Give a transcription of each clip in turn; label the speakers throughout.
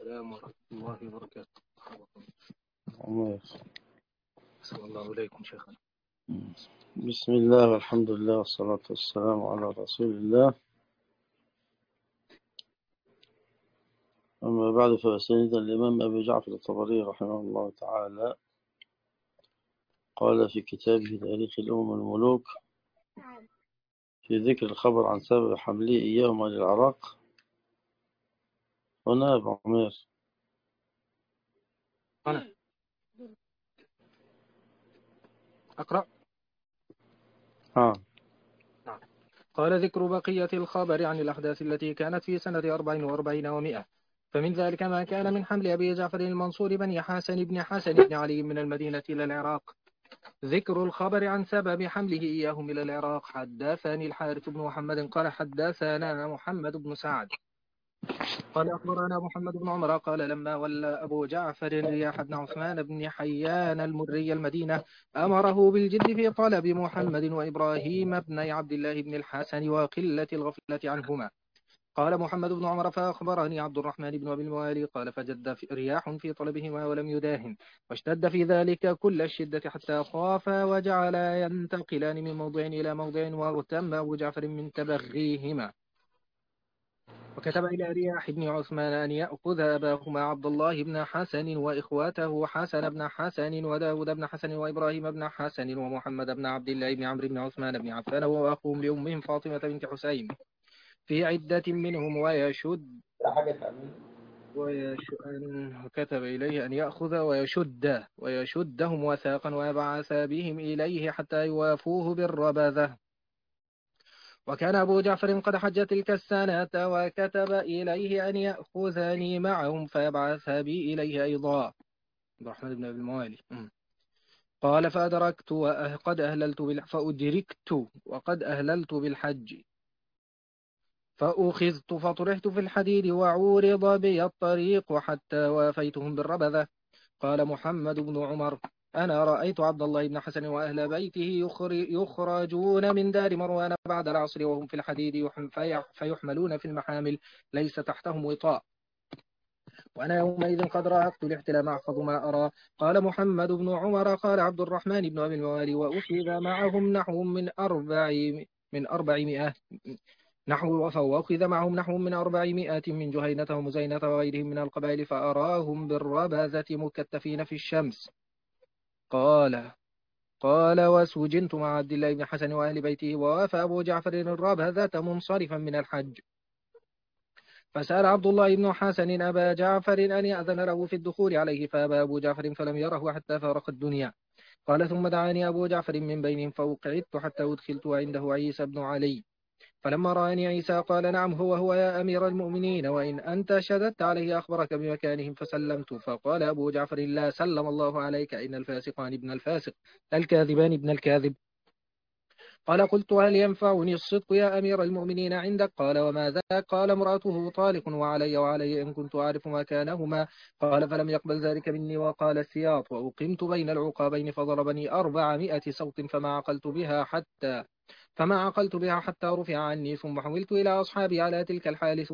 Speaker 1: السلام ورحمة الله وبركاته.
Speaker 2: صلى
Speaker 1: الله عليكم شيخنا.
Speaker 2: بسم الله والحمد لله والصلاة والسلام على رسول الله. أما بعد، فسيد الإمام أبي جعفر الطبري رحمه الله تعالى قال في كتابه تاريخ الأمم والملوك في ذكر الخبر عن سبب حمله إياهما للعراق. هنا أبو عمير
Speaker 1: أنا أقرأ.
Speaker 2: نعم.
Speaker 1: قال ذكر بقية الخبر عن الأحداث التي كانت في سنة 44 و100. فمن ذلك ما كان من حمل أبي جعفر المنصور بن حسن بن علي من المدينة إلى العراق. ذكر الخبر عن سبب حمله إياهم إلى العراق. حدثني الحارث بن محمد قال حدثنا محمد بن سعد قال أخبرنا محمد بن عمر قال لما ولى أبو جعفر رياح بن عثمان بن حيان المري المدينة أمره بالجد في طلب محمد وإبراهيم بن عبد الله بن الحسن وقلة الغفلة عنهما. قال محمد بن عمر فأخبرني عبد الرحمن بن أبي الموالي قال فجد رياح في طلبهما ولم يداهن، واشتد في ذلك كل الشدة حتى خافا وجعلا ينتقلان من موضع إلى موضع، واغتم أبو جعفر من تبغيهما. وكتب إلى رياح بن عثمان أن يأخذ أباهما عبد الله بن حسن وإخواته حسن بن حسن وداود بن حسن وإبراهيم بن حسن ومحمد بن عبد الله بن عمرو بن عثمان بن عفان وأخوهم لأمهم فاطمة بنت حسين في عدة منهم وكتب إليه أن يأخذ ويشدهم وثاقا ويبعث بهم إليه حتى يوافوه بالربذة. وكان أبو جعفر قد حج تلك السنة وكتب إليه أن يأخذني معهم فيبعث بي إليه أيضا. عبد الرحمن بن أبي الموالي قال فأدركت وقد أهللت بالحج، فأخذت فطرحت في الحديد وعورض بي الطريق حتى وافيتهم بالربذة. قال محمد بن عمر أنا رأيت عبد الله بن حسن وأهل بيته يخرجون من دار مروان بعد العصر وهم في الحديد فيحملون في المحامل ليس تحتهم وطاء، وأنا يومئذ قد رأت الاحتلام أحفظ ما أرى. قال محمد بن عمر قال عبد الرحمن بن أبي الموالي وأخذ معهم نحو من 400 من 400 من جهينة ومزينة وغيرهم من القبائل فأراهم بالربذة مكتفين في الشمس. قال وسجنت مع عبد الله بن حسن وأهل بيته، ووافى أبو جعفر الربذة منصرفا من الحج. فسأل عبد الله بن حسن أبا جعفر أن يأذن له في الدخول عليه، فأبى أبو جعفر فلم يره حتى فارق الدنيا. قال ثم دعاني أبو جعفر من بينهم فأقعدت حتى أدخلت عنده عيسى بن علي، فلما رآني عيسى قال نعم هو يا أمير المؤمنين، وإن أنت شددت عليه أخبرك بمكانهم فسلمت. فقال أبو جعفر لا سلم الله عليك، إن الفاسقان ابن الفاسق الكاذبان ابن الكاذب. قال قلت هل ينفعني الصدق يا أمير المؤمنين عندك؟ قال وما ذاك؟ قال امرأته طالق وعلي إن كنت أعرف مكانهما. قال فلم يقبل ذلك مني وقال السياط، وأقمت بين العقابين فضربني 400 صوت فما عقلت بها حتى رفع عني، ثم حملت إلى أصحابي على تلك الحال،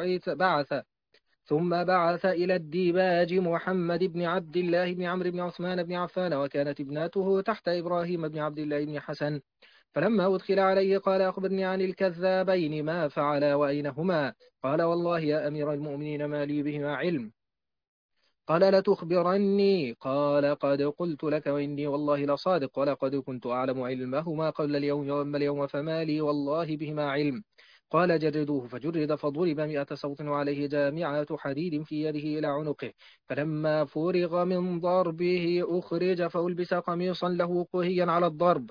Speaker 1: ثم بعث إلى الديباج محمد بن عبد الله بن عمرو بن عثمان بن عفان، وكانت ابنته تحت إبراهيم بن عبد الله بن حسن. فلما أدخل عليه قال أخبرني عن الكذابين ما فعلا وأين هما؟ قال والله يا أمير المؤمنين ما لي بهما علم. قال لتخبرني؟ قال قد قلت لك وإني والله لصادق، ولقد كنت أعلم علمهما قبل اليوم وأما اليوم فما لي والله بهما علم. قال جردوه، فجرد فضرب 100 صوت وعليه جامعة حديد في يده إلى عنقه. فلما فرغ من ضربه أخرج فألبس قميصا له قهيا على الضرب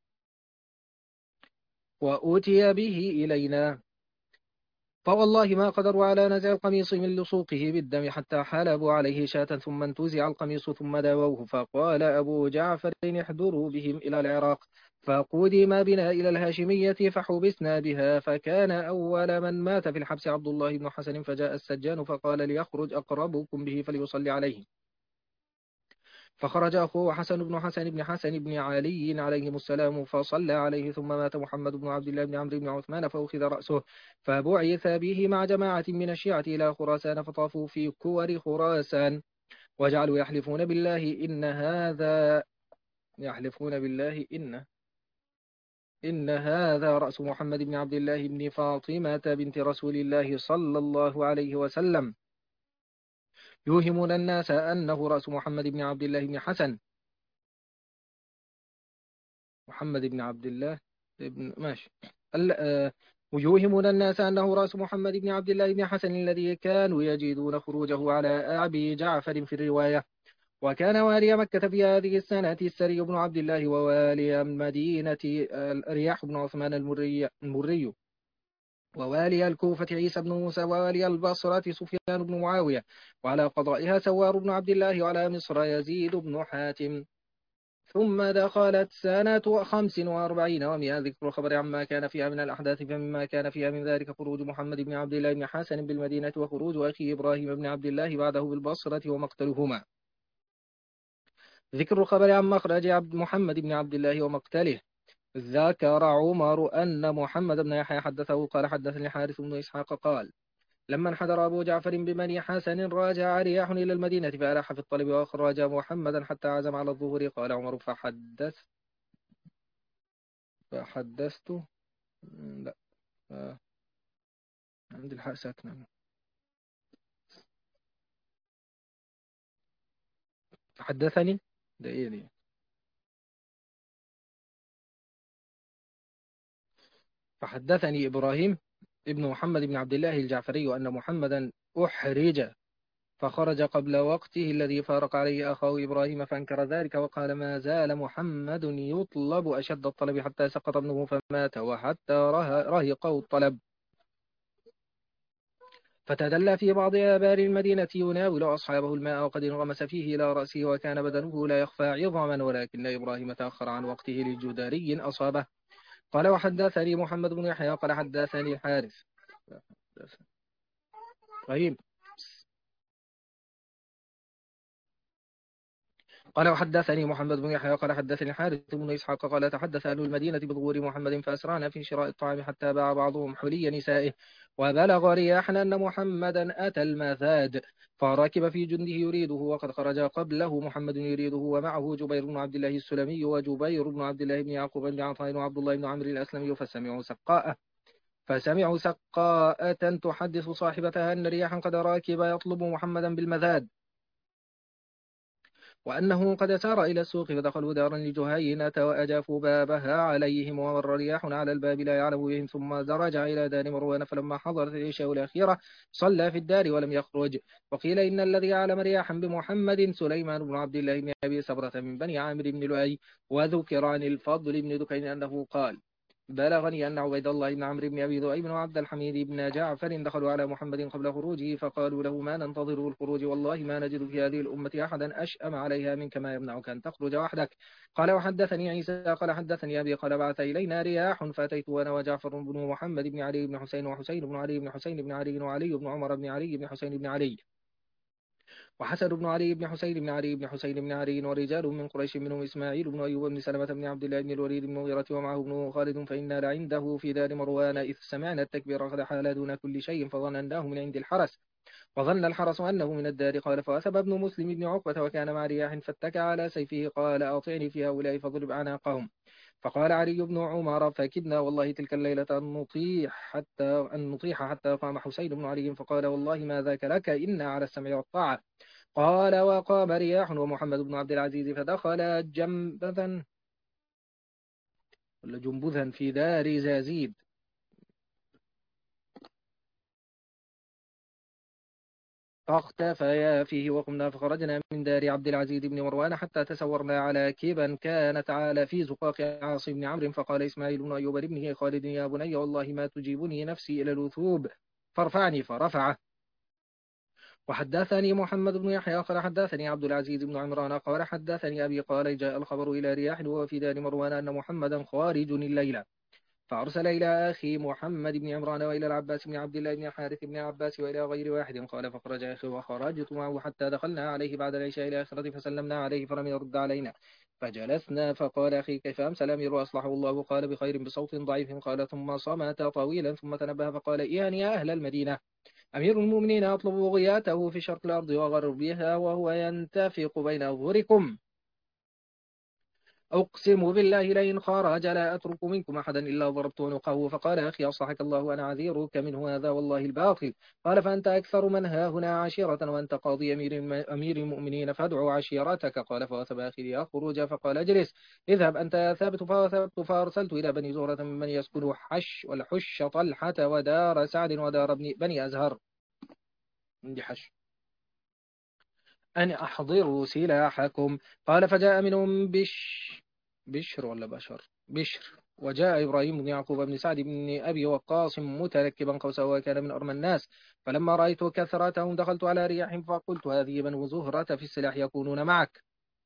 Speaker 1: وأتي به إلينا، فوالله ما قدروا على نزع القميص من لصوقه بالدم حتى حلبوا عليه شاة، ثم انتزع القميص ثم داووه. فقال أبو جعفر احضروا بهم إلى العراق، فقدم بنا إلى الهاشمية فحبسنا بها، فكان أول من مات في الحبس عبد الله بن حسن، فجاء السجان فقال ليخرج أقربكم به فليصلي عليه. فخرج أخوه حسن بن حسن بن حسن بن علي عليهم السلام فصلى عليه، ثم مات محمد بن عبد الله بن عمرو بن عثمان فأخذ رأسه، فبعث به مع جماعة من الشيعة إلى خراسان، فطافوا في كور خراسان وجعلوا يحلفون بالله إن هذا يحلفون بالله إن هذا رأس محمد بن عبد الله بن فاطمة بنت رسول الله صلى الله عليه وسلم، يوهمون الناس أنه رأس محمد بن عبد الله بن حسن، محمد بن عبد الله بن ماشي ويوهمون الناس أنه رأس محمد بن عبد الله بن حسن الذي كانوا يجدون خروجه على أبي جعفر في الرواية. وكان والي مكة في هذه السنة السري بن عبد الله، ووالي المدينة رياح بن عثمان المري، ووالي الكوفة عيسى بن موسى، ووالي البصرة سفيان بن معاوية، وعلى قضائها سوار بن عبد الله، وعلى مصر يزيد بن حاتم. ثم دخلت سنة 45 ومئة. ذكر الخبر عما كان فيها من الأحداث، فمما كان فيها من ذلك خروج محمد بن عبد الله بن حسن بالمدينة، وخروج أخي إبراهيم بن عبد الله بعده بالبصرة، ومقتلهما. ذكر الخبر عن مخرج محمد بن عبد الله ومقتله. ذكر عمر أن محمد بن يحيى حدثه قال حدثني حارث بن إسحاق قال لما انحدر أبو جعفر ببني حسن راجع رياح إلى المدينة فألح في الطلب وأخرج محمدا حتى عزم على الظهور. قال عمر فحدثت لا عند الحق ساكنة. فحدثني ده إيه دي؟ فحدثني إبراهيم ابن محمد بن عبد الله الجعفري أن محمدا أحرج فخرج قبل وقته الذي فارق عليه أخاه إبراهيم، فانكر ذلك وقال ما زال محمد يطلب أشد الطلب حتى سقط ابنه فمات، وحتى رهقه الطلب. فتدلى في بعض آبار المدينة يناول أصحابه الماء، وقد انغمس فيه إلى رأسه، وكان بدنه لا يخفى عظاما، ولكن إبراهيم تأخر عن وقته لجدري أصابه. قال وحدثني محمد بن يحيى قال حدثني الحارث. طيب. قال وحدثني محمد بن يحيى قال حدثني حارث بن إسحاق قال تحدث أهل المدينة بظهور محمد فأسرعنا في شراء الطعام حتى باع بعضهم حلي نسائه، وبلغ رياحنا أن محمدا أتى المثاد فركب في جنده يريده، وقد خرج قبله محمد يريده، ومعه جبير بن عبد الله السلمي وجبير بن عبد الله بن يعقوب بن عطاء وعبد الله بن عمرو الأسلمي، فسمعوا سقاءة تحدث صاحبتها أن رياحا قد راكب يطلب محمدا بالمثاد، وأنه قد سار إلى السوق، فدخلوا دارا لجهينة وأجافوا بابها عليهم، ومر رياح على الباب لا يعلم بهم، ثم رجع إلى دار مروان، فلما حضرت العشاء الأخيرة صلى في الدار ولم يخرج. وقيل إن الذي أعلم رياحا بمحمد سليمان بن عبد الله بن أبي سبرة من بني عامر بن لؤي. وذكر عن الفضل بن دكين أنه قال بلغني أن عبيد الله بن عمرو بن أبي ذؤيب وعبد الحميد بن جعفر دخلوا على محمد قبل خروجه، فقالوا له ما ننتظر الخروج، والله ما نجد في هذه الأمة أحدا أشأم عليها منك، ما يمنعك أن تخرج وحدك. قال وحدثني عيسى قال حدثني أبي قال بعث إلينا رياح فأتيت أنا وجعفر بن محمد بن علي بن حسين، وحسين بن علي بن حسين بن علي، وعلي بن عمر بن علي بن حسين بن علي، وحسن بن علي بن حسين بن علي بن حسين بن علي، ورجال من قريش منهم إسماعيل بن أيوب بن سلمة بن عبد الله بن الوليد بن المغيرة، ومعه ابنه خالد، فإنا لعنده في دار مروان إذ سمعنا التكبير قد حال دون كل شيء، فظنناه من عند الحرس، وظن الحرس أنه من الدار. قال فأثب ابن مسلم بن عقبة وكان مع رياح فاتكى على سيفه، قال أطعني في هؤلاء فاضرب أعناقهم. فقال علي بن عمر فكدنا والله تلك الليلة أن نطيح حتى قام حسين بن علي فقال والله ما ذاك لك، إنا على السمع والطاعة. قال وقام رياح ومحمد بن عبد العزيز فدخل جنبذا في دار زازيد، فاختفيا فيه وقمنا، فخرجنا من دار عبد العزيز بن مروان حتى تسورنا على كبا كانت على في زقاق عاصم بن عمرو، فقال إسماعيل بن أيوب لابنه خالد يا بني والله ما تجيبني نفسي إلى الوثوب فارفعني، فرفعه. وحدثني محمد بن يحيى قال حدثني عبد العزيز بن عمران قال حدثني أبي قال جاء الخبر إلى رياح وهو في دار مروان أن محمدا خارج الليلة، فأرسل إلى أخي محمد بن عمران وإلى العباس بن عبد الله بن الحارث بن العباس وإلى غير واحد. قال فخرج أخي وخرجت معه حتى دخلنا عليه بعد العشاء إلى آخرة فسلمنا عليه فلم يرد علينا. فجلسنا فقال أخي كيف أمسى الأمير وأصلحه الله؟ قال بخير بصوت ضعيف. قال ثم صمت طويلا ثم تنبه فقال إيهان يا أهل المدينة، أمير المؤمنين أطلب غياته في شرق الأرض وغربها وهو ينتفق بين أظهركم. أقسم بالله لئن خرج لا أترك منكم أحدا إلا ضربت عنقه. فقال أخي أصلحك الله وأنا عذيرك منه هذا والله الباطل. قال فأنت أكثر من ها هنا عشيرة وأنت قاضي أمير المؤمنين فادع عشيرتك. قال فوثب أخي ليخرج فقال اجلس، اذهب أنت يا ثابت. فوثبت فأرسلت إلى بني زهرة ممن يسكن حش والحش طلحة ودار سعد ودار بني أزهر عندي حش أن أحضروا سلاحكم. قال فجاء منهم بشر ولا بشر بشر، وجاء إبراهيم بن يعقوب بن سعد بن أبي وقاص متركبا قوسه وكان من أرمى الناس. فلما رأيت كثرتهم دخلت على رياحهم فقلت هذه بنو زهرة في السلاح يكونون معك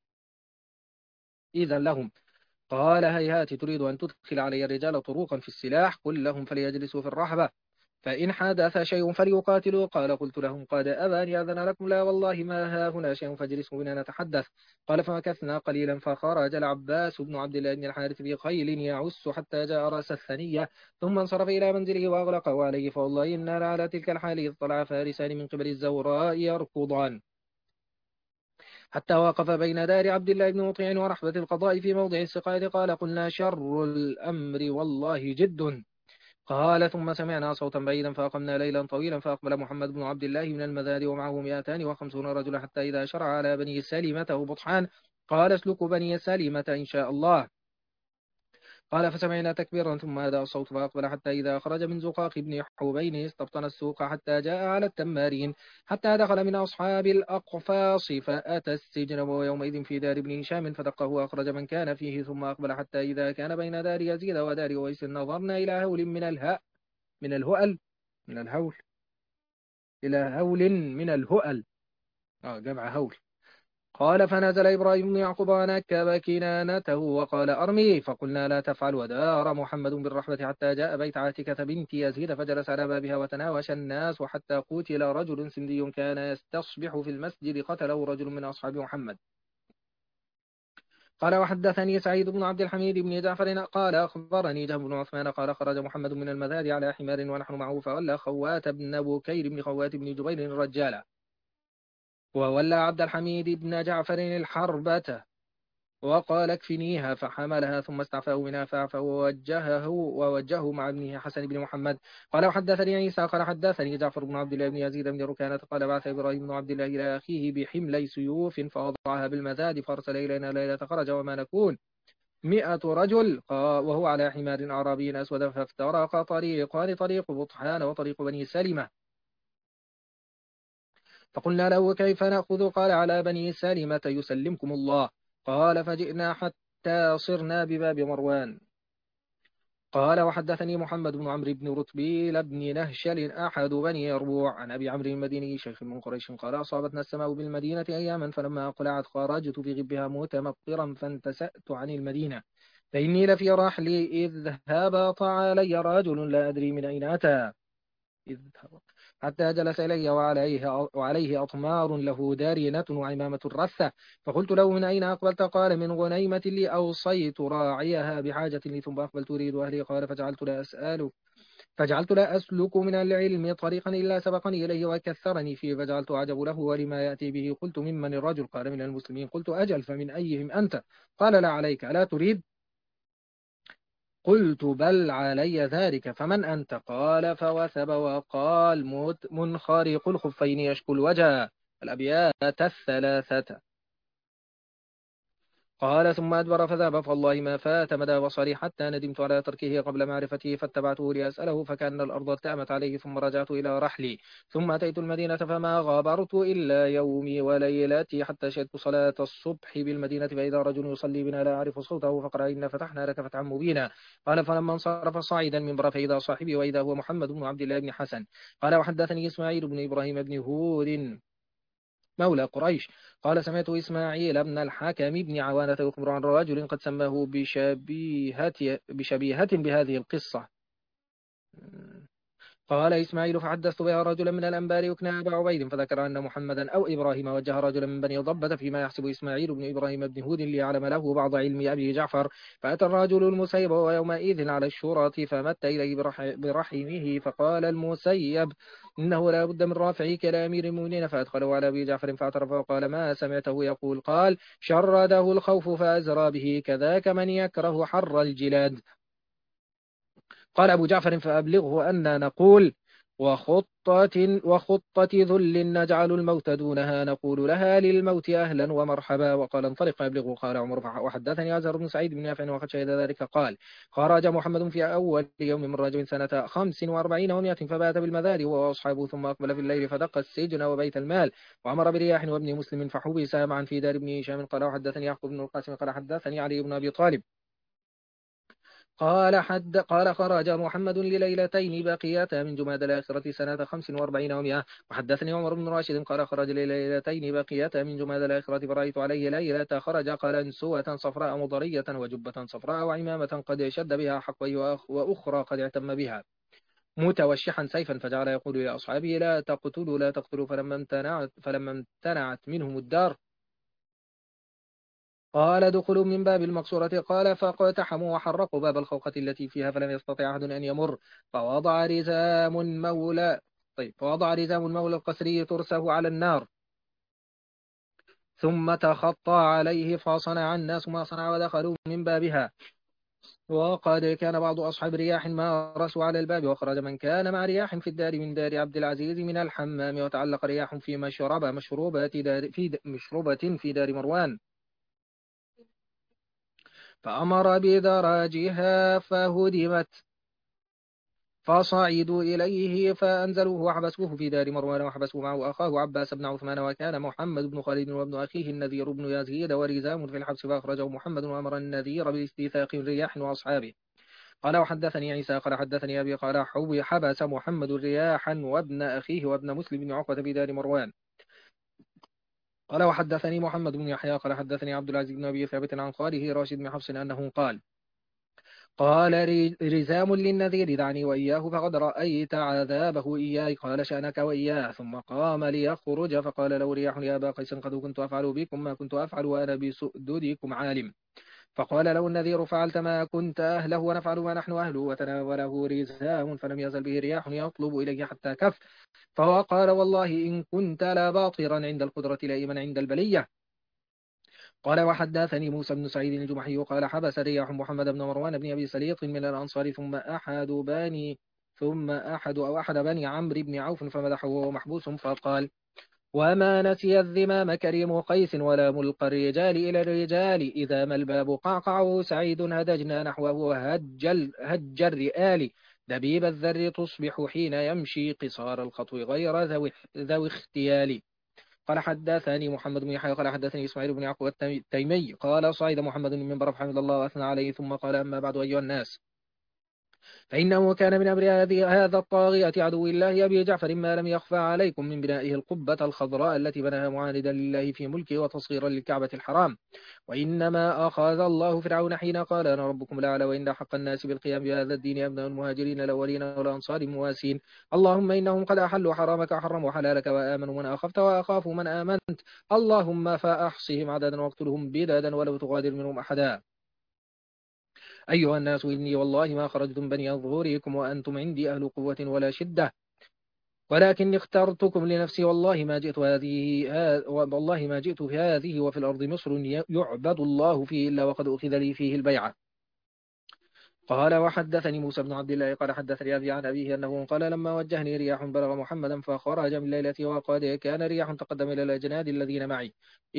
Speaker 1: إذا لهم. قال هيهات تريد أن تدخل علي الرجال طروقا في السلاح؟ قل لهم فليجلسوا في الرحبة فإن حدث شيء فليقاتلوا. قال قلت لهم قد أبى أن يأذن لكم؟ لا والله ما ها هنا شيء فاجلسوا بنا نتحدث. قال فمكثنا قليلا فخرج العباس بن عبد الله بن الحارث بخيل يعس حتى جاء رأس الثنية ثم انصرف إلى منزله وأغلقه عليه. فوالله إنا لعلى تلك الحال إذ طلع فارسان من قبل الزوراء يركضان حتى وقف بين دار عبد الله بن مطيع ورحبة القضاء في موضع السقاية. قال قلنا شر الأمر والله جد. قال ثم سمعنا صوتا بعيدا فأقمنا ليلا طويلا فأقبل محمد بن عبد الله من المذاد ومعه 250 رجلا حتى إذا شرع على بني سلمة وبطحان قال اسلكوا بني سلمة إن شاء الله. قال فسمعنا تكبيرا ثم هدأ الصوت فأقبل حتى إذا خرج من زقاق بن حبين استبطن السوق حتى جاء على التمارين حتى دخل من أصحاب الأقفاص فأتى السجن وهو يومئذ في دار ابن هشام فدقه وأخرج من كان فيه ثم أقبل حتى إذا كان بين دار يزيد ودار ويس نظرنا إلى هول من من الهؤل من الهول إلى هول من الهؤل جمع هول. قال فنزل إبراهيم بن يعقوب ونكب كنانته وقال أرمي. فقلنا لا تفعل. ودار محمد بالرحمة حتى جاء بيت عاتكة بنت يزيد فجلس على بابها وتناوش الناس وحتى قتل رجل سندي كان يستصبح في المسجد قتله رجل من أصحاب محمد. قال وحدثني سعيد بن عبد الحميد بن جعفر قال أخبرني جهم بن عثمان قال خرج محمد من المذاد على حمار ونحن معه فولى خوات بن بكير بن خوات بن جبير الرجال وولى عبد الحميد بن جعفر الحربة وقال اكفنيها فحملها ثم استعفاه منها فعفى ووجهه مع ابنه حسن بن محمد. قال وحدثني عيسى قال حدثني جعفر بن عبد الله بن يزيد بن ركانة قال بعث إبراهيم بن عبد الله إلى أخيه بحملي سيوف فوضعها بالمذاد فأرسل إلينا ليلة خرج وما نكون 100 رجل وهو على حمار أعرابي أسود فافترق طريقان طريق بطحان وطريق بني سلمة. فقلنا له كيف نأخذ؟ قال على بني سلمة يسلمكم الله. قال فجئنا حتى صرنا بباب مروان. قال وحدثني محمد بن عمرو بن رتبيل بن نهشل أحد بني يربوع عن أبي عمرو المديني شيخ من قريش قال أصابتنا السماء بالمدينة أياما فلما أقلعت خرجت في غبها متمطرا فانتسأت عن المدينة فإني لفي رحلي إذ هبط علي رجل لا أدري من أين أتى حتى جلس إلي وعليه أطمار له دارنة وعمامة رثة. فقلت له من أين أقبلت؟ قال من غنيمة لي أوصيت راعيها بحاجة لي ثم أقبلت أريد أهلي. قال فجعلت لا أسلك من العلم طريقا إلا سبقني إليه وكثرني فيه فجعلت أعجب له ولما يأتي به. قلت ممن الرجل؟ قال من المسلمين. قلت أجل فمن أيهم أنت؟ قال لا عليك ألا تريد؟ قلت بل علي ذلك. فمن أنت؟ قال فوثب وقال منخرق الخفين يشكو الوجه الأبيات الثلاثة. قال ثم أدبر فذهب فالله ما فات مدى بصري حتى ندمت على تركه قبل معرفته فاتبعته لأسأله فكأن الأرض التأمت عليه ثم رجعت إلى رحلي ثم أتيت المدينة فما غابرت إلا يومي وليلتي حتى شهدت صلاة الصبح بالمدينة فإذا رجل يصلي بنا لا أعرف صوته فقرأ إنا فتحنا لك فتحا مبينا. قال فلما انصرف صعيدا المنبر فإذا صاحبي وإذا هو محمد بن عبد الله بن حسن. قال وحدثني إسماعيل بن إبراهيم بن هود مولى قريش قال سمعت إسماعيل بن الحكم بن عوانة يخبر عن رجل قد سماه بشبيهة بهذه القصة. قال إسماعيل فحدثت بها رجلا من الأنبار يكنى أبا عبيد فذكر أن محمدا أو إبراهيم وجه رجلا من بني ضبة فيما يحسب إسماعيل بن إبراهيم بن هود ليعلم له بعض علم أبي جعفر. فأتى الرجل المسيب وهو يومئذ على الشورى فمت إليه برحمه فقال المسيب إنه لا بد من رافعي كلامير المؤمنين. فأدخله على أبي جعفر فاعترف وقال ما سمعته يقول. قال شرده الخوف فأزرى به كذاك من يكره حر الجلاد. قال أبو جعفر فأبلغه أن نقول وخطة ذل نجعل الموت دونها نقول لها للموت أهلا ومرحبا. وقال انطلق فأبلغه. قال عمر وحدثني أزهر بن سعيد بن نافع وقد شهد ذلك قال خرج محمد في أول يوم من رجب سنة 45 و100 فبات بالمذال هو وأصحابه ثم أقبل في الليل فدق السجن وبيت المال وأمر برياح وابن مسلم فحبس معا في دار ابن هشام. قال وحدثني يعقوب بن القاسم قال حدثني علي بن أبي طالب قال خرج محمد لليلتين بقيتا من جماد الآخرة سنة 45 و100. وحدثني عمر بن راشد قال خرج لليلتين بقيتا من جماد الآخرة فرأيت عليه ليلة خرج قال انسوة صفراء مضرية وجبة صفراء وعمامة قد شد بها حقوي وأخرى قد اعتم بها متوشحا سيفا فجعل يقول لأصحابه لا تقتلوا لا تقتلوا فلما امتنعت منهم الدار قال ادخلوا من باب المقصورة. قال فاقتحموا وحرقوا باب الخوخة التي فيها فلم يستطع أحد أن يمر فوضع رزام مولى القسري ترسه على النار ثم تخطى عليه فصنع الناس ما صنع ودخلوا من بابها. وقد كان بعض أصحاب رياح مارسوا على الباب وخرج من كان مع رياح في الدار من دار عبد العزيز من الحمام وتعلق رياح في مشروبة في دار مروان فأمر بدراجها فهدمت فصعدوا إليه فأنزلوه وحبسوه في دار مروان وحبسوا معه أخاه عباس بن عثمان وكان محمد بن خالد وابن أخيه النذير بن يزيد ورزام في الحبس فأخرجه محمد وأمر النذير باستيثاق الرياح وأصحابه. قال وحدثني عيسى قال حدثني أبي قال حبس محمد رياحا وابن أخيه وابن مسلم بن عقبة في دار مروان. قال وحدثني محمد بن يحيى قال حدثني عبد العزيز بن أبي ثابت عن خاله راشد بن حفص أنه قال رزام للنذير دعني وإياه فقد رأيت عذابه إياي. قال شأنك وإياه ثم قام ليخرج فقال لو رياح يا أبا قيس قد كنت أفعل بكم ما كنت أفعل وأنا بسؤددكم عالم. فقال له النذير فعلت ما كنت أهله ونفعل ما نحن أهله. وتناوله رزام فلم يزل به رياح يطلب إليه حتى كف. فهو قال والله إن كنت لباطرا عند القدرة لئيما عند البلية. قال وحدثني موسى بن سعيد الجمحي قال حبس رياح محمد بن مروان بن أبي سليط من الأنصار ثم أحد بني عمرو بن عوف فمدحه وهو محبوس فقال وما نسي الذمام كريم قيس ولا ملقى الرجال إلى الرجال إذا ما الباب قعقعه سعيد هدجنا نحوه هج الرئال دبيب الذر تصبح حين يمشي قصار الخطو غير ذوي اختيال. قال حدثني محمد بن يحيى قال حدثني إسماعيل بن يعقوب التيمي قال صعد محمد بن منبر فحمد الله وأثنى عليه ثم قال أما بعد أيها الناس فإنه كان من أمر هذا الطاغية عدو الله أبي جعفر ما لم يخفى عليكم من بنائه القبة الخضراء التي بناها معاندا لله في ملكه وتصغيرا للكعبة الحرام. وإنما أخذ الله فرعون حين قال أنا ربكم الأعلى وإن حق الناس بالقيام بهذا الدين أبناء المهاجرين الأولين والأنصار مواسين. اللهم إنهم قد أحلوا حرامك وحرموا حلالك وآمنوا من أخفت وأخافوا من آمنت. اللهم فأحصهم عددا واقتلهم بددا ولو تغادر منهم أحدا. أيها الناس إني والله ما خرجتم بني ظهوركم وأنتم عندي أهل قوة ولا شدة ولكن اخترتكم لنفسي والله ما جئت في هذه وفي الأرض مصر يعبد الله فيه إلا وقد أخذ لي فيه البيعة. قال وحدثني موسى بن عبد الله قال حدثني أبي عن أبيه أنه قال لما وجهني رياح بلغ محمدا فخرج من ليلته وقد كان رياح تقدم إلى الأجناد الذين معي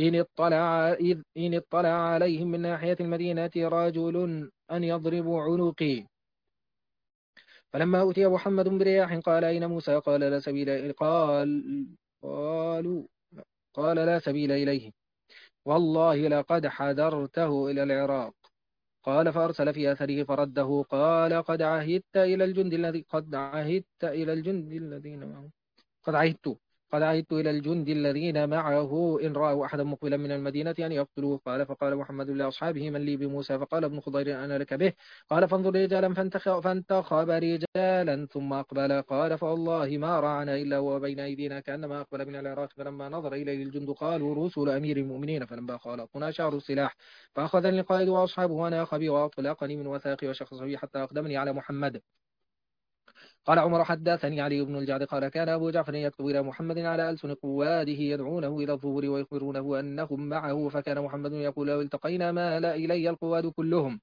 Speaker 1: إن اطلع عليهم من ناحية المدينة رجل أن يضربوا عنقي. فلما أتي محمد برياح قال أين موسى قال لا سبيل إليه قالوا قال لا سبيل إليه والله لقد حذرته إلى العراق. قال فأرسل في أثره فرده قال قد عهدت قد عهدت إلى الجند الذين معه إن رأوا أحدا مقبلا من المدينة أن يقتلوه. قال فقال محمد لأصحابه من لي بموسى؟ فقال ابن خضير أنا لك به. قال فانظر رجالا فانتخب رجالا ثم أقبل. قال فوالله ما رعنا إلا هو بين أيدينا كأنما أقبل من العراق. فلما نظر إليه الجند قالوا رسل أمير المؤمنين. فلما خالطنا شعروا السلاح فأخذني القائد وأصحابه وأنا أخبي وأطلقني من وثاقي وشخصه حتى أقدمني على محمد. قال عمر حدثني علي بن الجعد قال كان أبو جعفر يكتب إلى محمد على ألسن قواده يدعونه إلى الظهور ويخبرونه أنهم معه. فكان محمد يقول لو التقينا مال إلي القواد كلهم.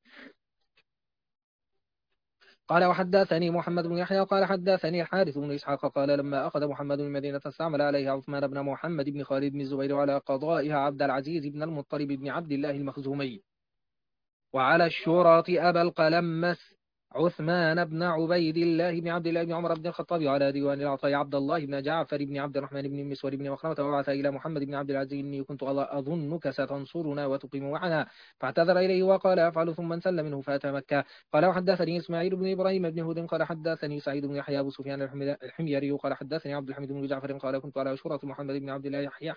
Speaker 1: قال وحدثني محمد بن يحيى قال حدثني الحارث بن إسحاق قال لما أخذ محمد المدينة استعمل عليها عثمان بن محمد بن خالد بن الزبير على قضائها عبد العزيز بن المطلب بن عبد الله المخزومي وعلى الشرط أبا القلمس عثمان بن عبيد الله بن عبد الله بن عمر بن الخطاب وعلى ديوان العطاء عبد الله بن جعفر بن عبد الرحمن بن المسور بن مخرمة. وبعث إلى محمد بن عبد العزيز إني كنت أظنك ستنصرنا وتقيم معنا. فاعتذر إليه وقال أفعل ثم انسل منه فأتى مكة. قال وحدثني إسماعيل بن إبراهيم بن هود قال حدثني سعيد بن يحيى أبو سفيان الحميري قال حدثني عبد الحميد بن جعفر قال كنت على شرط محمد بن عبد الله يحيى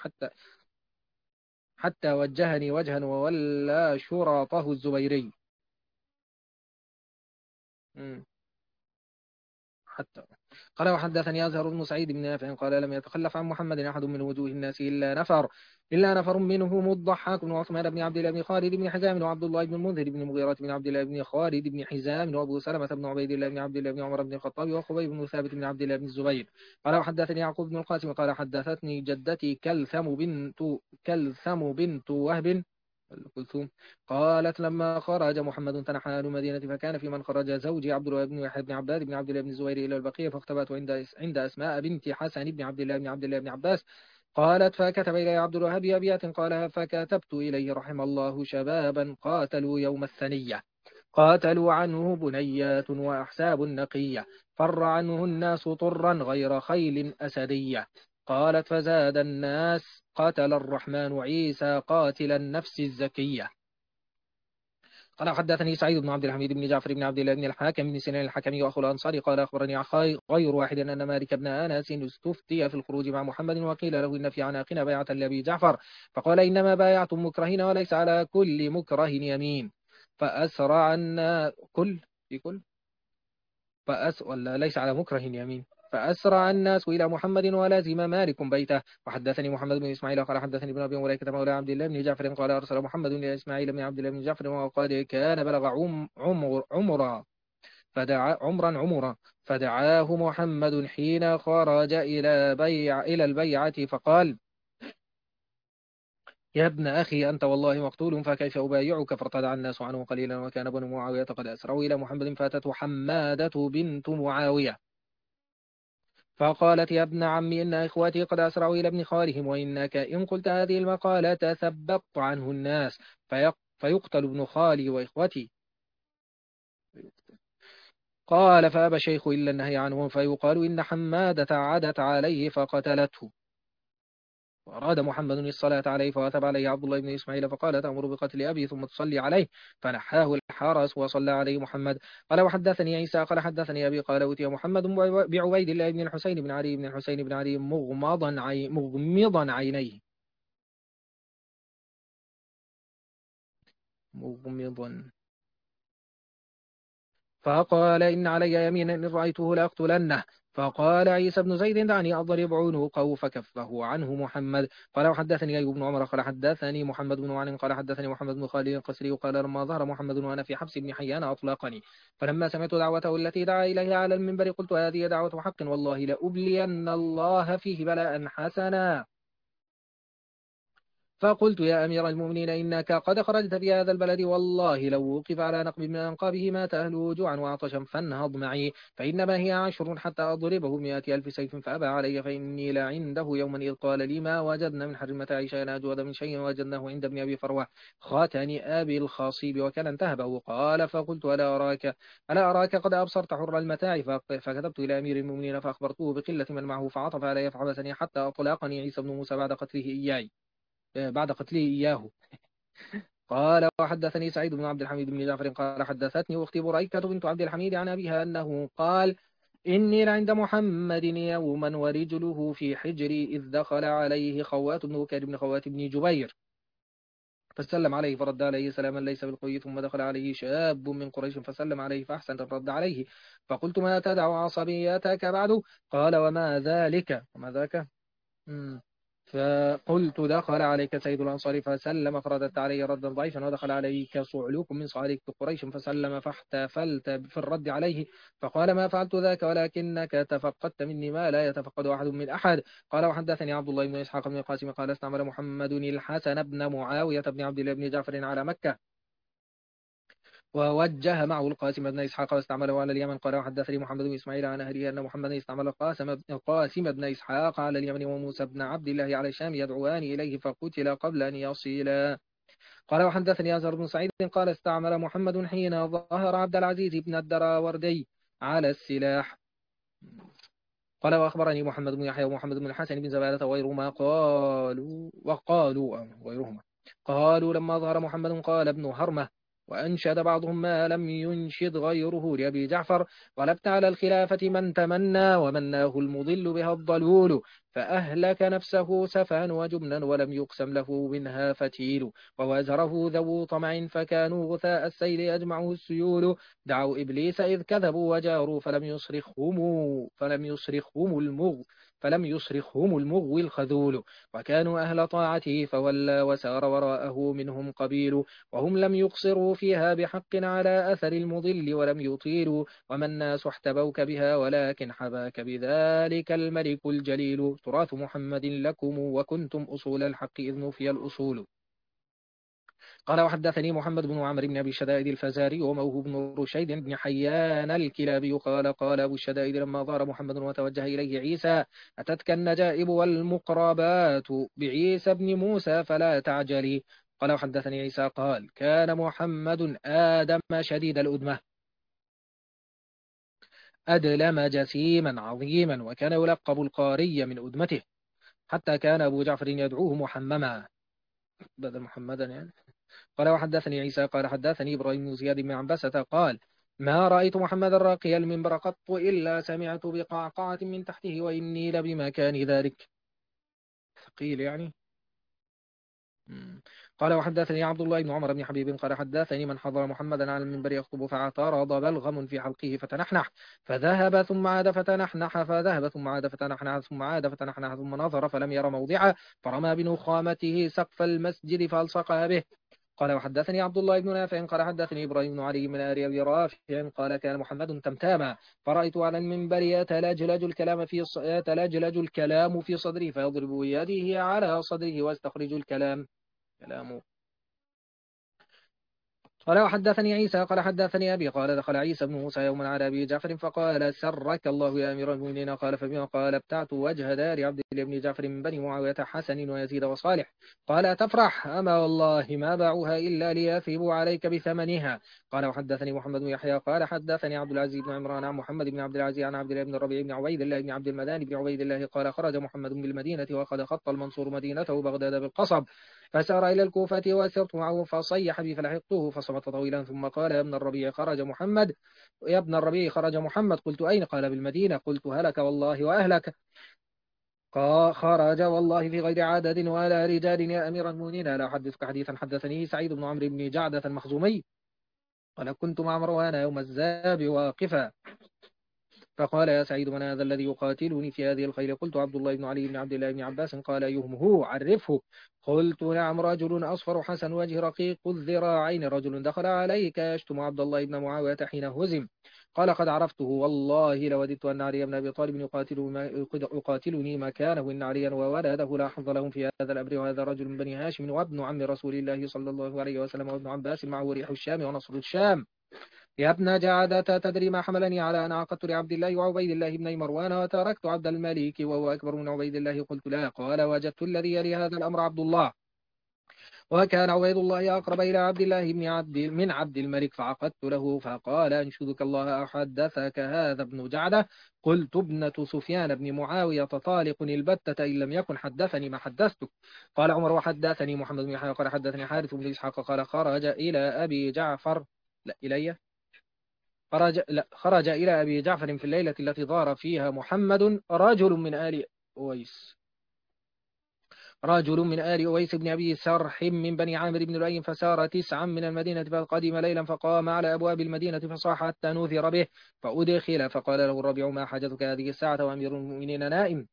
Speaker 1: حتى وجهني وجها وولى شرطه الزبيري. حتى قال وحدثني أزهر بن سعيد بن نافع قال لم يتخلف عن محمد أحد من وجوه الناس إلا نفر منهم الضحاك بن عثمان بن عبد الله بن خالد بن حزام وعبد الله بن المنذر بن مغيرة بن عبد الله بن خالد بن حزام وأبو سلمة بن عبيد الله بن عبد الله بن عمر بن الخطاب وخبيب بن ثابت بن عبد الله بن الزبير. قال وحدثني يعقوب بن القاسم قال حدثتني جدتي كلثم بنت وهب كلثوم قالت لما خرج محمد تنحى أهل المدينة فكان في من خرج زوجي عبد الله بن يحيى بن عباد بن عبد الله بن الزبير إلى البقية فاختبأت عند أسماء بنت حسن بن عبد الله بن عباس. قالت فكتب إلي عبد الوهاب أبيات قالها فكتبت إليه رحم الله شبابا قاتلوا يوم الثنية قاتلوا عنه بنيات وأحساب نقية فر عنه الناس طرا غير خيل أسدية. قالت فزاد الناس قتل الرحمن عيسى قاتل النفس الزكية. قال حدثني سعيد بن عبد الحميد بن جعفر بن عبد الله بن الحاكم بن سنان الحكمي وأخو الأنصاري قال أخبرني غير واحد أن مالك بن أنس استفتي في الخروج مع محمد وقيل له إن في عناقنا بيعة لأبي جعفر فقال إنما بايعتم مكرهين وليس على كل مكره يمين فأسرع الناس ولا ليس على مكره يمين فأسرع الناس إلى محمد ولازم مالك بيته. وحدثني محمد بن إسماعيل قال حدثني ابن أبي مليكة مولى عبد الله بن جعفر قال أرسل محمد إلى إسماعيل بن عبد الله بن جعفر وقد كان بلغ عمرا فدعاه محمد حين خرج إلى البيعة فقال يا ابن أخي أنت والله مقتول فكيف أبايعك؟ فارتدع الناس عنه قليلا وكان بنو معاوية قد أسرعوا إلى محمد فاتته حمادة بنت معاوية فقالت يا ابن عمي إن إخوتي قد أسرعوا إلى ابن خالهم وإنك إن قلت هذه المقالة ثبطت عنه الناس فيقتل ابن خالي وإخوتي. قال فأبى الشيخ إلا النهي عنه فيقال إن حمادة عادت عليه فقتلته. وأراد محمد الصلاة عليه فوثب عليه عبد الله بن إسماعيل فقال تأمر بقتل أبي ثم تصلي عليه فنحاه الحرس وصلى عليه محمد. قال وحدثني عيسى قال حدثني أبي قال أوتي محمد بعبيد الله بن الحسين بن علي مغمضا عينيه مغمضا فقال إن علي يمينا إن رأيته لأقتلنه. فقال عيسى بن زيد دعني أضرب عنقه فكفه عنه محمد. قال وحدثني أيوب بن عمر قال حدثني محمد بن معن قال حدثني محمد بن خالد القسري قال لما ظهر محمد وأنا في حبس ابن حيان أطلقني فلما سمعت دعوته التي دعا إليها على المنبر قلت هذه دعوة حق والله لأبلين الله فيه بلاء حسنا. فقلت يا أمير المؤمنين إنك قد خرجت في هذا البلد والله لو وقف على نقب من أنقابه مات أهله جوعا وعطشا فانهض معي فإنما هي 10 حتى أضربه 100,000 سيف فأبى علي فإني لعنده يوما إذ قال لي ما وجدنا من حر متاع شيئا أجود من شيء وجدناه عند ابن أبي فروة خاتن أبي الخصيب وكان انتهبه. قال فقلت ألا أراك قد أبصرت حر المتاع فكتبت إلى أمير المؤمنين فأخبرته بقلة من معه فعطف علي فحبسني حتى أطلقني عيسى بن موسى بعد قتله إياه. قال وحدثني سعيد بن عبد الحميد بن جعفر قال حدثتني أختي بريكة بنت عبد الحميد عن أبيها أنه قال إني لعند محمد يوما ورجله في حجري إذ دخل عليه خوات بن بكير بن خوات بن جبير فسلم عليه فرد عليه سلاما ليس بالقوي، ثم دخل عليه شاب من قريش فسلم عليه فأحسن الرد عليه، فقلت ما تدع عصبيتك بعد؟ قال وما ذلك وما ذاك. مم. فقلت دخل عليك سيد الأنصار فسلم فرددت عليه ردا ضعيفا، ودخل عليك صعلوك من صعاليك قريش فسلم فاحتفلت في الرد عليه، فقال ما فعلت ذاك ولكنك تفقدت مني ما لا يتفقد أحد من أحد. قال وحدثني عبد الله بن إسحاق بن القاسم قال استعمل محمد الحسن بن معاوية بن عبد الله بن جعفر على مكة، ووجه معه القاسم بن إسحاق واستعمله على اليمن. قال وحدثني محمد بن إسماعيل عن أهله أن محمدا استعمل القاسم بن إسحاق على اليمن وموسى بن عبد الله على الشام يدعوان إليه فقتل قبل أن يصيلا. قال وحدثني أزهر بن سعيد قال استعمل محمد حين ظهر عبد العزيز بن الدراوردي على السلاح. قال وأخبرني محمد بن يحيى ومحمد بن الحسن بن زبالة وغيرهما غيرهما قالوا لما ظهر محمد قال ابن هرمة، وأنشد بعضهم ما لم ينشد غيره لأبي جعفر: غلبت على الخلافة من تمنى ومناه المضل بها الضلول، فأهلك نفسه سفها وجبنا ولم يقسم له منها فتيل، ووازره ذو طمع فكانوا غثاء السيل أجمعه السيول، دعوا إبليس إذ كذبوا وجاروا فلم يصرخهم المغوي الخذول، وكانوا أهل طاعته فولى وسار وراءه منهم قبيل، وهم لم يقصروا فيها بحق على أثر المضل ولم يطيلوا، وما الناس احتبوك بها ولكن حباك بذلك الملك الجليل، تراث محمد لكم وكنتم أصول الحق إذ نفي الأصول. قال وحدثني محمد بن عمرو بن أبي الشدائد الفزاري وموهوب بن رشيد بن حيان الكلابي قال أبو الشدائد لما ظهر محمد وتوجه إليه عيسى: أتتك النجائب والمقربات بعيسى بن موسى فلا تعجلي. قال وحدثني عيسى قال كان محمد آدم شديد الأدمة أدلم جسيما عظيما، وكان يلقب القاري من أدمته، حتى كان أبو جعفر يدعوه محمما بدل محمدا يعني. قال وحدثني عيسى قال حدثني إبراهيم بن زياد بن عنبسة قال ما رأيت محمدا راقي المنبر قط إلا سمعت بقعقعة من تحته وإني لبمكان ذلك. ثقيل يعني. قال وحدثني عبد الله بن عمر بن حبيب قال حدثني من حضر محمدا على المنبر يخطب فاعترض بلغم في حلقه فتنحنح فذهب ثم عاد فتنحنح فذهب ثم عاد فتنحنح ثم عاد فتنحنح ثم نظر فلم ير موضعا فرمى بنخامته سقف المسجد فألصقها به. قال وحدثني عبد الله بن نافع قال حدثني إبراهيم بن علي من آل أبي رافع قال كان محمد تمتاما فرأيت على المنبر يتلجلج الكلام في صدره فيضرب بيده على صدره ويستخرج الكلام كلامه. قال وحدثني عيسى قال حدثني أبي قال دخل عيسى بن موسى يوما على أبي جعفر فقال سرك الله يا أمير المؤمنين. قال فبما قال ابتعت وجه دار عبد الله بن جعفر من بني معاوية حسن ويزيد وصالح. قال أتفرح أما والله ما باعوها إلا ليثيبوا عليك بثمنها. قال وحدثني محمد بن يحيى قال حدثني عبد العزيز بن عمران عن محمد بن عبد العزيز عن عبد الله بن الربيع بن عبيد الله بن عبد المدان بن عبيد الله قال خرج محمد بالمدينة وقد خط المنصور مدينته بغداد بالقصب فسار إلى الكوفة وسرت معه فصيح بي فلحقته فصمت طويلا ثم قال يا ابن الربيع خرج محمد. قلت أين؟ قال بالمدينة. قلت هلك والله وأهلك. خرج والله في غير عدد ولا رجال يا أمير المؤمنين. لا أحدثك حديثا حدثني سعيد بن عمرو بن جعدة المخزومي قال كنت مع مروان يوم الزاب واقفا فقال يا سعيد من هذا الذي يقاتلني في هذه الخيل؟ قلت عبد الله بن علي بن عبد الله بن عباس. قال يهمه عرفه. قلت نعم رجل أصفر حسن وجه رقيق الذراعين رجل دخل عليك يشتم عبد الله بن معاوية حين هزم. قال قد عرفته والله لوددت أن علي بن أبي طالب يقاتلني مكانه إن عليا وولده لا حظ لهم في هذا الأمر وهذا رجل من بني هاشم وابن عم رسول الله صلى الله عليه وسلم وابن عباس معه ريح الشام ونصر الشام. يا ابن جعدة تدري ما حملني على أن عقدت لعبد الله وعبيد الله بن مروان وتركت عبد الملك وهو أكبر من عبيد الله؟ قلت لا. قال وجدت الذي يلي هذا الأمر عبد الله وكان عبيد الله أقرب إلى عبد الله من عبد الملك فعقدت له فقال أنشدك الله أحدثك هذا ابن جعدة؟ قلت ابنة سفيان بن معاوية طالق البتة إن لم يكن حدثني ما حدثتك. قال عمر وحدثني محمد بن يحيى قال حدثني حارث بن إسحاق قال خرج إلى أبي جعفر لا إلي خرج إلى أبي جعفر في الليلة التي ظهر فيها محمد رجل من آل أويس بن أبي سرح من بني عامر بن لؤي، فسار 9 من المدينة فقدم ليلا فقام على أبواب المدينة فصاح حتى نوثر به فأدخل، فقال له الربيع: ما حاجتك هذه الساعة وأمير المؤمنين نائم؟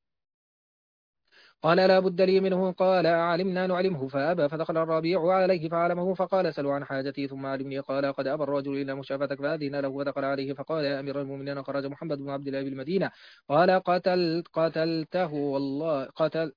Speaker 1: قال: لا بد لي منه. قال: علمنا نعلمه. فأبى، فدخل الربيع عليه فعلمه، فقال: سلوا عن حاجتي ثم علمني. قال: قد أبى الرجل إلا مشافتك، فأذن له ودخل عليه فقال: يا أمير المؤمنين، خرج محمد بن عبد الله بالمدينة. قال: قتلته والله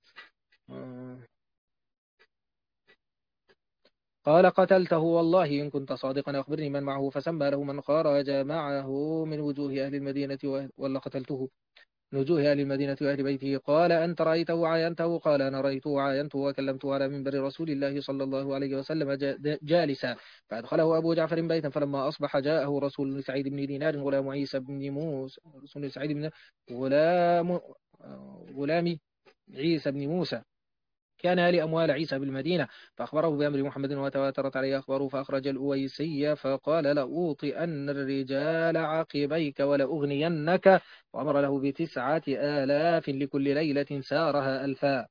Speaker 1: قال: قتلته والله إن كنت صادقا، أخبرني من معه. فسمى له من خرج معه من وجوه أهل المدينة، ولا قتلته من وجوه أهل المدينة وأهل بيته. قال: أنت رأيته عاينته؟ قال: أنا رأيته عاينته وكلمته على منبر رسول الله صلى الله عليه وسلم جالسا. فأدخله أبو جعفر بيتا، فلما أصبح جاءه رسول سعيد بن دينار غلام عيسى بن موسى، رسول سعيد بن غلام غلام عيسى بن موسى، كان يلي أموال عيسى بالمدينة، فأخبره بأمر محمد وتواترت عليه أخباره، فأخرج الأويسي فقال: لأوطئن الرجال عقبيك ولأغنينك، وأمر له ب9,000 لكل ليلة سارها 1000.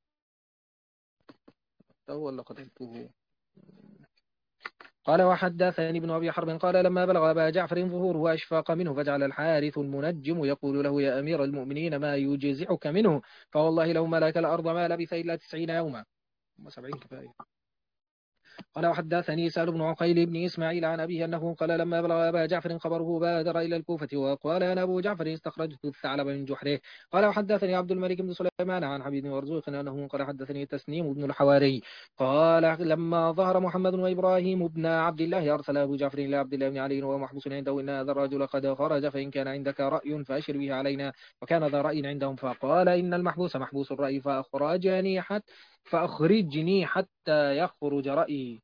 Speaker 1: ولا قتلته. قال: وحدثني ابن أبي حرب قال: لما بلغ أبا جعفر ظهوره وأشفاق منه، فجعل الحارث المنجم يقول له: يا أمير المؤمنين، ما يجزعك منه؟ فوالله لو ملك الأرض ما لبث إلا 90 يوما. 70 كفاية. قال: وحدثني سهل بن عقيل بن إسماعيل عن أبيه أنه قال: لما بلغ أبا جعفر خبره بادر إلى الكوفة وقال: أنا أبو جعفر استخرجت الثعلب من جحره. قال: وحدثني عبد الملك بن سليمان عن حبيب مرزوق أنه قال: حدثني تسنيم بن الحواري قال: لما ظهر محمد وإبراهيم بن عبد الله أرسل أبو جعفر إلى عبد الله بن علي وهو محبوس عنده: إن هذا الرجل قد خرج، فإن كان عندك رأي فأشر به علينا. وكان ذا رأي عندهم، فقال: إن المحبوس محبوس الرأي، فأخرجني حتى يخرج رأيي.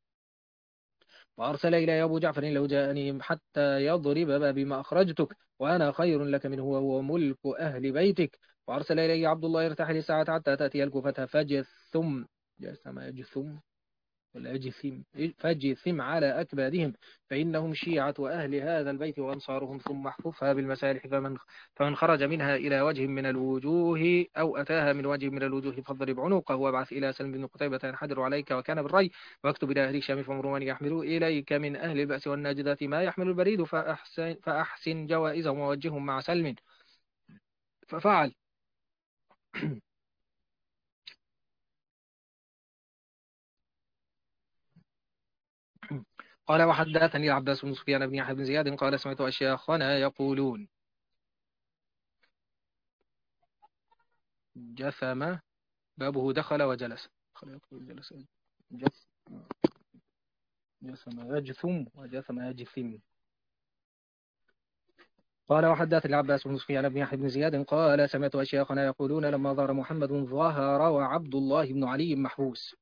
Speaker 1: وأرسل إلى أبو جعفر: لو جاءني حتى يضرب باب ما أخرجتك، وأنا خير لك منه وهو ملك أهل بيتك. وأرسل إلي عبد الله: ارتحل الساعة حتى تأتي الكوفة يجثم ولا فجثم على أكبادهم، فإنهم شيعة أهل هذا البيت وأنصارهم، ثم احفظها بالمسالح، فمن خرج منها إلى وجه من الوجوه أو أتاها من وجه من الوجوه فاضرب عنقه، وابعث إلى سلم بن قتيبة ينحدر عليك وكان بالري، واكتب إلى أهل الشام فامروا من يحملوا إليك من أهل البأس والناجذات ما يحمل البريد، فأحسن جوائزهم ووجههم مع سلم. ففعل. قال: وحدثني العباس بن سفيان بن يحيى بن زياد قال: سمعت أشياخنا يقولون: جثم بابه دخل وجلس. جثم يجثم وجثم يجثم. قال: وحدثني العباس بن سفيان بن يحيى بن زياد قال: سمعت أشياخنا يقولون: لما ظهر محمد ظهر وعبد الله بن علي محبوس.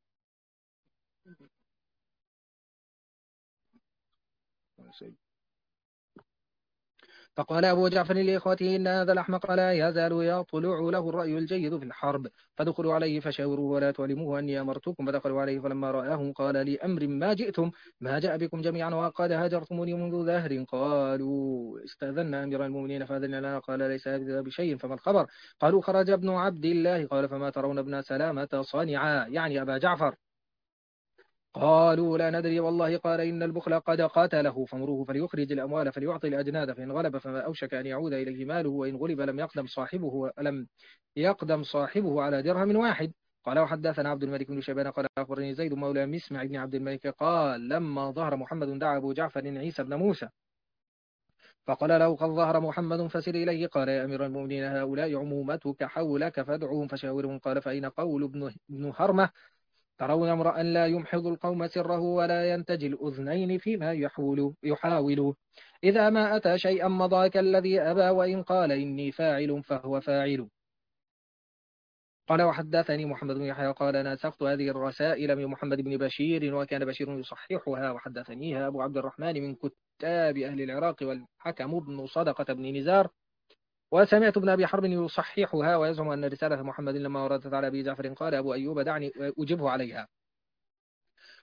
Speaker 1: فقال أبو جعفر لإخوته: إن هذا الأحمق لا يزال يطلع له الرأي الجيد في الحرب، فدخلوا عليه فشاوروه ولا تعلموه أني أمرتكم. فدخلوا عليه فلما رآهم قال: لأمر ما جئتم، ما جاء بكم جميعا وقد هاجرتموني منذ دهر. قالوا: استأذنا أمير المؤمنين فأذن لنا. قال: ليس هذا بشيء، فما الخبر؟ قالوا: خرج ابن عبد الله. قال: فما ترون ابن سلامة صنعا، يعني أبا جعفر؟ قالوا: لا ندري والله. قال: إن البخل قد قاتله، فامروه فليخرج الأموال فليعطي الأجناد، فإن غلب فما أوشك أن يعود إليه ماله، وإن غلب لم يقدم صاحبه على درهم واحد. قال: وحدثنا عبد الملك بن شيبان قال: أخبرني زيد مولى مسمع بن عبد الملك قال: لما ظهر محمد دعا أبو جعفر عيسى بن موسى فقال له: قد ظهر محمد فسر إليه. قال: يا أمير المؤمنين، هؤلاء عمومتك حولك فادعوهم فشاورهم. قال: فأين قول ابن هرمة؟ ترون امرأ لا يمحض القوم سره ولا ينتجي الأذنين فيما يحاول، إذا ما أتى شيئا مضى كالذي أبى، وإن قال إني فاعل فهو فاعل. قال: وحدثني محمد بن يحيى قال: ناسخت هذه الرسائل من محمد بن بشير، وكان بشير يصححها. وحدثنيها أبو عبد الرحمن من كتاب أهل العراق والحكم بن صدقة بن نزار. وسمعت ابن أبي حرب يصححها ويزعم أن رسالة محمد لما وردت على أبي جعفر قال أبو أيوب: دعني أجبه عليها.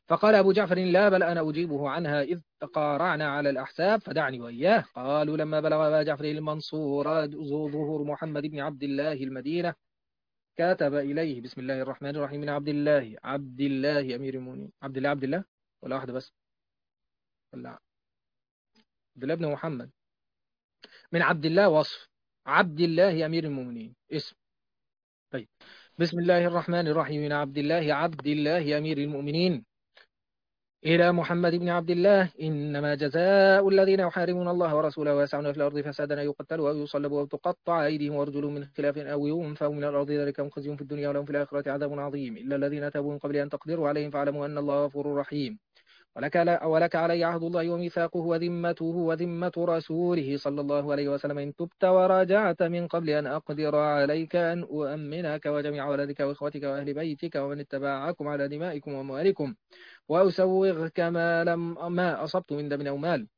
Speaker 1: فقال أبو جعفر لا بل أنا أجيبه عنها إذ تقارعنا على الأحساب فدعني وإياه. قالوا لما بلغ أبا جعفر المنصور ظهور محمد بن عبد الله المدينة كتب إليه بسم الله الرحمن الرحيم من عبد الله أمير المؤمنين. عبد الله ولا واحدة بس، ولا عبد الله بن محمد. من عبد الله وصف، عبد الله أمير المؤمنين اسم. طيب، بسم الله الرحمن الرحيم من عبد الله أمير المؤمنين إلى محمد بن عبد الله إنما جزاء الذين يحاربون الله ورسوله ويسعون في الأرض فسادا أن يقتلوا أو يصلبوا أو تقطع أيديهم وأرجلهم من خلاف أو ينفوا من الأرض ذلك هم خزي في الدنيا ولهم في الآخرة عذاب عظيم إلا الذين تابوا من قبل أن تقدروا عليهم فاعلموا أن الله غفور رحيم. ولك علي عهد الله وميثاقه وذمة رسوله صلى الله عليه وسلم إن تبت وراجعت من قبل أن أقدر عليك أن أؤمنك وجميع ولدك وإخوتك وأهل بيتك ومن اتبعكم على دمائكم وأموالكم وأسوغك ما أصبت من دم أو مال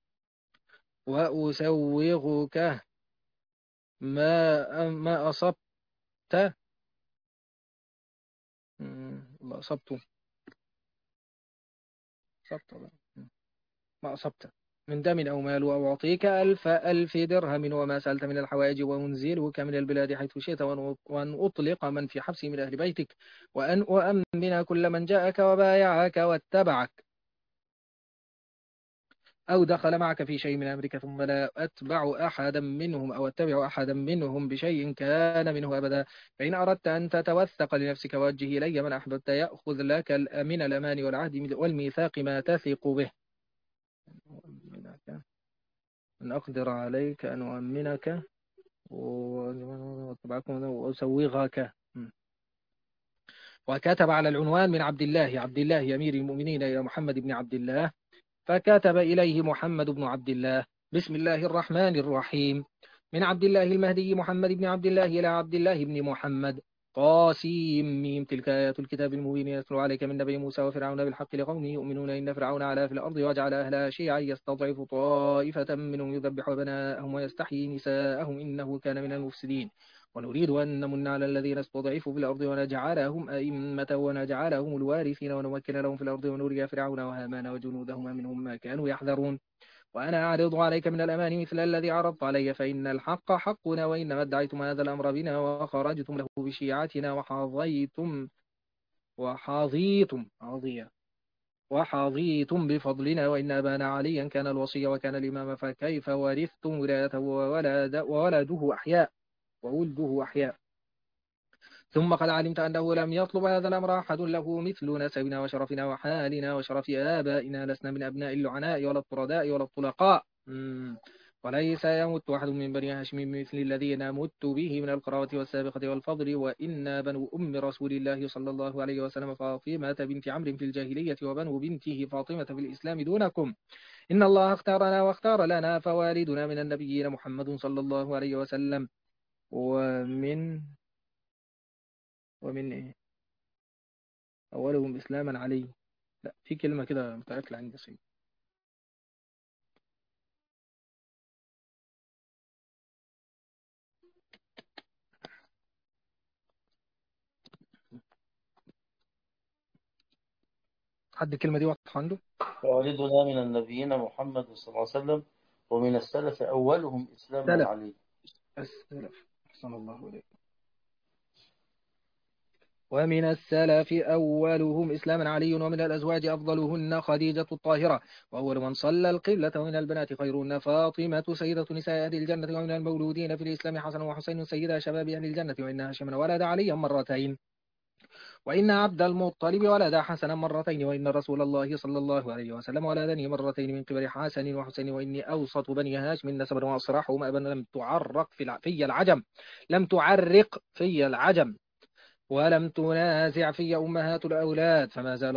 Speaker 1: وأسوغك ما أصبت أصبت ما أصبت من دم أو مال أو أعطيك ألف درهم وما سألت من الحوائج وأنزلك من البلاد حيث شئت وأن أطلق من في حبسي من أهل بيتك وأن أؤمن كل من جاءك وبايعك واتبعك أو دخل معك في شيء من أمرك ثم لا أتبع أحدا منهم أو أتبع أحدا منهم بشيء كان منه أبدا. فإن أردت أن تتوثق لنفسك وجه إلي من أحببت يأخذ لك من الأمان والعهد والميثاق ما تثق به أن أقدر عليك أن أؤمنك وأسوغك. وكتب على العنوان من عبد الله أمير المؤمنين إلى محمد بن عبد الله فكتب إليه محمد بن عبد الله بسم الله الرحمن الرحيم من عبد الله المهدي محمد بن عبد الله إلى عبد الله بن محمد قاسم ميم تلك آيات الكتاب المبين يتلو عليك من نبي موسى وفرعون بالحق لقوم يؤمنون إن فرعون علا في الأرض وجعل أهلها شيعا يستضعف طائفة منهم يذبح أبناءهم ويستحيي نساءهم إنه كان من المفسدين ونريد أن نمن على الذين استضعفوا في الأرض ونجعلهم أئمة ونجعلهم الوارثين ونمكن لهم في الأرض ونري فرعون وهامان وجنودهما منهم ما كانوا يحذرون وأنا أعرض عليك من الأمان مثل الذي عرضت علي فإن الحق حقنا وإنما ادعيتم هذا الأمر بنا وخرجتم له بشيعتنا وحاضيتم بفضلنا وإن أبانا عليا كان الوصي وكان الإمام فكيف ورثتم ولايته وولده أحياء ثم قد علمت أنه لم يطلب هذا الأمر أحد له مثل نسبنا وشرفنا وحالنا وشرف آبائنا لسنا من أبناء اللعناء ولا الطرداء ولا الطلقاء وليس يمت أحد من بني هاشم مثل الذي نمت به من القرابة والسابقة والفضل وإنا بنو أم رسول الله صلى الله عليه وسلم فاطمة بنت عمرو في الجاهلية وبنو بنته فاطمة في الإسلام دونكم إن الله اختارنا واختار لنا فوالدنا من النبيين محمد صلى الله عليه وسلم ومن إيه أولهم إسلاما علي. لا، في كلمة كده متأكل عندي سيد. حد الكلمة دي واضحة عنده؟
Speaker 2: فوالدنا من النبيين محمد صلى الله عليه وسلم ومن السلف أولهم إسلاما
Speaker 1: سلف
Speaker 2: عليه.
Speaker 1: السلف أحسن الله إليك. ومن السلف أولهم إسلاما علي ومن الأزواج أفضلهن خديجة الطاهرة وأول من صلى القبلة ومن البنات خيرهن فاطمة سيدة نساء أهل الجنة ومن المولودين في الإسلام حسن وحسين سيدا شباب أهل الجنة وإن هاشما ولد عليا مرتين وإن عبد المطلب ولد حسنا مرتين وإن رسول الله صلى الله عليه وسلم ولدني مرتين من قبل حسن وحسين وإني أوسط بني هاشم نسبا وأصرحهم أبا لم تعرق في العجم ولم تنازع في أمهات الأولاد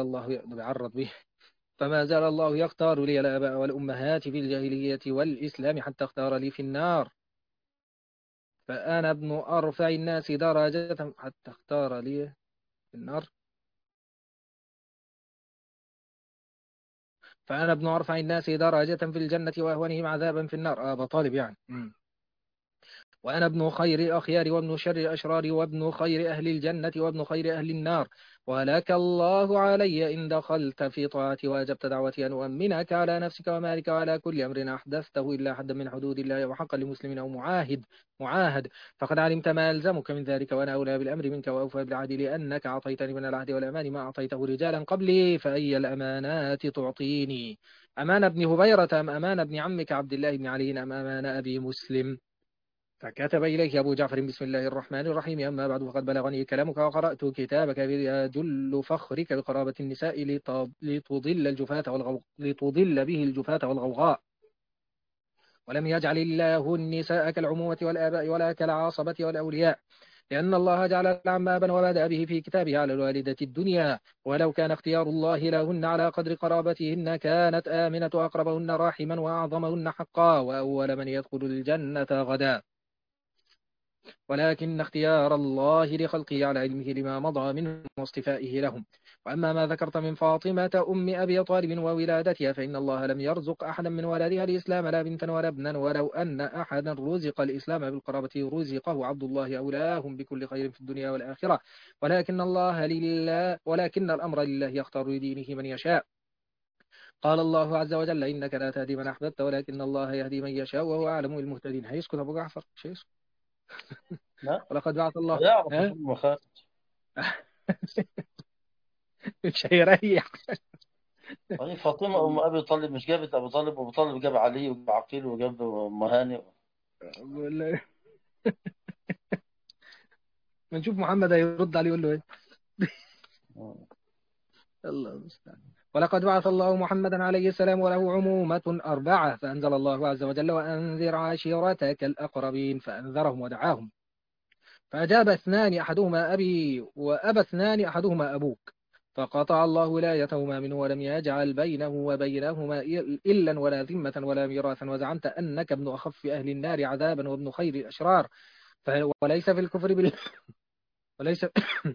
Speaker 1: فما زال الله يختار لي الآباء والأمهات في الجاهلية والإسلام حتى اختار لي في النار فأنا ابن أرفع الناس درجة حتى اختار لي في النار فأنا ابن أرفع الناس درجة في الجنة وأهونهم عذابا في النار. أبا طالب يعني وأنا ابن خير الأخيار وابن شر الأشرار وابن خير أهل الجنة وابن خير أهل النار. ولك الله علي إن دخلت في طاعتي وأجبت دعوتي أن أؤمنك على نفسك ومالك وعلى كل أمر أحدثته إلا حدا من حدود الله وحقا لمسلم أو معاهد. فقد علمت ما ألزمك من ذلك وأنا أولى بالأمر منك وأوفى بالعهد لأنك أعطيتني من العهد والأمان ما أعطيته رجالا قبلي فأي الأمانات تعطيني؟ أمان ابن هبيرة أم أمان ابن عمك عبد الله بن علي أم أمان أبي مسلم؟ فكتب إليه أبو جعفر بسم الله الرحمن الرحيم أما بعد فقد بلغني كلامك وقرأت كتابك يدل فخرك بقرابة النساء لتضل به الجفاة والغوغاء. ولم يجعل الله النساء كالعمومة والآباء ولا كالعاصبة والأولياء لأن الله جعل العم أبا وبدأ به في كتابه على الوالدة الدنيا. ولو كان اختيار الله لهن على قدر قرابتهن كانت آمنة أقربهن راحما وأعظمهن حقا وأول من يدخل الجنة غدا. ولكن اختيار الله لخلقه على علمه لما مضى منه واصطفائه لهم. وأما ما ذكرت من فاطمة أم أبي طالب وولادتها فإن الله لم يرزق أحدا من ولدها الإسلام لا بنتا ولا ابنا ولو أن أحدا رزق الإسلام بالقرابة رزقه عبد الله أولاهم بكل خير في الدنيا والآخرة. ولكن الأمر لله يختار لدينه من يشاء. قال الله عز وجل إنك لا تهدي من أحببت ولكن الله يهدي من يشاء وهو أعلم بالمهتدين. هيسكت أبو جعفر مش هيسكت.
Speaker 2: لا
Speaker 1: ولقد بعث الله
Speaker 2: يعرف
Speaker 1: ها
Speaker 2: يكون مخالف.
Speaker 1: مش هيريح.
Speaker 2: طيب فاطمة أم أبي طالب مش جابت أبو طالب، وأبو طالب جاب علي وجاب عقيل وجاب أم هاني.
Speaker 1: ما نشوف محمد هيرد عليه يقول له ايه. الله المستعان. ولقد بعث الله محمدا عليه السلام وله عمومة أربعة فأنزل الله عز وجل وأنذر عشيرتك الأقربين فأنذرهم ودعاهم فأجاب اثنان أحدهما أبي وأبى اثنان أحدهما أبوك فقطع الله ولايتهما منه ولم يجعل بينه وبينهما إلا ولا ذمة ولا ميراثا وزعمت أنك ابن أخف أهل النار عذابا وابن خير الأشرار وليس في الكفر بالله وليس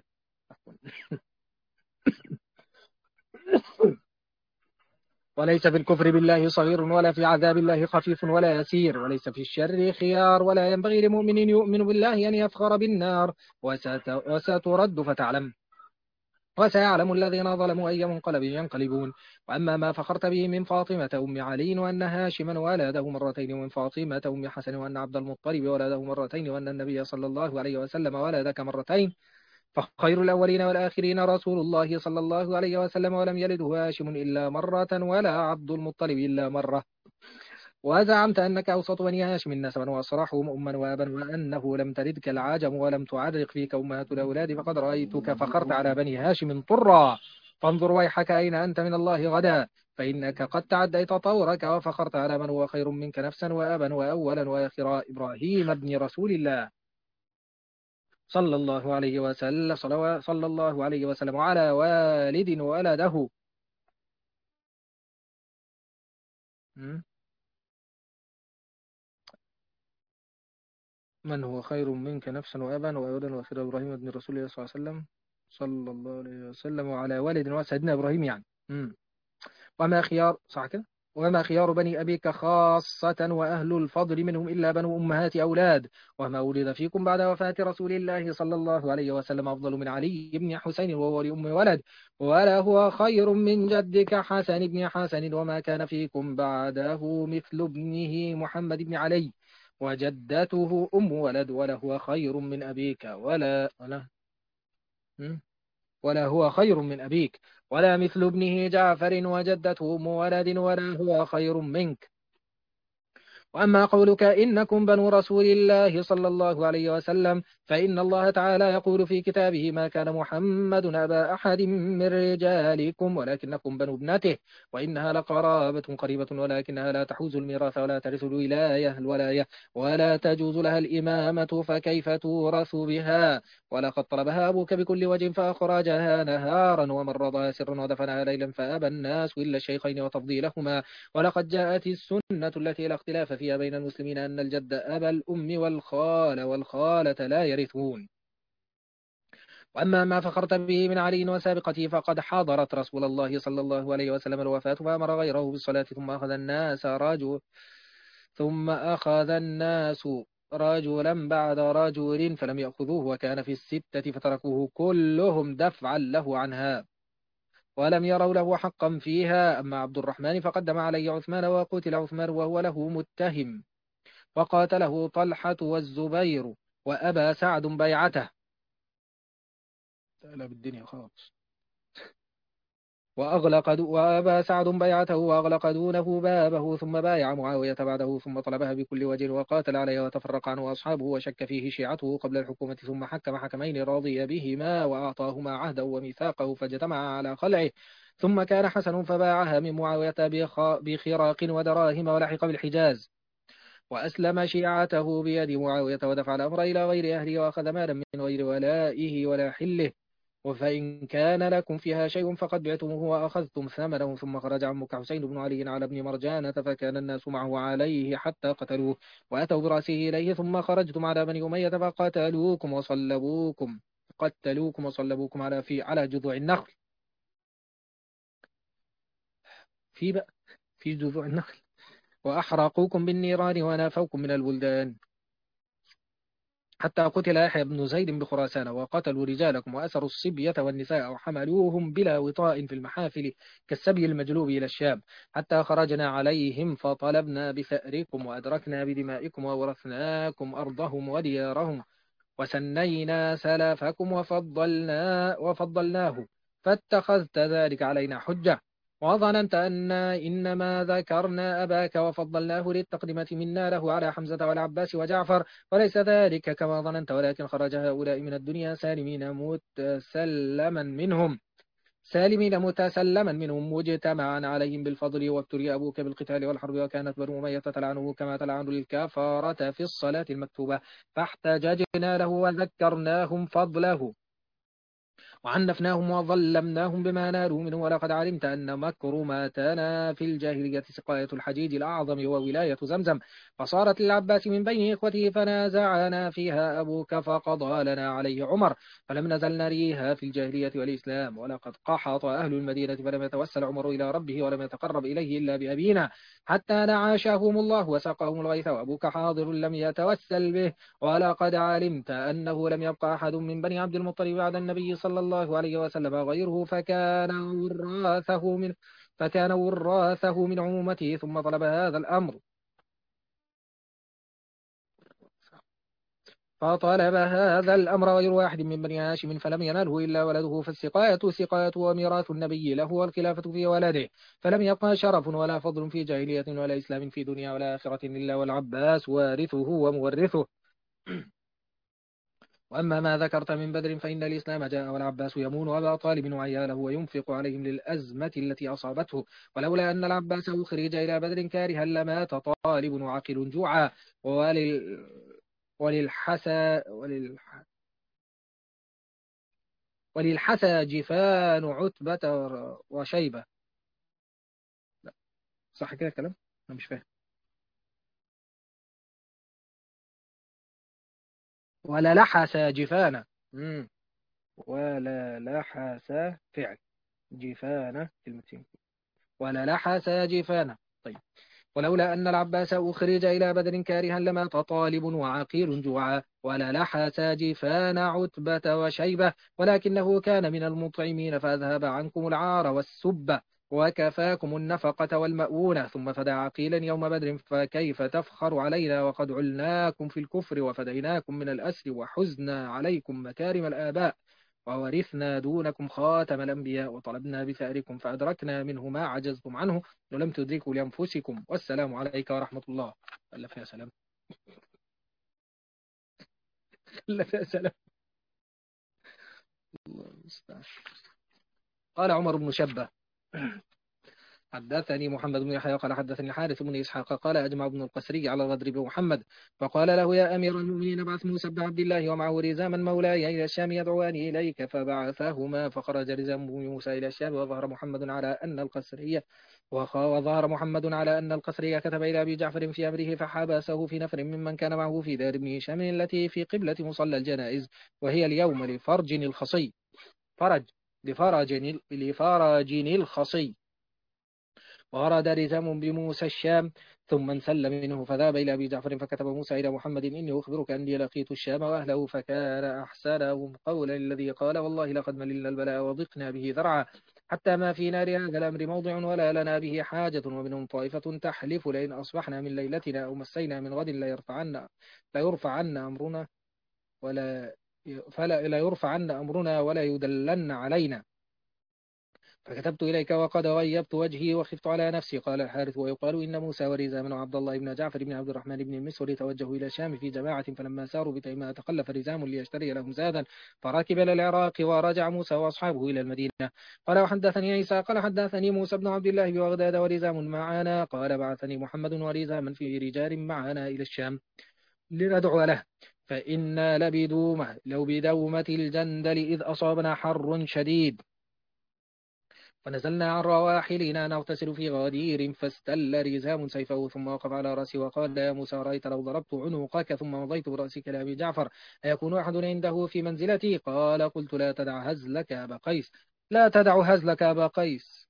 Speaker 1: وليس في الكفر بالله صغير ولا في عذاب الله خفيف ولا يسير وليس في الشر خيار ولا ينبغي لمؤمن يؤمن بالله أن يفخر بالنار وسترد فتعلم وسيعلم الذين ظلموا أي منقلب ينقلبون. وأما ما فخرت به من فاطمة أم علي وأن هاشما ولده مرتين ومن فاطمة أم حسن وأن عبد المطلب ولده مرتين وأن النبي صلى الله عليه وسلم ولدك مرتين فخير الأولين والآخرين رسول الله صلى الله عليه وسلم ولم يلده هاشم إلا مرة ولا عبد المطلب إلا مرة. وزعمت أنك أوسط بني هاشم نسبا وأصرحهم أما وأبا وأنه لم تلدك العجم ولم تعرق فيك أمهات الأولاد فقد رأيتك فخرت على بني هاشم طرا فانظر ويحك أين أنت من الله غدا فإنك قد تعديت طورك وفخرت على من هو خير منك نفسا وأبا وأولا وآخرا إبراهيم ابن رسول الله صلى الله عليه وسلم صلى الله عليه وسلم وعلى والد ولده. من هو خير منك نفسا وأبا وأولا وآخرا إبراهيم ابن رسول الله صلى الله عليه وسلم صلى الله عليه وسلم وعلى والد وسيدنا إبراهيم يعني. وما خيار صح كده وما خيار بني أبيك خاصة وأهل الفضل منهم إلا بنو أمهات أولاد وما ولد فيكم بعد وفاة رسول الله صلى الله عليه وسلم أفضل من علي بن حسين وهو لأم ولد ولا هو خير من جدك حسن بن حسن وما كان فيكم بعده مثل ابنه محمد بن علي وجدته أم ولد ولا هو خير من أبيك ولا هو خير من أبيك ولا مثل ابنه جعفر وجدته أم ولد ولا هو خير منك. وأما قولك إنكم بنو رسول الله صلى الله عليه وسلم فإن الله تعالى يقول في كتابه ما كان محمد أبا أحد من رجالكم ولكنكم بنو ابنته وإنها لقرابة قريبة ولكنها لا تحوز الميراث ولا ترث الولاية ولا تجوز لها الإمامة فكيف تورث بها ولقد طلبها أبوك بكل وجه فأخرجها نهارا ومرضها سرا ودفنها ليلا فأبى الناس إلا الشيخين وتفضيلهما. ولقد جاءت السنة التي لا اختلاف فيها بين المسلمين أن الجد أبا الأم والخالة لا يرثون. وأما ما فخرت به من علي وسابقته فقد حضرت رسول الله صلى الله عليه وسلم الوفاة فأمر غيره بالصلاة ثم أخذ الناس رجلا بعد رجل فلم يأخذوه، وكان في الستة فتركوه كلهم دفعا له عنها ولم يروا له حقا فيها. أما عبد الرحمن فقدم عليه عثمان وقتل عثمان وهو له متهم، وقاتله طلحة والزبير وأبى سعد بيعته. لا بالدنيا خالص. وأبى سعد بيعته وأغلق دونه بابه، ثم بايع معاوية بعده، ثم طلبها بكل وجه وقاتل عليه وتفرق عنه أصحابه وشك فيه شيعته قبل الحكومة، ثم حكم حكمين رضي بهما وأعطاهما عهده وميثاقه فاجتمع على خلعه. ثم كان حسن فباعها من معاوية بخراق ودراهم ولحق بالحجاز، وأسلم شيعته بيد معاوية ودفع الأمر إلى غير أهله وأخذ مالا من غير ولائه ولا حله. وفإن كان لكم فيها شيء فقد بعتموه وأخذتم ثمنه. ثم خرج عمك حسين بن علي على ابن مرجانة، فكان الناس معه عليه حتى قتلوه وأتوا برأسه إليه. ثم خرجتم على بني أمية فقتلوكم وصلبوكم على جذوع النخل. في جذوع النخل. وأحرقوكم بالنيران ونافوكم من البلدان، حتى قتل يحيى بن زيد بخراسان. وقتلوا رجالكم وأسروا الصبية والنساء وحملوهم بلا وطاء في المحافل كالسبي المجلوب إلى الشام، حتى خرجنا عليهم فطلبنا بثأركم وأدركنا بدمائكم وورثناكم أرضهم وديارهم، وسنينا سلفكم وفضلناه، فاتخذت ذلك علينا حجة، وظننت أن إنما ذكرنا أباك وفضلناه للتقدمة منا له على حمزة والعباس وجعفر، وليس ذلك كما ظننت، ولكن خرج هؤلاء من الدنيا سالمين متسلما منهم مجتمعا عليهم بالفضل. وابتلي أبوك بالقتال والحرب، وكانت بنو أمية تلعنه كما تلعن الكفارة في الصلاة المكتوبة، فاحتججنا له وذكرناهم فضله وعنفناهم وظلمناهم بما نالوا منه. ولقد علمت أن مكرماتنا في الجاهلية سقاية الحجيج الأعظم وولاية زمزم، فصارت للعباس من بين إخوته فنازعنا فيها أبوك فقضى لنا عليه عمر، فلم نزل نريها في الجاهلية والإسلام. ولقد قحط أهل المدينة فلم يتوسل عمر إلى ربه ولم يتقرب إليه إلا بأبينا، حتى نعاشهم الله وسقاهم الغيث، وأبوك حاضر لم يتوسل به. ولقد علمت أنه لم يبقى أحد من بني عبد المطلب بعد النبي صلى الله عليه وسلم غيره، فكان وراثه من عمومته. ثم طلب هذا الأمر غير واحد من بني هاشم فلم ينله إلا ولده، فالسقاية سقاية وميراث النبي له، والخلافة في ولده، فلم يبقى شرف ولا فضل في جاهلية ولا إسلام في دنيا ولا آخرة إلا والعباس وارثه ومورثه. وأما ما ذكرت من بدر فإن الإسلام جاء والعباس يمون أبا طالب وعياله وينفق عليهم للأزمة التي أصابته، ولولا أن العباس أخرج إلى بدر كارها لمات طالب وعقل جوعا. ولل... وللحسى وللح... وللحسى جفان عتبة وشيبة. صح كده الكلام؟ أنا مش فاهم. ولا لحس جفانا. مم. ولا لحس فعل جفانا كلمتين. ولا لحس جفانا. طيب. ولولا أن العباس أخرج إلى بدر كارها لمات طالب وعقيل جوعا، وللحس جفان عتبة وشيبة، ولكنه كان من المطعمين فأذهب عنكم العار والسب وكفاكم النفقة والمؤونة. ثم فدى عقيلا يوم بدر، فكيف تفخر علينا وقد علناكم في الكفر وفديناكم من الأسر وحزنا عليكم مكارم الآباء، وورثنا دونكم خاتم الأنبياء، وطلبنا بثأركم فأدركنا منه ما عجزتم عنه ولم تدركوا لأنفسكم، والسلام عليك ورحمة الله. قال فيها سلام. قال فيها سلام. الله المستعان. قال عمر بن شبة حدثني محمد بن يحيى قال حدثني حارث بن إسحاق قال أجمع ابن القسري على الغدر بمحمد، فقال له يا أمير المؤمنين ابعث موسى بن عبد الله ومعه رزاما مولاي إلى الشام يدعواني إليك، فبعثهما، فخرج رزام موسى إلى الشام، وظهر محمد على أن القسري كتب إلى أبي جعفر في أمره، فحبسه في نفر ممن كان معه في دار ابن هشام التي في قبلة مصلى الجنائز، وهي اليوم لفرج الخصي. فرج لفرج الخصي. وأراد رزام بموسى الشام، ثم انسل منه فذهب إلى أبي جعفر فكتب موسى إلى محمد إني أخبرك أني لقيت الشام وأهله فكان أحسنهم قولا الذي قال والله لقد مللنا البلاء وضقنا به ذرعا حتى ما في نار هذا الأمر موضع ولا لنا به حاجة ومنهم طائفة تحلف لئن أصبحنا من ليلتنا أو مسينا من غد لا يرفع عنا أمرنا ولا لا يرفع عنا أمرنا ولا يدلن علينا فكتبت إليك وقد غيبت وجهي وخفت على نفسي. قال الحارث ويقال إن موسى ورزام وعبد الله بن جعفر بن عبد الرحمن بن المسور توجهوا إلى الشام في جماعة فلما ساروا بتيماء تخلف رزام ليشتري لهم زادا فركب إلى العراق ورجع موسى وأصحابه إلى المدينة. قال وحدثني عيسى قال حدثني موسى بن عبد الله ببغداد ورزام معنا قال بعثني محمد ورزام في رجال معنا إلى الشام لندعو له فإنا لو بدومة الجندل إذ أصابنا حر شديد فنزلنا عن رواحلنا نغتسل في غدير فاستل رزام سيفه ثم وقف على رأسي وقال يا موسى رأيت لو ضربت عنقك ثم مضيت برأسك لأبي جعفر أيكون أحد عنده في منزلتي؟ قال قلت لا تدع هزلك أبا قيس لا تدع هزلك أبا قيس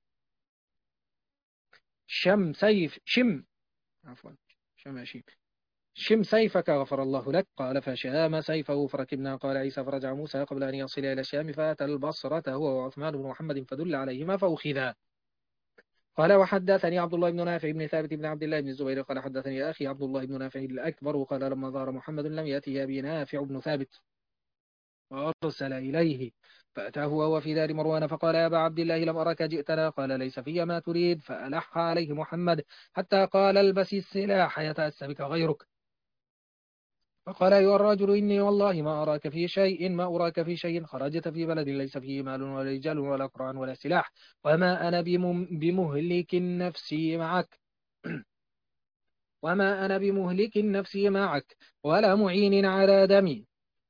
Speaker 1: شم سيف شم عفوا شم شم سيفك غفر الله لك. قال فشام سيفه فركبنا. قال عيسى فرجع موسى قبل أن يصل إلى الشام فأتى البصرة هو وعثمان بن محمد فدل عليهما فأخذا. قال وحدثني عبد الله بن نافع بن ثابت بن عبد الله بن الزبير قال حدثني أخي عبد الله بن نافع الأكبر قال لما ظهر محمد لم يأتي أبي نافع بن ثابت فأرسل إليه فأتاه وهو في دار مروان فقال يا أبا عبد الله لم أرك جئتنا قال ليس في ما تريد فألح عليه محمد حتى قال البس السلاح يتأسى بك غيرك. فقال أيها الرجل إني والله ما أراك في شيء خرجت في بلد ليس فيه مال ولا رجال ولا قرآن ولا سلاح وما أنا بمهلك نفسي معك وما أنا بمهلك نفسي معك ولا معين على دمي.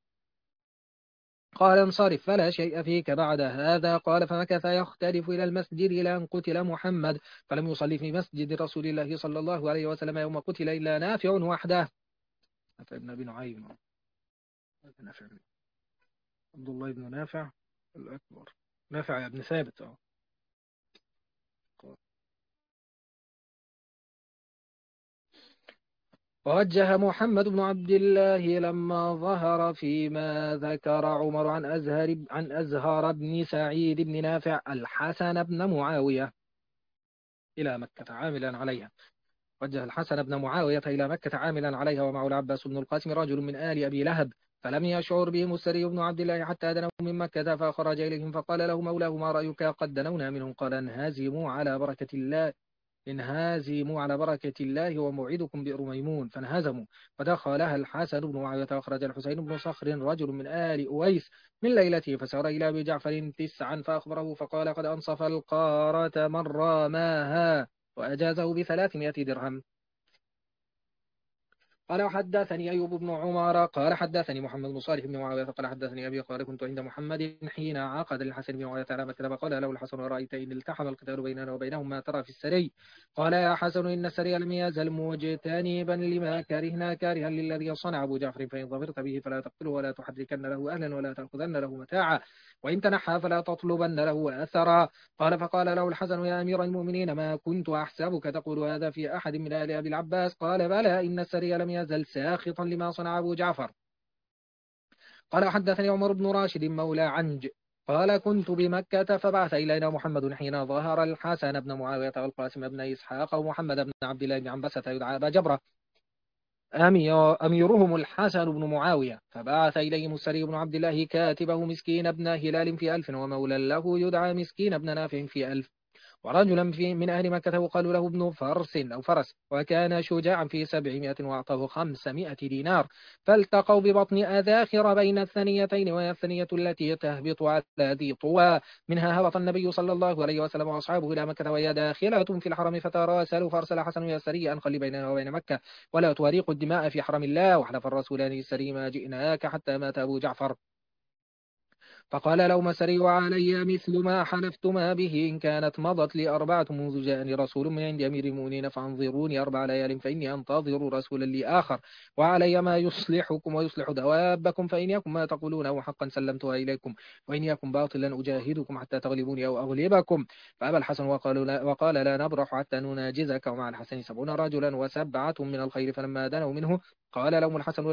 Speaker 1: قال انصرف فلا شيء فيك بعد هذا. قال فمكث يختلف إلى المسجد إلى أن قتل محمد فلم يصلي في مسجد رسول الله صلى الله عليه وسلم يوم قتل إلا نافع وحده. نافع بن أبي نعيم نافع عبد الله بن نافع الأكبر نافع بن ثابت ووجه محمد بن عبد الله لما ظهر فيما ذكر عمر عن أزهر بن سعيد بن نافع الحسن بن معاوية إلى مكة عاملا عليها. وجه الحسن بن معاوية إلى مكة عاملا عليها ومعه العباس بن القاسم رجل من آل أبي لهب فلم يشعر بهم السري بن عبد الله حتى دنوا من مكة فخرج إليهم فقال له مولاه ما رأيك قد دنونا منهم قال انهزموا على بركة الله وموعدكم بئر ميمون. فانهزموا فدخلها الحسن بن معاوية وأخرج الحسين بن صخر رجل من آل أويس من ليلته فسار إلى أبي جعفر 9 فأخبره فقال قد أنصف القارة من راماها وأجازه ب300 درهم. قال وحدثني أيوب بن عمر قال حدثني محمد بن صالح بن معاوية قال حدثني أبي قال كنت عند محمد حين عقد الحسن بن معاوية على مكة فقال له الحسن رأيت إن التحم القتال بيننا وبينهم ما ترى في السري؟ قال يا حسن إن السري لم يزل مجتنبا لما كرهنا كارها للذي صنع أبو جعفر فإن ظفرت به فلا تقتله ولا تحركن له أهلا ولا تأخذن له متاعا وإن تنحى فلا تطلبن له أثرا. قال فقال له الحسن يا أمير المؤمنين ما كنت أحسبك تقول هذا في أحد من آل أبي العباس. قال بلى إن السري لم يزل ساخطا لما صنع أبو جعفر. قال حدثني عمر بن راشد مولى عنج قال كنت بمكة فبعث إلينا محمد حين ظهر الحسن بن معاوية والقاسم بن إسحاق ومحمد بن عبد الله بن عنبسة يدعى أبا جبرة أميرهم الحسن بن معاوية فبعث إليهم السري بن عبد الله كاتبه مسكين بن هلال في 1000 ومولى له يدعى مسكين بن نافع في 1000 ورجلا من أهل مكة وقالوا له ابن فرس أو فرس وكان شجاعا في 700 وأعطاه 500 دينار فالتقوا ببطن أذاخر بين الثنيتين وهي الثنية التي تهبط على ذي طوى منها هبط النبي صلى الله عليه وسلم وأصحابه إلى مكة وهي داخلة في الحرم فتراسلوا فأرسل حسن يا سري أن خلي بيننا وبين مكة ولا تواريق الدماء في حرم الله وحلف الرسولان السري ما جئناك حتى مات أبو جعفر. فقال لهما السري وعلي مثل ما حلفتما به إن كانت مضت لي 4 منذ جاءني رسول من عند أمير المؤمنين فانظروني 4 ليال فإني أنتظر رسولا لي آخر وعلي ما يصلحكم ويصلح دوابكم فإن يكن ما تقولونه حقا سلمتها إليكم وإن يكن باطلا أجاهدكم حتى تغلبوني أو أغلبكم. فأبى الحسن وقال لا نبرح حتى نناجزك. ومع الحسن 70 رجلا و7 من الخير. فلما دنوا منه قال لهم الحسن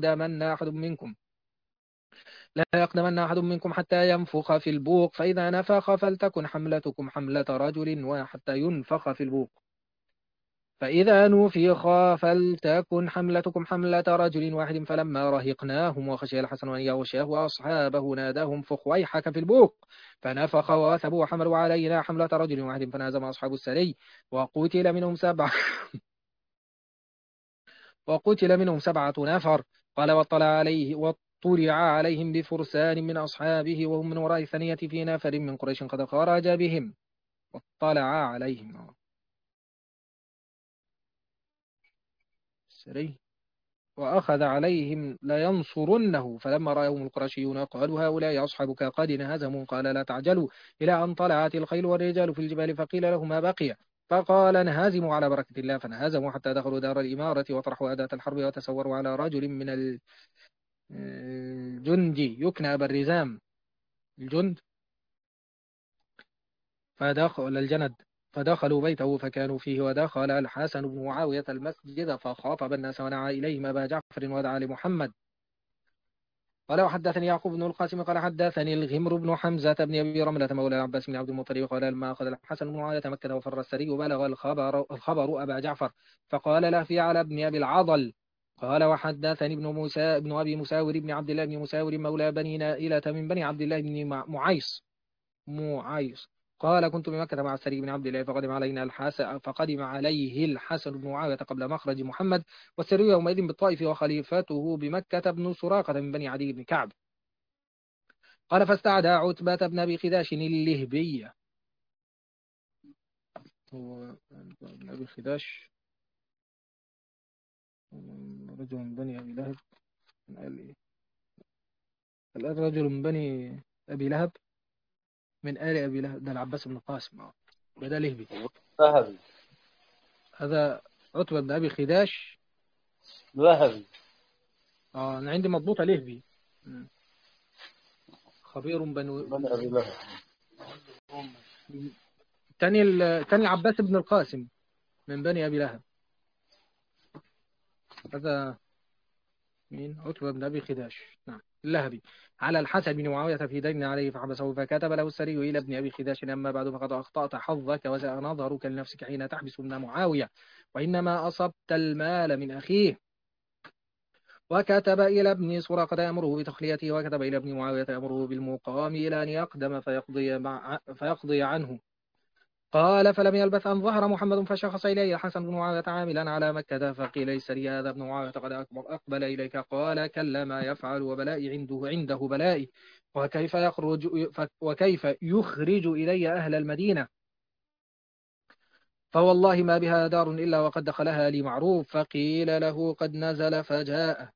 Speaker 1: لا يقدمن أحد منكم حتى ينفخ في البوق فإذا نفخ فلتكن حملتكم حملة رجل وحتى ينفخ في البوق فإذا نفخ فلتكن حملتكم حملة رجل واحد. فلما رهقناهم وخشي الحسن أن يغشاه أصحابه ناداهم فخ ويحك في البوق فنفخ وثبوا وحملوا علينا حملة رجل واحد فنازم أصحاب السري وقتل منهم 7 وقتل منهم 7 نفر. قال واطلع عليهم بفرسان من أصحابه وهم من وراء الثانية في نفر من قريش قد خرج بهم. واطلع عليهم سري وأخذ عليهم لينصرنه. فلما رأيهم القرشيون قالوا هؤلاء أصحابك قد انهزموا. قال لا تعجلوا إلى أن طلعت الخيل والرجال في الجبال فقيل له ما بقي فقال انهزموا على بركة الله. فانهزموا حتى دخلوا دار الإمارة وطرحوا أداة الحرب وتسوروا على رجل من الجندي يكنى أبا الرزام الجند فدخلوا بيته فكانوا فيه. ودخل الحسن بن معاوية المسجد فخاطب الناس ونعى إليهم أبا جعفر ودعا لمحمد. قال وحدثني يعقوب بن القاسم قال حدثني الغمر بن حمزة بن أبي رملة مولى العباس بن عبد المطلب قال لما أخذ الحسن بن معاوية مكة وفر السري بلغ الخبر أبا جعفر فقال له في على ابن أبي العضل. قال وحدثني ابن أبي مساور بن عبد الله بن مساور مولى بني نائلة من بني عبد الله بن معيص قال كنت بمكة مع السري بن عبد الله فقدم عليه الحسن بن معاوية قبل مخرج محمد والسري يومئذ بالطائف وخليفته بمكة بن سراقة من بني عدي بن كعب. قال فاستعدى عتبة بن أبي خداش اللهبية. هو ابن أبي خداش رجل من بني أبي لهب رجل من بني أبي لهب من آل أبي لهب ده العباس بن القاسم ده لهبي. هذا عتبة بن أبي خداش
Speaker 2: ذهبي.
Speaker 1: أنا عندي مضبوطة لهبي. خبير
Speaker 2: بني أبي لهب.
Speaker 1: تاني العباس بن القاسم من بني أبي لهب. هذا مين؟ عتبة بن أبي خداش. نعم اللهبي على الحسن بن معاوية في دين عليه فحبسه فكتب له السري إلى ابن أبي خداش أما بعد فقد أخطأت حظك وساء نظرك لنفسك حين تحبس ابن معاوية وإنما أصبت المال من أخيه. وكتب إلى ابن سراقة يأمره بتخليته وكتب إلى ابن معاوية يأمره بالمقام إلى أن يقدم فيقضي عنه. قال فلم يلبث أن ظهر محمد فشخص إليه الحسن بن معاوية عاملا على مكة فقيل للسري هذا ابن معاوية قد أقبل إليك. قال كلا ما يفعل وبلائي عنده بلائي وكيف يخرج إلي أهل المدينة فوالله ما بها دار إلا وقد دخلها لي معروف. فقيل له قد نزل فجاء.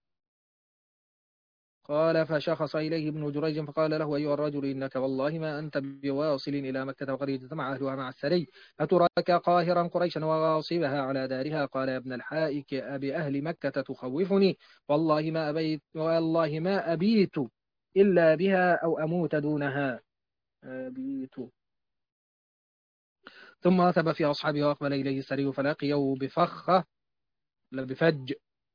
Speaker 1: قال فشخص إليه ابن جريج فقال له أيها الرجل إنك والله ما أنت بواصل إلى مكة وقد اجتمع أهلها مع السري أتراك قاهرا قريشا وغاصبها على دارها. قال يا ابن الحائك أبي أهل مكة تخوفني والله ما أبيت إلا بها أو أموت دونها. أبيت. ثم أثب في أصحابه وأقبل إليه السري فلاقيه بفج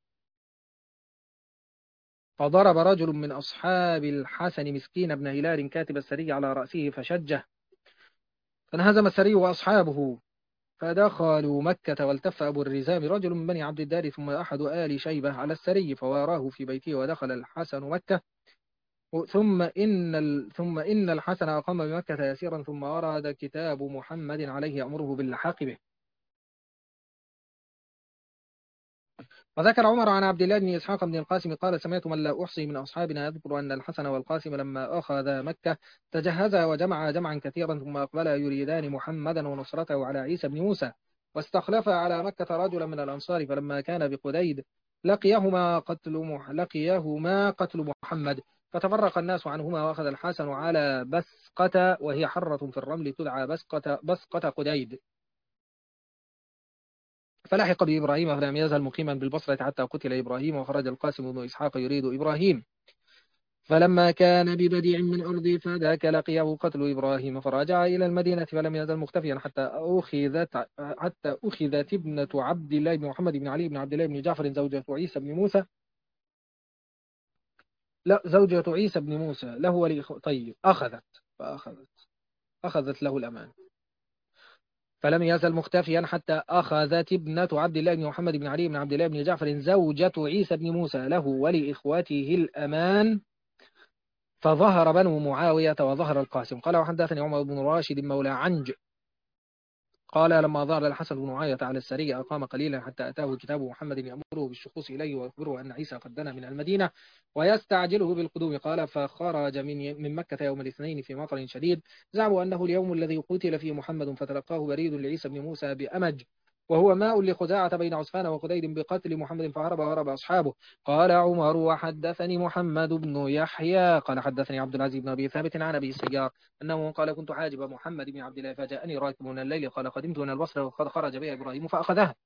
Speaker 1: فضرب رجل من أصحاب الحسن مسكين بن هلال كاتب السري على رأسه فشجه فانهزم السري وأصحابه فدخلوا مكة. والتف أبو الرزام رجل من بني عبد الدار ثم أحد آل شيبة على السري فواراه في بيته. ودخل الحسن مكة ثم إن الحسن أقام بمكة يسيرا ثم أراد كتاب محمد عليه أمره باللحاق به. وذكر عمر عن عبد الله بن إسحاق بن القاسم قال سمعت من لا أحصي من أصحابنا يذكر أن الحسن والقاسم لما أخذ مكة تجهزا وجمع جمعا كثيرا ثم أقبلا يريدان محمدا ونصرته على عيسى بن موسى واستخلف على مكة رجلا من الأنصار فلما كان بقديد لقيهما قتل محمد فتفرق الناس عنهما، وأخذ الحسن على بسقة، وهي حرة في الرمل تدعى بسقة قديد، فلحق بإبراهيم فلم يزل مقيما بالبصرة حتى قتل إبراهيم، وخرج القاسم بن إسحاق يريد إبراهيم، فلما كان ببديع من أرض فذاك لقيه قتل إبراهيم، فرجع إلى المدينة فلم يزل مختفيا حتى أخذت ابنة عبد الله بن محمد بن علي بن عبد الله بن جعفر زوجة عيسى بن موسى، لا زوجة عيسى بن موسى له طيب أخذت له الأمان، فلم يزل مختفيا حتى أخذت ابنة عبد الله بن محمد بن علي بن عبد الله بن جعفر زوجة عيسى بن موسى له ولإخوته الأمان، فظهر بنو معاوية وظهر القاسم. قال وحدثني عمر بن راشد مولى عنج قال لما ظهر الحسن بن معاوية على السرية أقام قليلا حتى أتاه كتاب محمد يأمره بالشخوص إليه ويخبره أن عيسى قد دنا من المدينة ويستعجله بالقدوم. قال فخرج من مكة يوم الاثنين في مطر شديد، زعموا أنه اليوم الذي قتل فيه محمد، فتلقاه بريد لعيسى بن موسى بأمج وهو ماء لخزاعة بين عسفان وخديد بقتل محمد، فهرب وهرب أصحابه. قال عمر وحدثني محمد بن يحيى قال حدثني عبد العزيز بن أبي ثابت عن أبي السيار أنه قال كنت حاجب محمد بن عبد الله فجاءني راكب من الليل قال قدمت من البصرة وقد خرج بها إبراهيم فأخذها.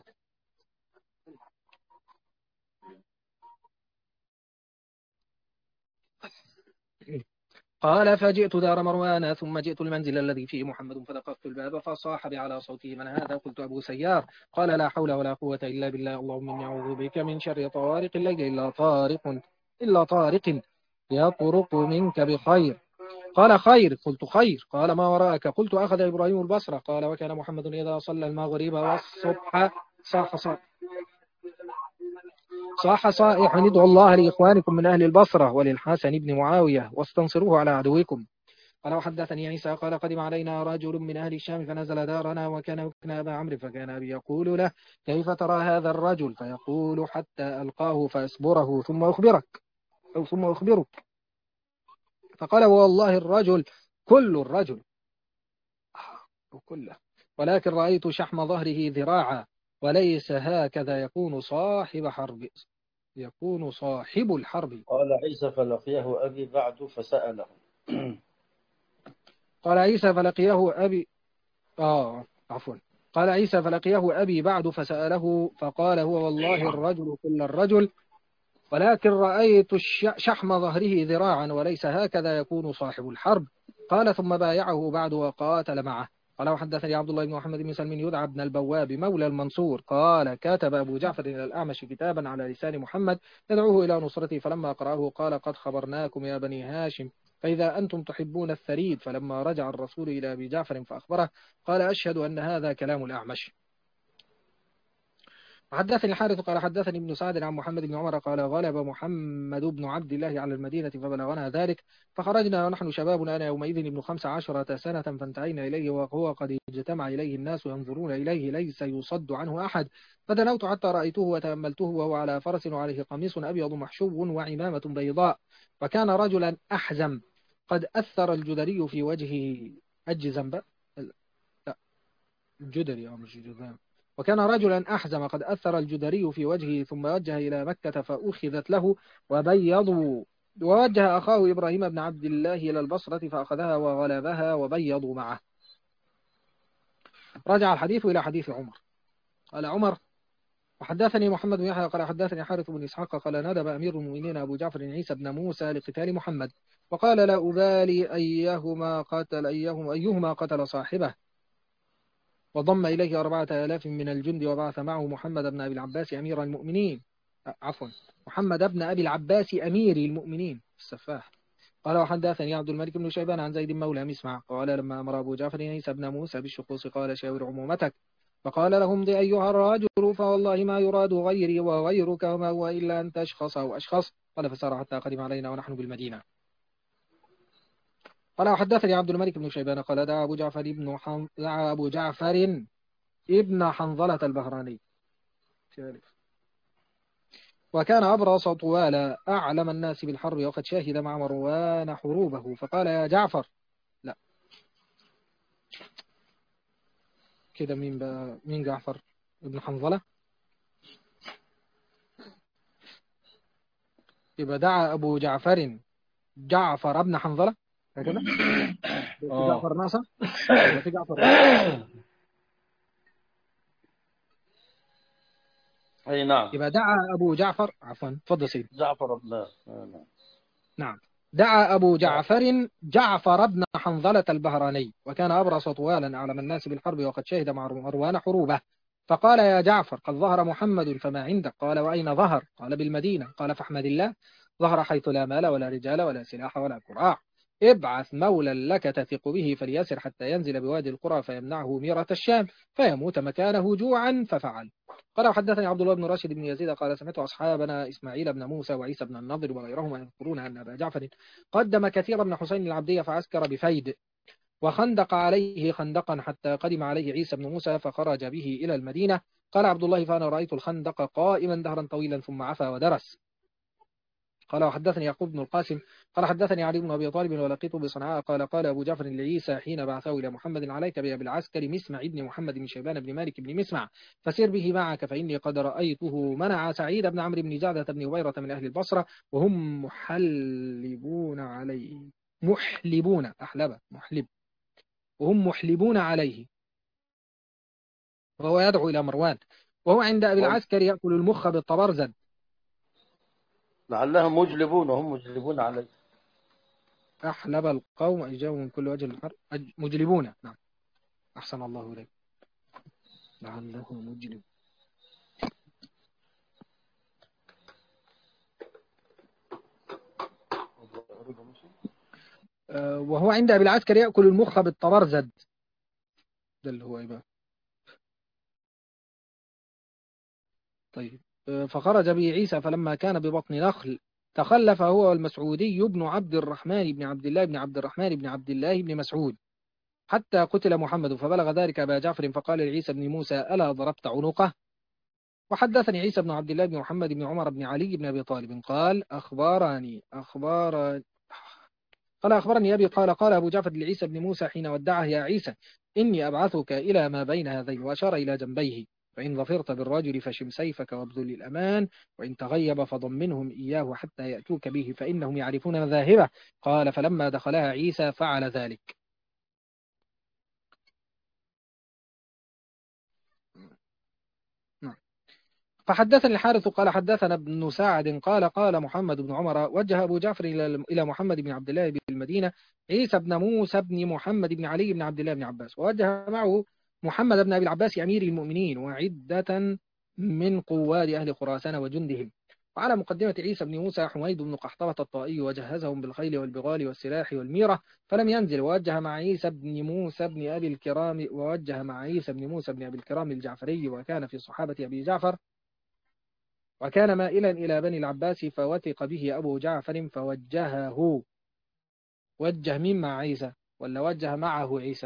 Speaker 1: قال فجئت دار مروان ثم جئت المنزل الذي فيه محمد فدققت الباب فصاح بي على صوته من هذا؟ قلت أبو سيار. قال لا حول ولا قوة إلا بالله، اللهم إني أعوذ بك من شر طوارق الليل إلا طارق يطرق منك بخير. قال خير. قلت خير. قال ما وراءك؟ قلت أخذ إبراهيم البصرة. قال وكان محمد إذا صلى المغرب والصبح صاح صائح ادعوا الله لإخوانكم من أهل البصرة وللحسن بن معاوية واستنصروه على عدوكم. قال وحدثني عيسى قال قدم علينا رجل من أهل الشام فنزل دارنا وكان يكن أبا عمرو، فكان أبي يقول له كيف ترى هذا الرجل؟ فيقول حتى ألقاه فأسبره ثم أخبرك. فقال والله الرجل كل الرجل كله، ولكن رأيت شحم ظهره ذراعا، وليس هكذا يكون صاحب الحرب.
Speaker 2: قال عيسى فلقيه أبي بعد فسأله.
Speaker 1: قال عيسى فلقيه أبي عفوا قال عيسى فلقيه أبي بعد فسأله فقال هو والله الرجل كل الرجل، ولكن رأيت شحم ظهره ذراعا، وليس هكذا يكون صاحب الحرب. قال ثم بايعه بعد وقاتل معه. قال وحدثني عبد الله بن محمد بن سلم يدعى ابن البواب مولى المنصور قال كتب أبو جعفر إلى الأعمش كتابا على لسان محمد يدعوه إلى نصرته، فلما قرأه قال قد خبرناكم يا بني هاشم فإذا أنتم تحبون الثريد. فلما رجع الرسول إلى أبي جعفر فأخبره قال أشهد أن هذا كلام الأعمش. حدثني الحارث قال حدثني ابن سعد عن محمد بن عمر قال غلب محمد بن عبد الله على المدينة فبلغنا ذلك، فخرجنا ونحن شباب أنا يومئذ ابن 15 سنة فانتهينا إليه وهو قد اجتمع إليه الناس ينظرون إليه ليس يصد عنه أحد، فدنوت حتى رأيته وتأملته وهو على فرس وعليه قميص أبيض محشوب وعمامة بيضاء، وكان رجلا أحزم قد أثر الجدري في وجهه الجزم لا الجدري مش جذام. وكان رجلا أحزم قد أثر الجدري في وجهه، ثم وجه إلى مكة فأخذت له وبيضوا، ووجه أخاه إبراهيم بن عبد الله إلى البصرة فأخذها وغلبها وبيضوا معه. رجع الحديث إلى حديث عمر. قال عمر وحدثني محمد بن يحيى قال حدثني حارث بن إسحاق قال ندب أمير المؤمنين أبو جعفر عيسى بن موسى لقتال محمد، وقال لا أبالي أيهما قتل صاحبه، وضم إليه 4000 من الجند وبعث معه محمد بن أبي العباس أمير المؤمنين محمد بن أبي العباس أمير المؤمنين السفاح. قال وحدثني عبد الملك بن شيبان عن زيد مولى مسمع قال لما أمر أبو جعفر عيسى بن موسى بالشخوص قال شاور عمومتك، فقال لهم دي أيها الرجل فوالله ما يراد غيري وغيرك وما هو إلا أن تشخص أو أشخص. قال فسار حتى قدم علينا ونحن بالمدينة. قال وحدثني عبد الملك بن شيبان قال دعا أبو جعفر ابن حنظلة البهراني وكان أبرص طوالا أعلم الناس بالحرب وقد شاهد مع مروان حروبه، فقال يا جعفر لا كده مين جعفر ابن حنظلة؟ يبقى دعا أبو جعفر جعفر بن حنظلة هكذا. في جعفر ناصر ولا في جعفر؟
Speaker 2: أي نعم.
Speaker 1: يبقى دعا أبو جعفر، عفوا تفضل سيدي.
Speaker 2: جعفر بن نعم.
Speaker 1: نعم. دعا أبو جعفر جعفر بن حنظلة البهراني، وكان أبرص طوالا أعلم الناس بالحرب، وقد شهد مع مروان حروبه. فقال: يا جعفر، قد ظهر محمد فما عندك؟ قال: وأين ظهر؟ قال: بالمدينة. قال: فاحمد الله، ظهر حيث لا مال ولا رجال ولا سلاح ولا كراع. ابعث مولا لك تثق به فليسر حتى ينزل بوادي القرى فيمنعه ميرة الشام فيموت مكانه جوعا. ففعل. قال: وحدثني عبد الله بن راشد بن يزيد قال: سمعت أصحابنا إسماعيل بن موسى وعيسى بن النضر وغيرهما يذكرون أن أبا جعفر قدم كثير بن حسين العبدية فعسكر بفيد، وخندق عليه خندقا حتى قدم عليه عيسى بن موسى فخرج به إلى المدينة. قال عبد الله: فأنا رأيت الخندق قائما دهرا طويلا ثم عفا ودرس. قال: وحدثني يعقوب بن القاسم قال: حدثني علي بن أبي طالب ولقيته بصنعاء قال: قال أبو جعفر لعيسى حين بعثه إلى محمد: عليك بالعسكر مسمع بن محمد بن شيبان بن مالك بن مسمع، فسر به معك، فإني قد رأيته منع سعيد بن عمرو بن جعدة بن هبيرة من أهل البصرة وهم محلبون عليه، محلبون أحلب محلب، وهم محلبون عليه، وهو يدعو إلى مروان، وهو عند أبي العسكر يأكل المخ بالطبرزد.
Speaker 2: لعلهم مجلبون وهم مجلبون عليه.
Speaker 1: أحلب القوم أجابوا من كل وجه الحر مجلبون. نعم، أحسن الله إليك، لعله مجلب. وهو عند أبي العسكر يأكل المخ بالطبرزد، ده اللي هو إيه بقى؟ طيب. فخرج به عيسى فلما كان ببطن نخل تخلف هو والمسعودي بن عبد الرحمن بن عبد الله بن عبد الرحمن بن عبد الله بن مسعود حتى قتل محمد، فبلغ ذلك أبا جعفر فقال لعيسى بن موسى: ألا ضربت عنقه؟ وحدثني عيسى بن عبد الله بن محمد بن عمر بن علي بن أبي طالب قال: أخبرني أبي قال: قال أبو جعفر لعيسى بن موسى حين ودعه: يا عيسى، إني أبعثك إلى ما بين هذين، وأشار إلى جنبيه، فإن ظفرت بالرجل فشم سيفك وابذل الأمان، وإن تغيب فضمنهم إياه حتى يأتوك به فإنهم يعرفون مذاهبه. قال: فلما دخلها عيسى فعل ذلك. فحدثني الحارث قال: حدثنا ابن سعد قال: قال محمد بن عمر: وجه أبو جعفر إلى محمد بن عبد الله بالمدينة عيسى بن موسى بن محمد بن علي بن عبد الله بن عباس، ووجه معه محمد بن أبي العباس أمير المؤمنين وعدة من قواد أهل خراسان وجندهم. وعلى مقدمة عيسى بن موسى حميد بن قحطبة الطائي وجهزهم بالخيل والبغال والسلاح والميرة فلم ينزل. ووجه مع عيسى بن موسى بن أبي الكرام الجعفري، وكان في صحابة أبي جعفر، وكان مائلا إلى بني العباس فوثق به أبو جعفر فوجهه. وجه مين مع عيسى ولا وجه معه عيسى؟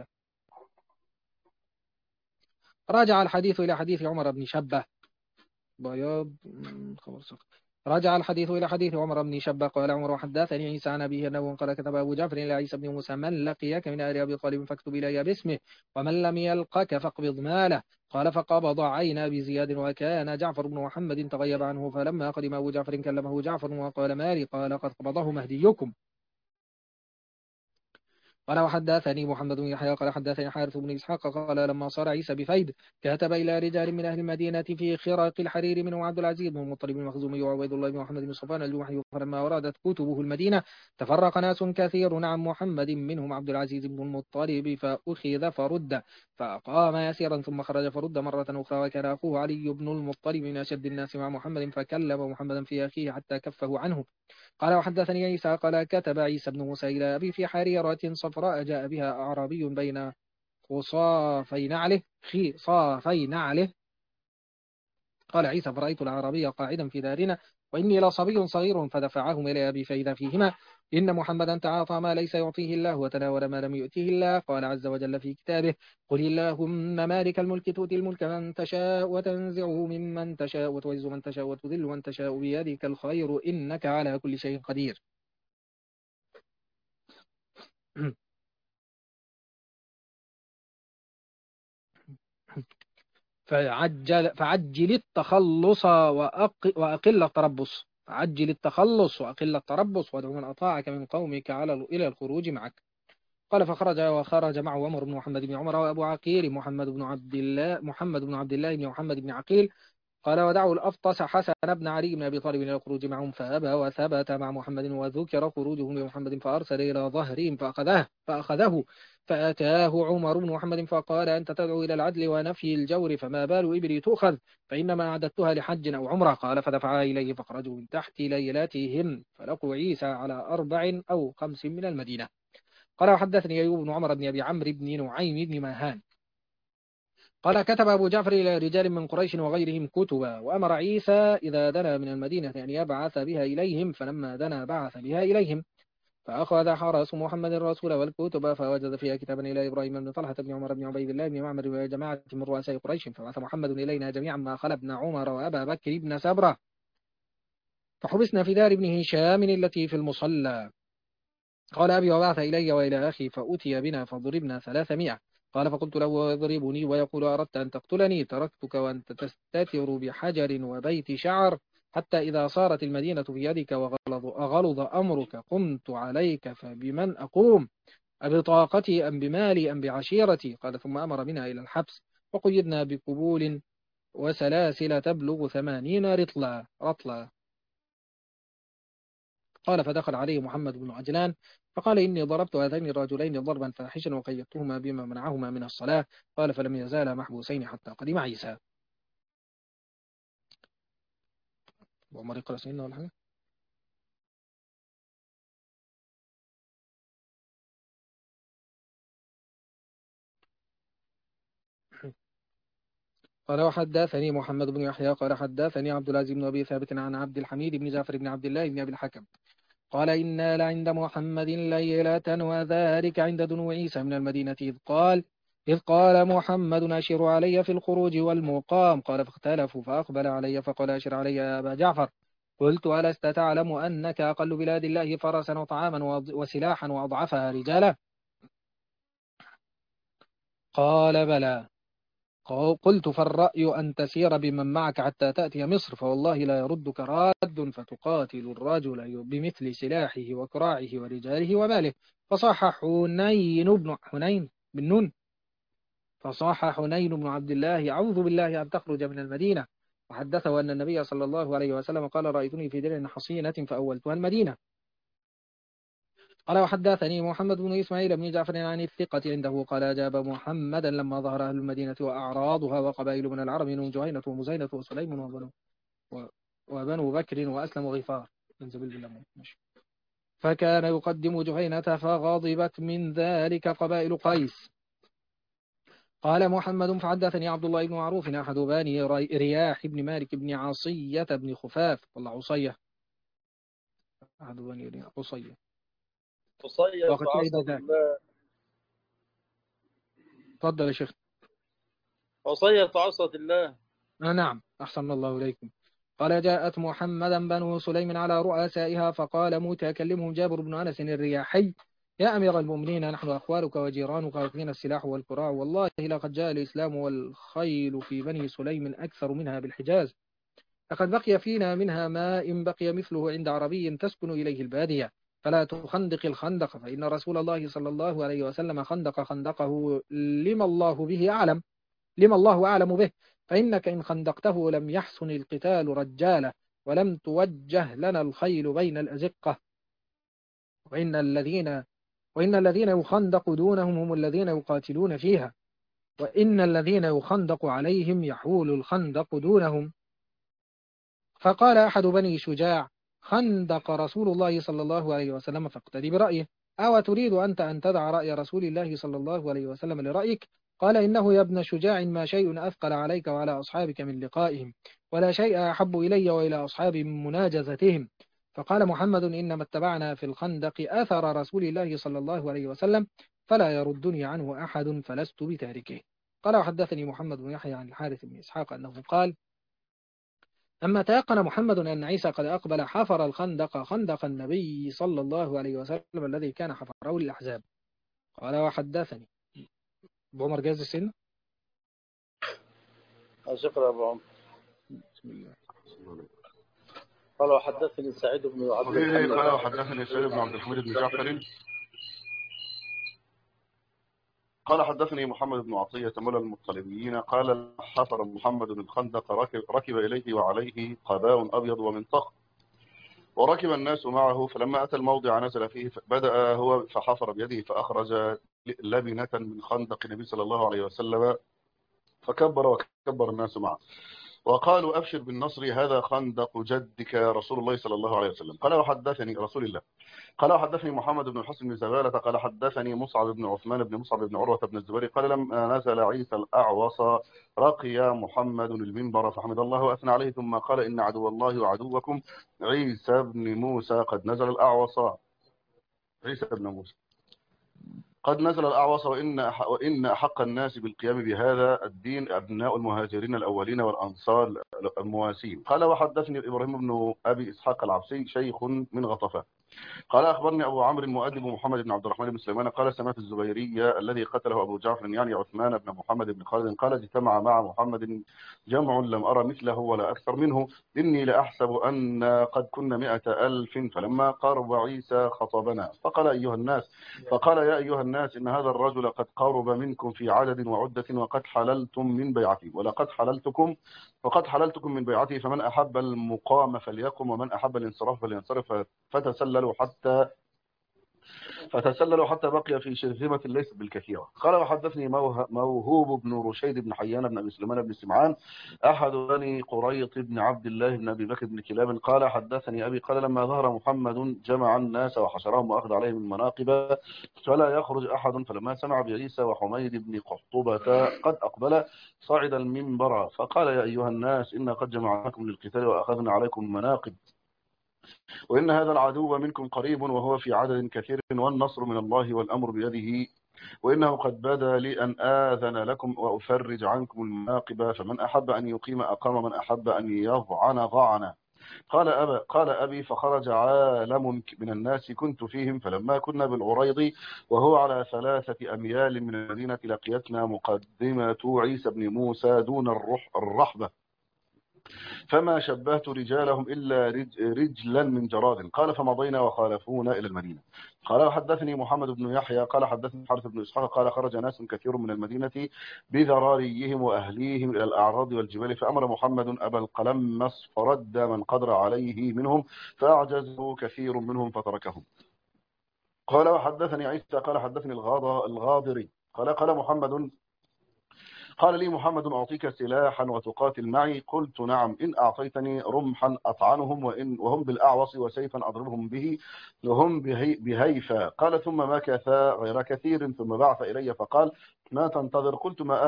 Speaker 1: راجع الحديث إلى حديث عمر بن شبة بياض خبر سقط. رجع الحديث إلى حديث عمر بن شبة قال عمر: وحدثني عيسى عن أبيه أنه قال: كتب أبو جعفر إلى عيسى بن موسى: من لقيك من آل أبي طالب فاكتب إلي باسمه، ومن لم يلقك فاقبض ماله. قال: فقبض عين أبي زياد، وكان جعفر بن محمد تغيب عنه، فلما قدم أبو جعفر كلمه جعفر وقال: مالي؟ قال: قد قبضه مهديكم. قال: وحدثني محمد بن يحيى قال: حدثني حارث بن إسحاق قال: لما صار عيسى بفيد كتب إلى رجال من أهل المدينة في خرق الحرير منهم عبد العزيز بن المطلب المخزومي وعبيد الله بن محمد بن صفوان الجمحي. فلما وردت كتبه المدينة تفرق ناس كثير عن محمد، منهم عبد العزيز بن المطلب، فأخذ فرد، فأقام يسيرا ثم خرج فرد مرة أخرى. وكان أخوه علي بن المطلب من أشد الناس مع محمد، فكلم محمدا في أخيه حتى كفه عنه. قال: وحدثني عيسى قال: كتب عيسى بن موسى إلى أبي في حريرة صفراء جاء بها أعرابي بين خصافي نعله. قال عيسى: فرأيت الأعرابي قاعدا في دارنا وإني لصبي صغير، فدفعهم إلى أبي فإذا فيهما: إن محمدا تعاطى ما ليس يعطيه الله وتناول ما لم يؤته الله. قال عز وجل في كتابه: قل اللهم مالك الملك تؤتي الملك من تشاء وتنزعه ممن تشاء وتعز من تشاء وتذل من تشاء بيدك الخير إنك على كل شيء قدير. فعجل التخلص وأقل التربص. فعجل التخلص وأقل التربص وادع من أطاعك من قومك إلى الخروج معك. قال وخرج معه عمر بن محمد بن عمر وأبو عقيل محمد بن عبد الله بن محمد بن عقيل. قال ودعوا الأفطس حسن بن علي بن أبي طالب إلى الخروج معهم فأبى وثبت مع محمد وذكر خروجهم بمحمد فأرسل إلى ظهرهم فأخذه فأتاه عمر بن محمد فقال أنت تدعو إلى العدل ونفي الجور فما بال إبلي تؤخذ فإنما أعددتها لحج أو عمرة. قال فدفعا إليه فخرجوا من تحت ليلاتهم فلقوا عيسى على 4 أو 5 من المدينة. قال وحدثني أيوب بن عمر بن أبي عمرو بن نعيم بن ماهان قال كتب أبو جعفر إلى رجال من قريش وغيرهم كتبا وأمر عيسى إذا دنا من المدينة أن يبعث بها إليهم فلما دنا بعث بها إليهم فأخذ حرس محمد الرسول والكتب فوجد فيها كتابا إلى إبراهيم بن طلحة بن عمر بن عبيد الله بن معمر وجماعة من رؤساء قريش فبعث محمد إلينا جميعا ما خلا ابن عمر وأبا بكر بن سبرة فحبسنا في دار ابن هشام التي في المصلى. قال أبي وبعث إلي وإلى أخي فأتي بنا فضربنا 300. قال فقلت له يضربني ويقول أردت أن تقتلني تركتك وأنت تستتر بحجر وبيت شعر حتى إذا صارت المدينة في يدك وغلظ أمرك قمت عليك فبمن أقوم أبطاقتي أم بمالي أم بعشيرتي. قال ثم أمر بنا إلى الحبس وقيدنا بقبول وسلاسل تبلغ 80 رطلا. قال فدخل عليه محمد بن عجلان فقال إني ضربت هذين الرجلين ضربا فاحشا وقيدتهما بما منعهما من الصلاة. قال فلم يزالا محبوسين حتى قدم عيسى. وعمر يقرأ سنة ولا حاجة؟ قال وحدثني محمد بن يحيى قال حدثني عبد العزيز بن أبي ثابت عن عبد الحميد بن جعفر بن عبد الله بن أبي الحكم قال إنا لعند محمد ليلة وذلك عند دنو عيسى من المدينة إذ قال محمد أشر علي في الخروج والمقام. قال فاختلفوا فأقبل علي فقال أشر علي يا أبا جعفر. قلت ألست تعلم أنك أقل بلاد الله فرسا وطعاما وسلاحا وأضعفها رجالا؟ قال بلى. قلت فالرأي أن تسير بمن معك حتى تأتي مصر فوالله لا يردك راد فتقاتل الرجل بمثل سلاحه وكراعه ورجاله وماله. فصاح حنين بن نون فصاح حنين بن عبد الله أعوذ بالله أن تخرج من المدينة. وحدثه أن النبي صلى الله عليه وسلم قال رأيتني في درع حصينة فأولتها المدينة. قال وحدثني محمد بن إسماعيل بن جعفر عن الثقة عنده قال أجاب محمدا لما ظهر أهل المدينة وأعراضها وقبائل من العرب منهم جهينة ومزينة وسليم وبنو بكر وأسلم وغفار من زبيل بالله فكان يقدم جهينة فغضبت من ذلك قبائل قيس. قال محمد فحدثني عبد الله بن معروف أحد بني رياح بن مالك بن عصية بن خفاف والله عصية أحد بني عصية
Speaker 2: تصيد
Speaker 1: وقد شهد
Speaker 2: عصا
Speaker 1: ذاك.
Speaker 2: الله.
Speaker 1: تفضل يا شيخ.
Speaker 2: وصية عصا الله.
Speaker 1: نعم أحسن الله إليكم. قال جاءت محمدا بنو سليم على رؤسائها فقال متكلمهم جابر بن أنس الرياحي يا أمير المؤمنين نحن أخوالك وجيرانك وفينا السلاح والكراع والله لقد جاء الإسلام والخيل في بني سليم أكثر منها بالحجاز لقد بقي فينا منها ما إن بقي مثله عند عربي تسكن إليه البادية فلا تخندق الخندق فإن رسول الله صلى الله عليه وسلم خندقه لما الله أعلم به فإنك إن خندقته لم يحسن القتال رجاله ولم توجه لنا الخيل بين الأزقة وإن الذين يخندق دونهم هم الذين يقاتلون فيها وإن الذين يخندق عليهم يحول الخندق دونهم. فقال أحد بني شجاع خندق رسول الله صلى الله عليه وسلم فاقتدي برأيه أو تريد أنت أن تدع رأي رسول الله صلى الله عليه وسلم لرأيك؟ قال إنه يا ابن شجاع ما شيء أثقل عليك وعلى أصحابك من لقائهم ولا شيء أحب إلي وإلى أصحابي من مناجزتهم. فقال محمد إنما اتبعنا في الخندق أثر رسول الله صلى الله عليه وسلم فلا يردني عنه أحد فلست بتاركه. قال وحدثني محمد بن يحيى عن الحارث بن إسحاق أنه قال أما تيقن محمد أن عيسى قد أقبل حفر الخندق خندق النبي صلى الله عليه وسلم الذي كان حفره للأحزاب. قال وحدثني بعمر جاز السن.
Speaker 2: شكرا يا أبو عمر.
Speaker 1: بسم الله.
Speaker 2: قال وحدثني سعيد بن عبد الحميد
Speaker 3: قال وحدثني سعيد بن عبد الحميد بن جعفر قال حدثني محمد بن عطية مولى المطلبيين قال حفر محمد الخندق ركب إليه وعليه قباء أبيض ومنطق وركب الناس معه، فلما أتى الموضع نزل فيه بدأ هو فحفر بيده فأخرج لبنة من خندق النبي صلى الله عليه وسلم فكبر وكبر الناس معه وقالوا أبشر بالنصر هذا خندق جدك يا رسول الله صلى الله عليه وسلم. قال وحدثني رسول الله قال وحدثني محمد بن الحسن بن زبالة قال حدثني مصعب بن عثمان بن مصعب بن عروة بن الزبير قال لما نزل عيسى الأعوص رقي محمد المنبر فحمد الله وأثنى عليه ثم قال إن عدو الله وعدوكم عيسى بن موسى قد نزل الأعوص. عيسى بن موسى قد نزل الأعوص وإن أحق الناس بالقيام بهذا الدين أبناء المهاجرين الأولين والأنصار المواسين. قال وحدثني إبراهيم بن أبي إسحاق العبسي شيخ من غطفان قال أخبرني أبو عمرو المؤدب محمد بن عبد الرحمن بن سليمان قال سمعت الزبيري الذي قتله أبو جعفر يعني عثمان بن محمد بن خالد قال اجتمع مع محمد جمع لم أرى مثله ولا أكثر منه إني لأحسب أن قد كنا 100,000 فلما قارب عيسى خطبنا فقال يا أيها الناس إن هذا الرجل قد قارب منكم في عدد وعدة وقد حللتم من بيعتي وقد حللتكم من بيعتي فمن أحب المقام فليقم ومن أحب الانصراف فلينصرف فتسللوا حتى بقي في شرذمة ليست بالكثيرة. قال وحدثني موهوب بن رشيد بن حيان بن أبي سليمان بن سمعان أحد بني قريط بن عبد الله بن أبي بكر بن كلاب قال حدثني أبي قال لما ظهر محمد جمع الناس وحشرهم وأخذ عليهم المناقب فلا يخرج أحد فلما سمع بعيسى وحميد بن قحطبة قد أقبل صعد المنبر فقال يا أيها الناس إنا قد جمعناكم للقتال وأخذنا عليكم المناقب وإن هذا العدو منكم قريب وهو في عدد كثير والنصر من الله والأمر بيده وإنه قد بدا لي أن آذن لكم وأفرج عنكم المناقب فمن أحب أن يقيم أقام من أحب أن يضعن ضعنا. قال أبي فخرج عالم من الناس كنت فيهم فلما كنا بالعريض وهو على 3 أميال من المدينة لقيتنا مقدمة عيسى بن موسى دون الرحبة فما شبهت رجالهم إلا رجلا من جراد. قال فمضينا وخالفونا إلى المدينة. قال وحدثني محمد بن يحيى قال حدثني حارث بن إسحاق قال خرج ناس كثير من المدينة بذراريهم وأهليهم إلى الأعراض والجبال فأمر محمد أبا القلمس فرد من قدر عليه منهم فأعجزه كثير منهم فتركهم. قال وحدثني عيسى قال حدثني الغاضري قال محمد قال لي محمد أعطيك سلاحا وتقاتل معي قلت نعم إن أعطيتني رمحا أطعنهم وهم بالأعوص وسيفا أضربهم به وهم بهيفا. قال ثم مكث غير كثير ثم بعث إلي فقال ما تنتظر قلت ما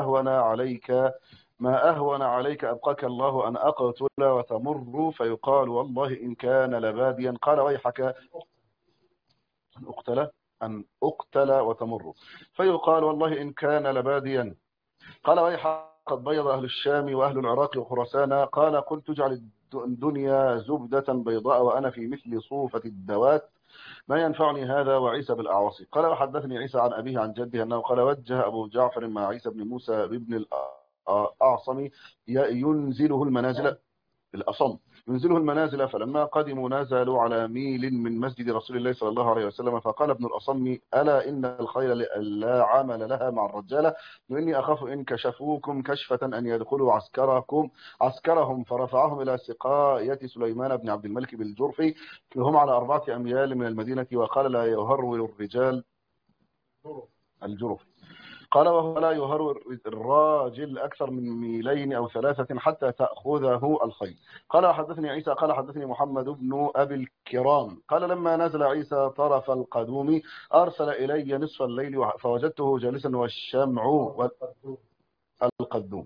Speaker 3: أهون عليك أبقاك الله أن أقتل وتمر فيقال والله إن كان لباديا قال ويحك أن أقتل وتمر فيقال والله إن كان لباديا قال ويحك قد بيض أهل الشام وأهل العراق وخراسان قال قلت اجعل الدنيا زبدة بيضاء وأنا في مثل صوفة الدوات ما ينفعني هذا وعيسى بالأعوص. قال وحدثني عيسى عن أبيه عن جده أنه قال وجه أبو جعفر مع عيسى بن موسى بابن الأعصم ينزله المنازل فلما قدموا نزلوا على ميل من مسجد رسول الله صلى الله عليه وسلم فقال ابن الأصم ألا إن الخيل لا عمل لها مع الرجالة وإني أخاف إن كشفوكم كشفة أن يدخلوا عسكرهم فرفعهم إلى سقاية سليمان بن عبد الملك بالجرف وهم على 4 أميال من المدينة وقال لا يهرول الرجال الجرف قال وهو لا يهرول الراجل أكثر من 2 ميل أو 3 حتى تأخذه الخيل. قال حدثني عيسى قال حدثني محمد بن أبي الكرام قال لما نزل عيسى طرف القدوم أرسل إلي نصف الليل فوجدته جالسا والشمع القدوم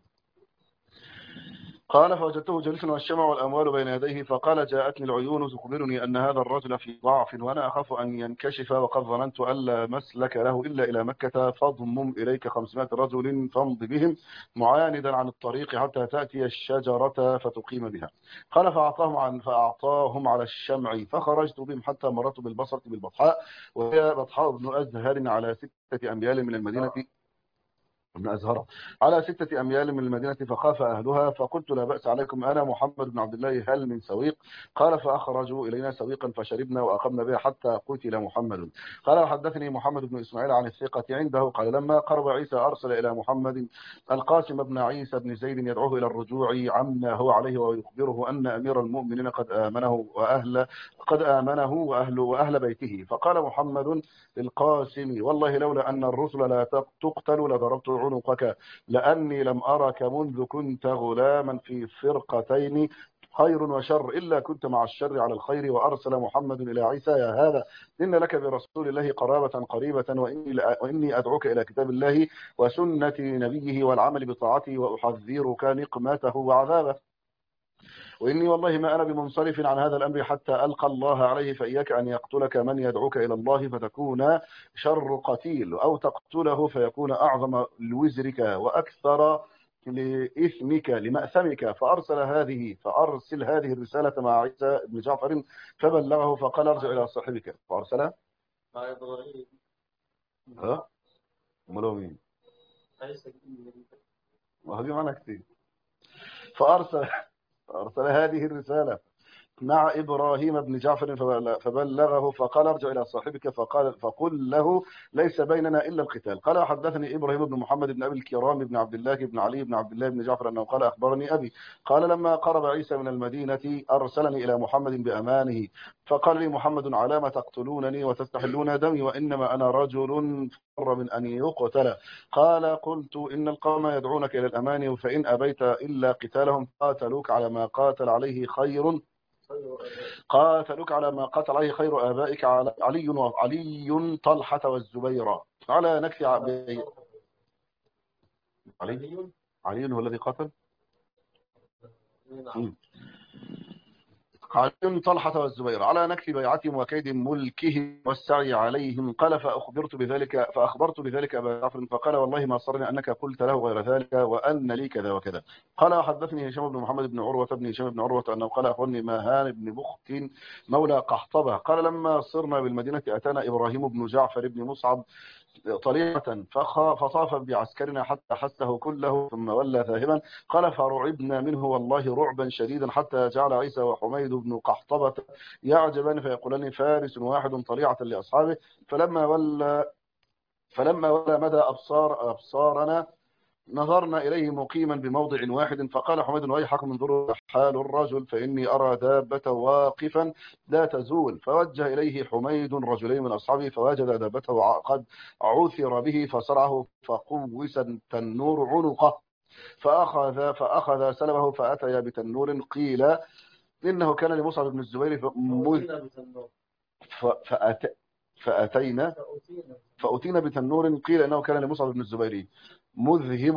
Speaker 3: قال فوجدته جالسا والشمع والأموال بين يديه فقال جاءتني العيون تخبرني أن هذا الرجل في ضعف وأنا أخاف أن ينكشف وقد ظننت ألا مسلك له إلا إلى مكة فاضمم إليك 500 رجل فامض بهم معاندا عن الطريق حتى تأتي الشجرة فتقيم بها. قال فأعطاهم على الشمع فخرجت بهم حتى مررت بالبصرة بالبطحاء وهي بطحاء بن أزهر على 6 أميال من المدينة ابن أزهر على 6 أميال من المدينة، فخاف أهلها، فقلت لا بأس عليكم، أنا محمد بن عبد الله، هل من سويق؟ قال فأخرجوا إلينا سويقا فشربنا وأقمنا بها حتى قتل محمد. قال وحدثني محمد بن إسماعيل عن الثقة عنده قال لما قرب عيسى أرسل إلى محمد القاسم بن عيسى بن زيد يدعوه إلى الرجوع عما هو عليه ويخبره أن أمير المؤمنين قد آمنه وأهل بيته. فقال محمد للقاسم والله لولا أن الرسل لا تقتل لضربت عنقك، لأني لم أرك منذ كنت غلاما في فرقتين خير وشر إلا كنت مع الشر على الخير. وأرسل محمد إلى عيسى يا هذا إن لك برسول الله قرابة قريبة، وإني أدعوك إلى كتاب الله وسنة نبيه والعمل بطاعته، وأحذرك نقمته وعذابه، وإني والله ما أنا بمنصرف عن هذا الأمر حتى ألقى الله عليه، فإياك أن يقتلك من يدعوك إلى الله فتكون شر قتيل، أو تقتله فيكون أعظم لوزرك وأكثر لإثمك لمأثمك. فأرسل هذه الرسالة مع عيسى بن جعفر فبلغه، فقال ارجع إلى صاحبك. فأرسل
Speaker 2: مع إبراهيم.
Speaker 3: ها أمال مين؟ وهذه معنا كثير. فأرسل هذه الرسالة مع إبراهيم بن جعفر فبلغه، فقال ارجع إلى صاحبك فقل له ليس بيننا إلا القتال. قال حدثني إبراهيم بن محمد بن أبي الكرام بن عبد الله بن علي بن عبد الله بن جعفر أنه قال أخبرني أبي قال لما قرب عيسى من المدينة أرسلني إلى محمد بأمانه، فقال لي محمد على ما تقتلونني وتستحلون دمي وإنما أنا رجل فر من أن يقتل. قال قلت إن القوم يدعونك إلى الأمان، فإن أبيت إلا قتالهم قاتلوك على ما قاتل عليه خير خير آبائك علي طلحة والزبير على نكث علي هو الذي قتل علي طلحة والزبير على نكث بيعتهم وكيد ملكهم والسعي عليهم. قال فأخبرت بذلك أبا جعفر، فقال والله ما صرني أنك قلت له غير ذلك وأن لي كذا وكذا. قال وحدثني هشام بن محمد بن عروة بن هشام بن عروة أنه قال أخبرني ماهان بن بخت مولى قحطبة قال لما صرنا بالمدينة أتانا إبراهيم بن جعفر بن مصعب طريقة فطاف بعسكرنا حتى حسه كله ثم ولى ذاهبا. قال فرعبنا منه والله رعبا شديدا حتى جعل عيسى وحميد بن قحطبة يعجبان فيقولان فارس واحد طليعة لأصحابه. فلما ولى مدى أبصارنا نظرنا إليه مقيما بموضع واحد. فقال حميد ويحكم انظروا حال الرجل فإني أرى دابة واقفا لا تزول. فوجه إليه حميد رجلين من أصحابه فوجد دابته قد عثر به فصرعه فقوس التنور عنقه فأخذ سلبه فأتي بتنور قيل إنه كان لمصعب بن الزبير فأتينا بتنور قيل إنه كان لمصعب بن الزبير مذهب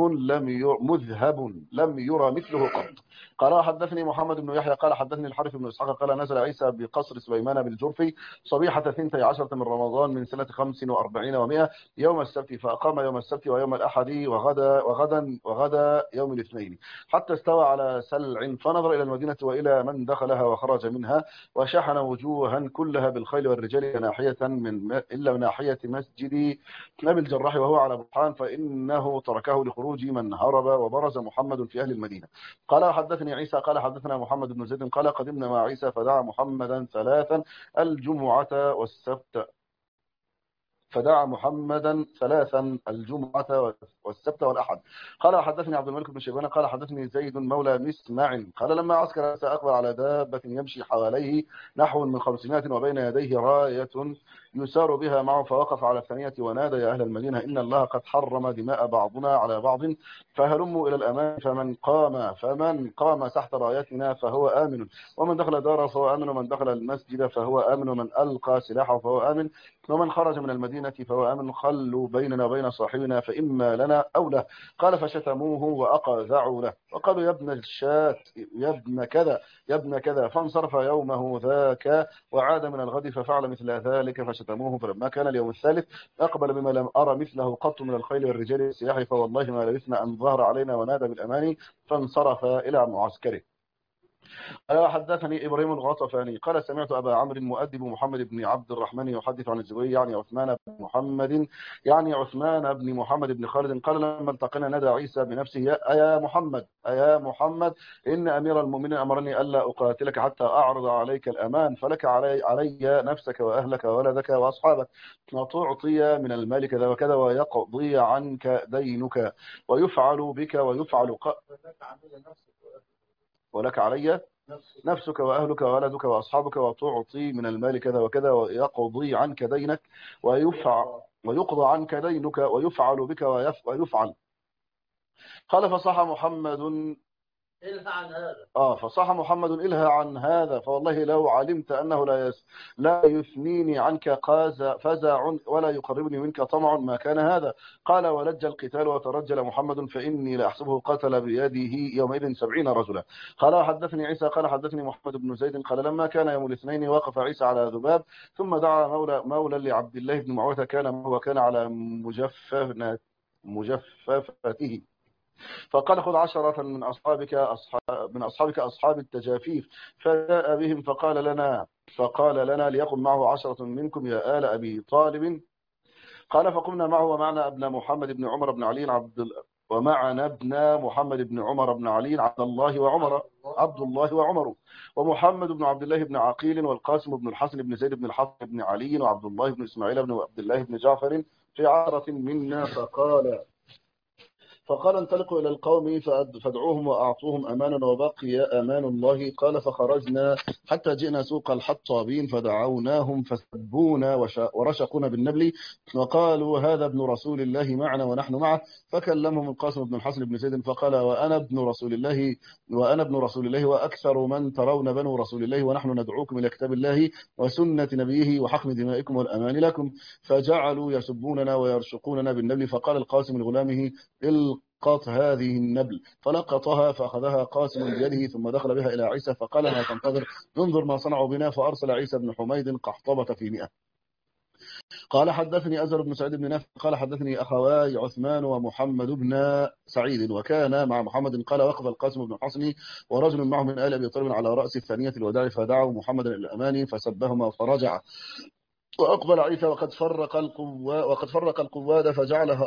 Speaker 3: لم يرى مثله قط. قال حدثني محمد بن يحيى قال حدثني الحارث بن إسحاق قال نزل عيسى بقصر سليمان بالجرفي صبيحة 12 من رمضان من سنة 45 و100 يوم السبت، فأقام يوم السبت ويوم الأحد وغدا يوم الاثنين حتى استوى على سلع، فنظر إلى المدينة وإلى من دخلها وخرج منها، وشحن وجوها كلها بالخيل والرجال إلا من ناحية مسجد أبي الجراح وهو على برحان، فإنه تركه لخروج من هرب، وبرز محمد في أهل المدينة. قال حدثني عيسى قال حدثنا محمد بن زيد قال قدمنا مع عيسى فدعا محمدا ثلاثا الجمعة والسبت والأحد. قال حدثني عبد الملك بن شيبان قال حدثني زيد مولى مسمع قال لما عسكر عيسى أقبل على دابة يمشي حواليه نحو من 500 وبين يديه راية يسار بها معه، فوقف على الثانية ونادى يا أهل المدينة إن الله قد حرم دماء بعضنا على بعض فهلموا إلى الأمان. فمن قام تحت رايتنا فهو آمن، ومن دخل داره فهو آمن، ومن دخل المسجد فهو آمن، ومن ألقى سلاحه فهو آمن، ومن خرج من المدينة فهو آمن. خلوا بيننا وبين صاحبنا فإما لنا أو له. قال فشتموه وأقذعوا له وقالوا يا ابن الشات يا ابن كذا فانصرف يومه ذاك وعاد من الغد ففعل مثل ذلك فشتموه. فلما كان اليوم الثالث أقبل بما لم أرى مثله قط من الخيل والرجال والسياح، فوالله ما لبثنا أن ظهر علينا ونادى بالأمان فانصرف إلى معسكره. قال حدثني إبراهيم الغطفاني قال سمعت أبا عمرو مؤدب محمد بن عبد الرحمن يحدث عن الزبير يعني عثمان بن محمد بن خالد قال لما التقينا نادى عيسى بنفسه يا محمد إن أمير المؤمنين أمرني ألا أقاتلك حتى أعرض عليك الأمان فلك علي نفسك وأهلك وولدك وأصحابك وتعطي من المال كذا وكذا ويقضي عنك دينك ويفعل بك ولك علي نفسك وأهلك وولدك وأصحابك وتعطي من المال كذا وكذا ويقضي عنك دينك ويقضى عنك دينك ويفعل بك ويفعل. قال فصح محمد إلها عن هذا فوالله لو علمت أنه لا يثنيني عنك فزع ولا يقربني منك طمع ما كان هذا. قال ولج القتال وترجل محمد فإني لأحسبه قتل بيده يومئذ 70 رجلا. قال حدثني عيسى قال حدثني محمد بن زيد قال لما كان يوم الاثنين وقف عيسى على ذباب ثم دعا مولى لعبد الله بن معوذة وكان على مجففته فقال خذ 10 من أصحابك أصحاب التجافيف فجاء بهم فقال لنا ليقم معه 10 منكم يا آل أبي طالب. قال فقمنا معه ومعنا ابن محمد بن عمر بن علي عبد الله وعمر ومحمد بن عبد الله بن عقيل والقاسم بن الحسن بن زيد بن الحسن بن علي وعبد الله بن إسماعيل بن عبد الله بن جعفر في 10 منا فقال انطلقوا إلى القوم فادعوهم وأعطوهم أمانا وبقي أمان الله. قال فخرجنا حتى جئنا سوق الحطابين فدعوناهم فسبونا ورشقونا بالنبل وقالوا هذا ابن رسول الله معنا ونحن معه. فكلمهم القاسم بن الحسن بن زيد فقال وأنا ابن رسول الله وأكثر من ترون بنو رسول الله ونحن ندعوكم إلى كتاب الله وسنة نبيه وحقن دمائكم والأمان لكم. فجعلوا يسبوننا ويرشقوننا بالنبل. فقال القاسم لغلامه القط هذه النبل فلقطها فأخذها قاسم بيده ثم دخل بها إلى عيسى فقال ما تنتظر انظر ما صنعوا بنا. فأرسل عيسى بن حميد قحطبة في 100. قال حدثني أزر بن سعيد بن نافع قال حدثني أخواي عثمان ومحمد بن سعيد وكان مع محمد. قال وقف القاسم بن حصن ورجل معه من آل أبي طالب على رأس الثانية الوداع فدعوا محمدا إلى الأمان فسبهما فرجع. وأقبل عيسى وقد فرق القواد فجعل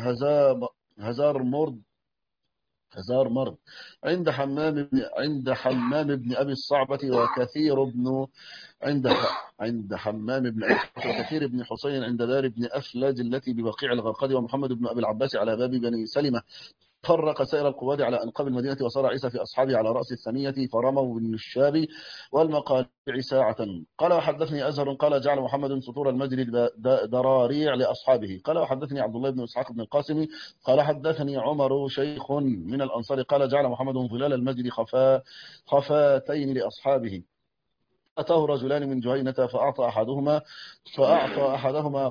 Speaker 3: هزار مرد عند حمام بن أبي الصعبة وكثير بن عند حمام بن أبي الصعبة وكثير بن حسين عند دار بن أفلج التي ببقيع الغرقد ومحمد بن أبي العباس على باب بني سلمة. فرق سائر القواد على أنقاب المدينة وصار عيسى في أصحابه على رأس الثانية فرموا بالنشاب والمقالع ساعة. قال وحدثني أزهر قال جعل محمد سطور المجد دراريع لأصحابه. قال وحدثني عبد الله بن إسحاق بن القاسم قال حدثني عمر شيخ من الأنصار قال جعل محمد ظلال المجد خفاتين لأصحابه. أتاه رجلان من جهينة فأعطى أحدهما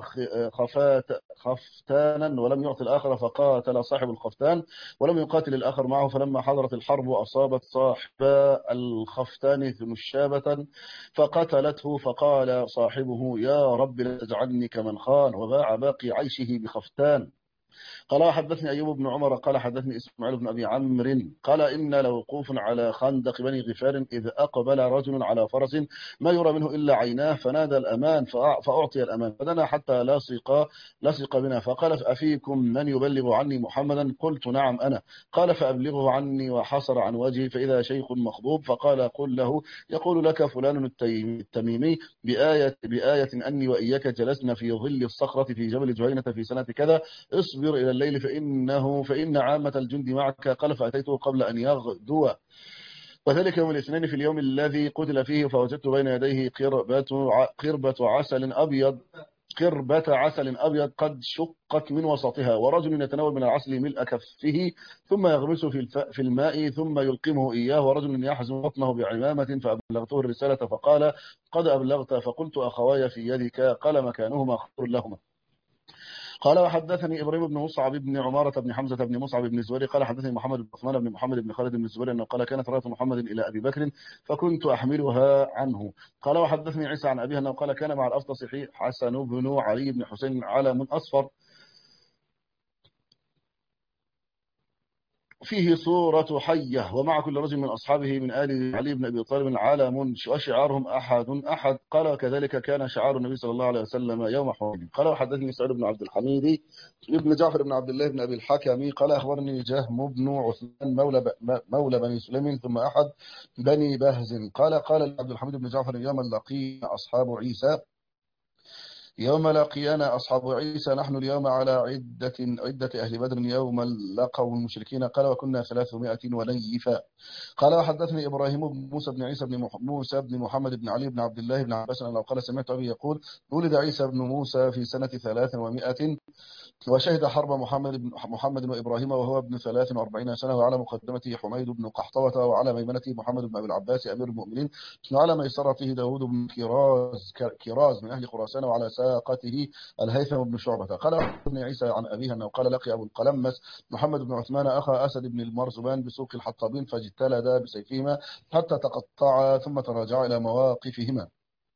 Speaker 3: خفتانا ولم يعطي الآخر فقاتل صاحب الخفتان ولم يقاتل الآخر معه. فلما حضرت الحرب أصابت صاحب الخفتان نشابة فقتلته فقال صاحبه يا رب لا تجعلني كمن خان وباع باقي عيشه بخفتان. قال حدثني أيوب بن عمر قال حدثني إسماعيل بن أبي عمرو قال إن لوقوف على خندق بني غفار إذ أقبل رجل على فرس ما يرى منه إلا عيناه فنادى الأمان فأعطي الأمان فدنا حتى لصق بنا فقال أفيكم من يبلغ عني محمدا؟ قلت نعم أنا. قال فأبلغه عني وحصر عن وجهي فإذا شيخ مخضوب فقال قل له يقول لك فلان التميمي بآية أني وإياك جلسنا في ظل الصخرة في جبل جهينة في سنة كذا اصبر إلى الليل فإن عامة الجند معك. قال فأتيته قبل أن يغدو وذلك يوم الاثنين في اليوم الذي قتل فيه فوجدت بين يديه قربة عسل أبيض قد شقت من وسطها ورجل يتناول من العسل ملء كفه ثم يغمسه في الماء ثم يلقمه إياه ورجل يحزم بطنه بعمامة فأبلغته الرسالة فقال قد أبلغت. فقلت أخواي في يدك قال مكانهما خير لهما. قال وحدثني إبراهيم بن مصعب بن عمارة بن حمزة بن مصعب بن الزبير قال حدثني محمد بن عثمان بن محمد بن خالد بن الزبير أنه قال كانت رأية محمد إلى أبي بكر فكنت أحملها عنه. قال وحدثني عيسى عن أبيه أنه قال كان مع الأفطس حسن بن علي بن حسين علم أصفر فيه صورة حية ومع كل رجل من أصحابه من آل علي بن أبي طالب علم وشعارهم أحد. قال وكذلك كان شعار النبي صلى الله عليه وسلم يوم حنين. قال وحدثني سعيد بن عبد الحميد ابن جعفر بن عبد الله بن أبي الحكم قال أخبرني جهم بن عثمان مولى بني سليم ثم أحد بني بهز قال عبد الحميد بن جعفر يوم لقينا أصحاب عيسى نحن اليوم على عدة أهل بدر يوم لقوا المشركين قال وكنا 300 ونيفا. قال وحدثني إبراهيم بن موسى بن عيسى بن موسى بن محمد بن علي بن عبد الله بن عباس أنه قال سمعت أبي يقول ولد عيسى بن موسى في سنة 300 وشهد حرب محمد وإبراهيم وهو ابن 43 سنة وعلى مقدمته حميد بن قحطوة وعلى ميمنته محمد بن أبي العباس أمير المؤمنين وعلى ميسرته داود بن كراز من أهل خراسان وعلى ساقته الهيثم بن شعبة. قال ابن عيسى عن أبيه أنه قال لقي أبو القلمس محمد بن عثمان أخا أسد بن المرزبان بسوق الحطابين فاجتلدا بسيفهما حتى تقطعا ثم تراجعا إلى مواقفهما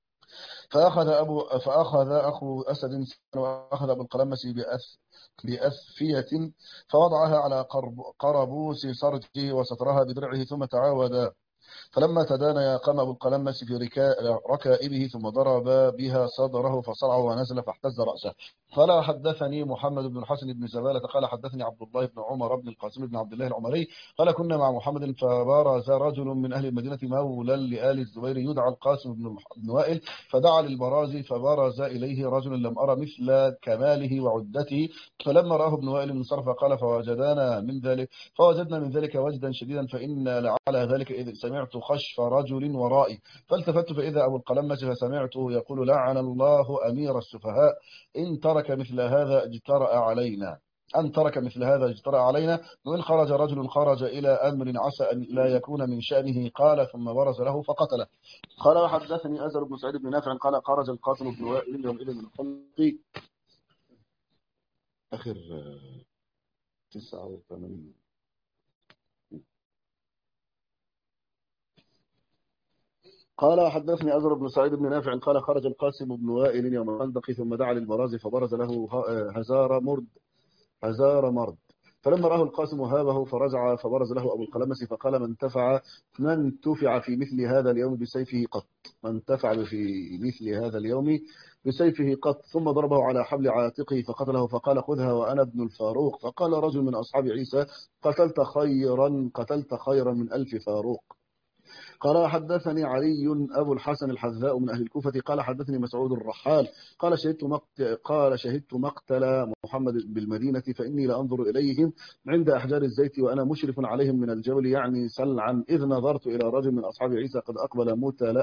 Speaker 3: فأخذ أخو أسد وأخذ أبو القلمس بأثفية فوضعها على قربوس سرجه وسترها بدرعه ثم تعاود فلما تدانيا قام أبو القلمس في ركائبه ثم ضرب بها صدره فصرع ونزل فاحتز رأسه. قال حدثني محمد بن الحسن بن زبالة قال حدثني عبد الله بن عمر بن القاسم بن عبد الله العمري قال كنا مع محمد فبارز رجل من أهل المدينة مولى لآل الزبير يدعى القاسم بن وائل فدعا للبراز فبرز إليه رجل لم أرى مثل كماله وعدته فلما رآه ابن وائل انصرف قال فوجدنا من ذلك وجدا شديدا فإن لعلى ذلك إذ سمعت خشف رجل ورائي فالتفت فإذا أبو القلمس فسمعته يقول لعن الله أمير السفهاء إن ترك مثل هذا اجترأ علينا وإن خرج رجل خرج إلى أمر عسى أن لا يكون من شأنه قال ثم برز له فقتله. قال وحدثني أزر بن سعيد بن نافع قال خرج القاسم بن وائل يومئذ من الخلق آخر 89. قال وحدثني أزر بن سعيد بن نافع قال خرج القاسم بن وائل يوم الخندق ثم دعا للبراز فبرز له هزار مرد فلما راه القاسم هابه فرجع فبرز له أبو القلمس فقال من انتفع في مثل هذا اليوم بسيفه قط ثم ضربه على حبل عاتقه فقتله فقال خذها وأنا ابن الفاروق فقال رجل من أصحاب عيسى قتلت خيرا من 1000 فاروق. قال حدثني علي أبو الحسن الحذاء من أهل الكوفة قال حدثني مسعود الرحال قال شهدت مقتل محمد بالمدينة فإني لأنظر إليهم عند أحجار الزيت وأنا مشرف عليهم من الجبل يعني سلعا إذ نظرت إلى رجل من أصحاب عيسى قد أقبل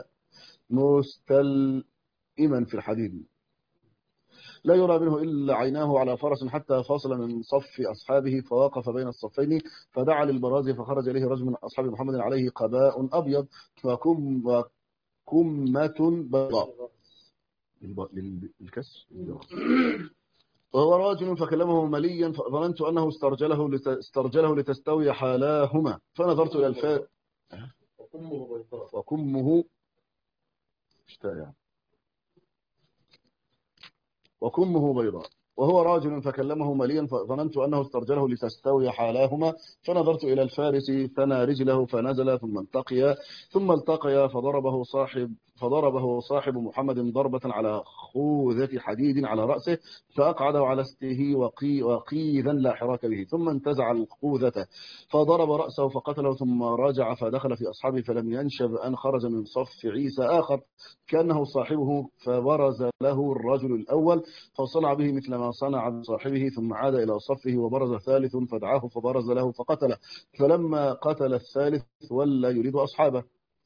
Speaker 3: مستلئما في الحديد لا يرى منه إلا عيناه على فرس حتى فاصل من صف أصحابه فوقف بين الصفين فدعا للبراز فخرج إليه رجل من أصحاب محمد عليه قباء أبيض وكمة بيضاء للكسر وهو راجل فكلمه مليا فظننت أنه استرجله لتستوي حالاهما فنظرت إلى الفاء وكمه بيضاء وهو راجل فكلمه مليا فظننت أنه استرجله لتستوي حالاهما فنظرت إلى الفارس ثنى رجله فنزل ثم التقيا فضربه صاحب محمد ضربة على خوذة حديد على رأسه فأقعده على استه وقيذا لا حراك به ثم انتزع الخوذة فضرب رأسه فقتله ثم رجع فدخل في أصحابه فلم ينشب أن خرج من صف عيسى آخر كأنه صاحبه فبرز له الرجل الأول فصنع به مثل ما صنع بصاحبه ثم عاد إلى صفه وبرز ثالث فدعاه فبرز له فقتله فلما قتل الثالث ولا يريد أصحابه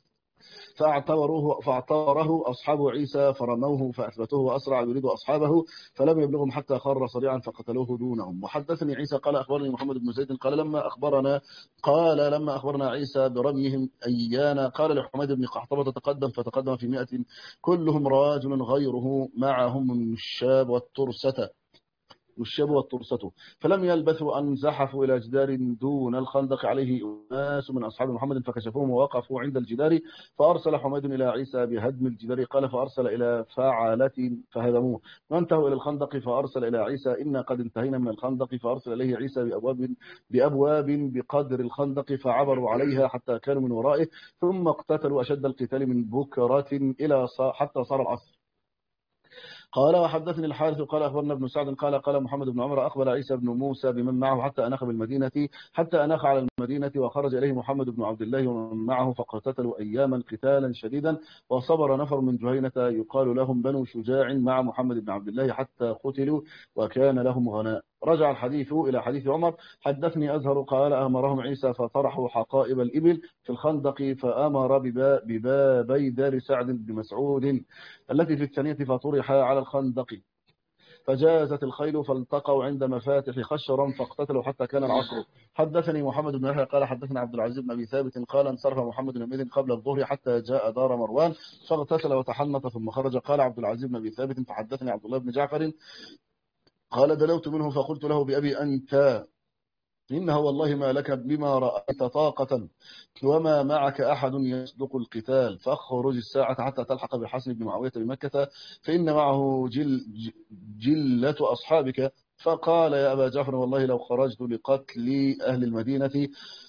Speaker 3: فاعتبره أصحاب عيسى فرموه فأثبتوه وأسرع يريد أصحابه فلم يبلغهم حتى خر صريعا فقتلوه دونهم. وحدثني عيسى قال أخبرني محمد بن زيد قال لما أخبرنا عيسى برميهم أيانا قال لحميد بن قحطبة فتقدم في 100 كلهم راجل غيره معهم الشاب والترسة والشاب والترسة. فلم يلبثوا أن زحفوا إلى جدار دون الخندق عليه أناس من أصحاب محمد فكشفوهم ووقفوا عند الجدار. فأرسل حميد إلى عيسى بهدم الجدار قال فأرسل إلى فعلة فهدموه. وانتهوا إلى الخندق فأرسل إلى عيسى إنا قد انتهينا من الخندق. فأرسل إليه عيسى بأبواب بقدر الخندق فعبروا عليها حتى كانوا من ورائه ثم اقتتلوا أشد القتال من بكرة إلى حتى صار العصر. قال وحدثني الحارث قال أخبرنا ابن سعد قال محمد بن عمر أقبل عيسى بن موسى بمن معه حتى أناخ على المدينة وخرج إليه محمد بن عبد الله ومن معه فقتتلوا أياما قتالا شديدا. وصبر نفر من جهينة يقال لهم بنو شجاع مع محمد بن عبد الله حتى قتلوا وكان لهم غناء. رجع الحديث إلى حديث عمر حدثني أزهر قال أمرهم عيسى فطرحوا حقائب الإبل في الخندق فأمر ببابي دار سعد بن مسعود التي في الثانية فطرحا على الخندق. فجازت الخيل فالتقوا عند مفاتح خشرا فاقتتلوا حتى كان العصر. حدثني محمد بن يحيى قال حدثنا عبد العزيز بن ابي ثابت قال انصرف محمد بن عبيد قبل الظهر حتى جاء دار مروان فاغتسل وتحنط ثم خرج. قال عبد العزيز بن ابي ثابت فحدثني عبد الله بن جعفر قال دلوت منه فقلت له بأبي أنت إنها والله ما لك بما رأيت طاقة وما معك أحد يصدق القتال فاخرج الساعة حتى تلحق بالحسن بن معاوية بمكة فإن معه جلة أصحابك. فقال يا أبا جعفر والله لو خرجت لقتل أهل المدينة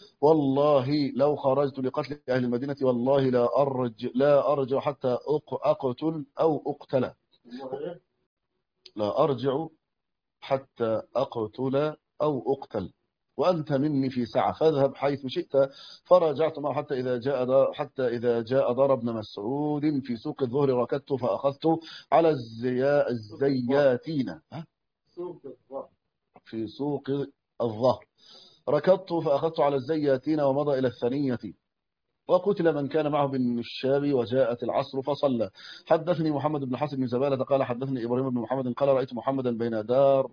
Speaker 3: والله لا أرجع حتى أقتل أو أقتل لا أرجع حتى أقتل أو أقتل وأنت مني في ساعة فاذهب حيث شئت. فرجعت معه حتى إذا جاء دار ابن مسعود في سوق الظهر ركضت فأخذت على الزياتين في سوق الظهر ركضت فأخذت على الزياتين ومضى إلى الثانية وقتل من كان معه بالنشاب وجاءت العصر فصلى. حدثني محمد بن حسن بن زبالة قال حدثني إبراهيم بن محمد قال رأيت محمدا بين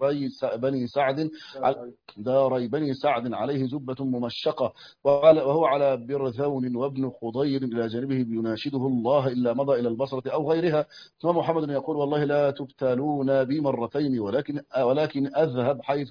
Speaker 3: داري بني سعد عليه زبة ممشقة وهو على برذون وابن خضير إلى جانبه يناشده الله إلا مضى إلى البصرة أو غيرها. ثم محمد يقول والله لا تبتلون بي مرتين ولكن اذهب حيث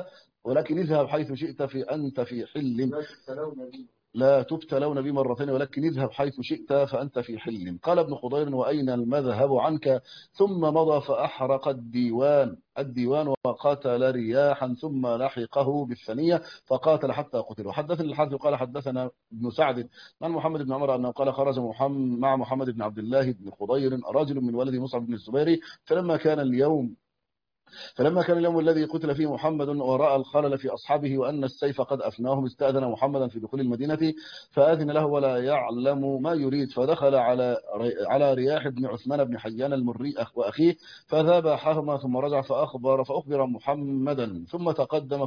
Speaker 3: شئت فأنت في حل. لا تبتلون بي مرتين ولكن اذهب حيث شئت فأنت في حل. قال ابن خضير وأين المذهب عنك؟ ثم مضى فأحرق الديوان وقاتل رياحا ثم لحقه بالثانية فقاتل حتى قتل. وحدثني الحارث قال حدثنا ابن سعد عن محمد بن عمر أنه قال خرج مع محمد بن عبد الله بن خضير رجل من ولد مصعب بن الزبير فلما كان اليوم الذي قتل فيه محمد ورأى الخلل في أصحابه وأن السيف قد أفناهم استأذن محمدا في دخول المدينة فأذن له ولا يعلم ما يريد فدخل على رياح بن عثمان بن حيان المري وأخيه فذبحهما ثم رجع فأخبر محمدا ثم تقدم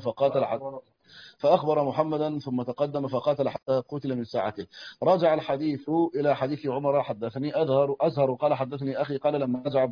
Speaker 3: فقاتل حتى قتل من ساعته. رجع الحديث إلى حديث عمر حدثني أزهر قال حدثني أخي قال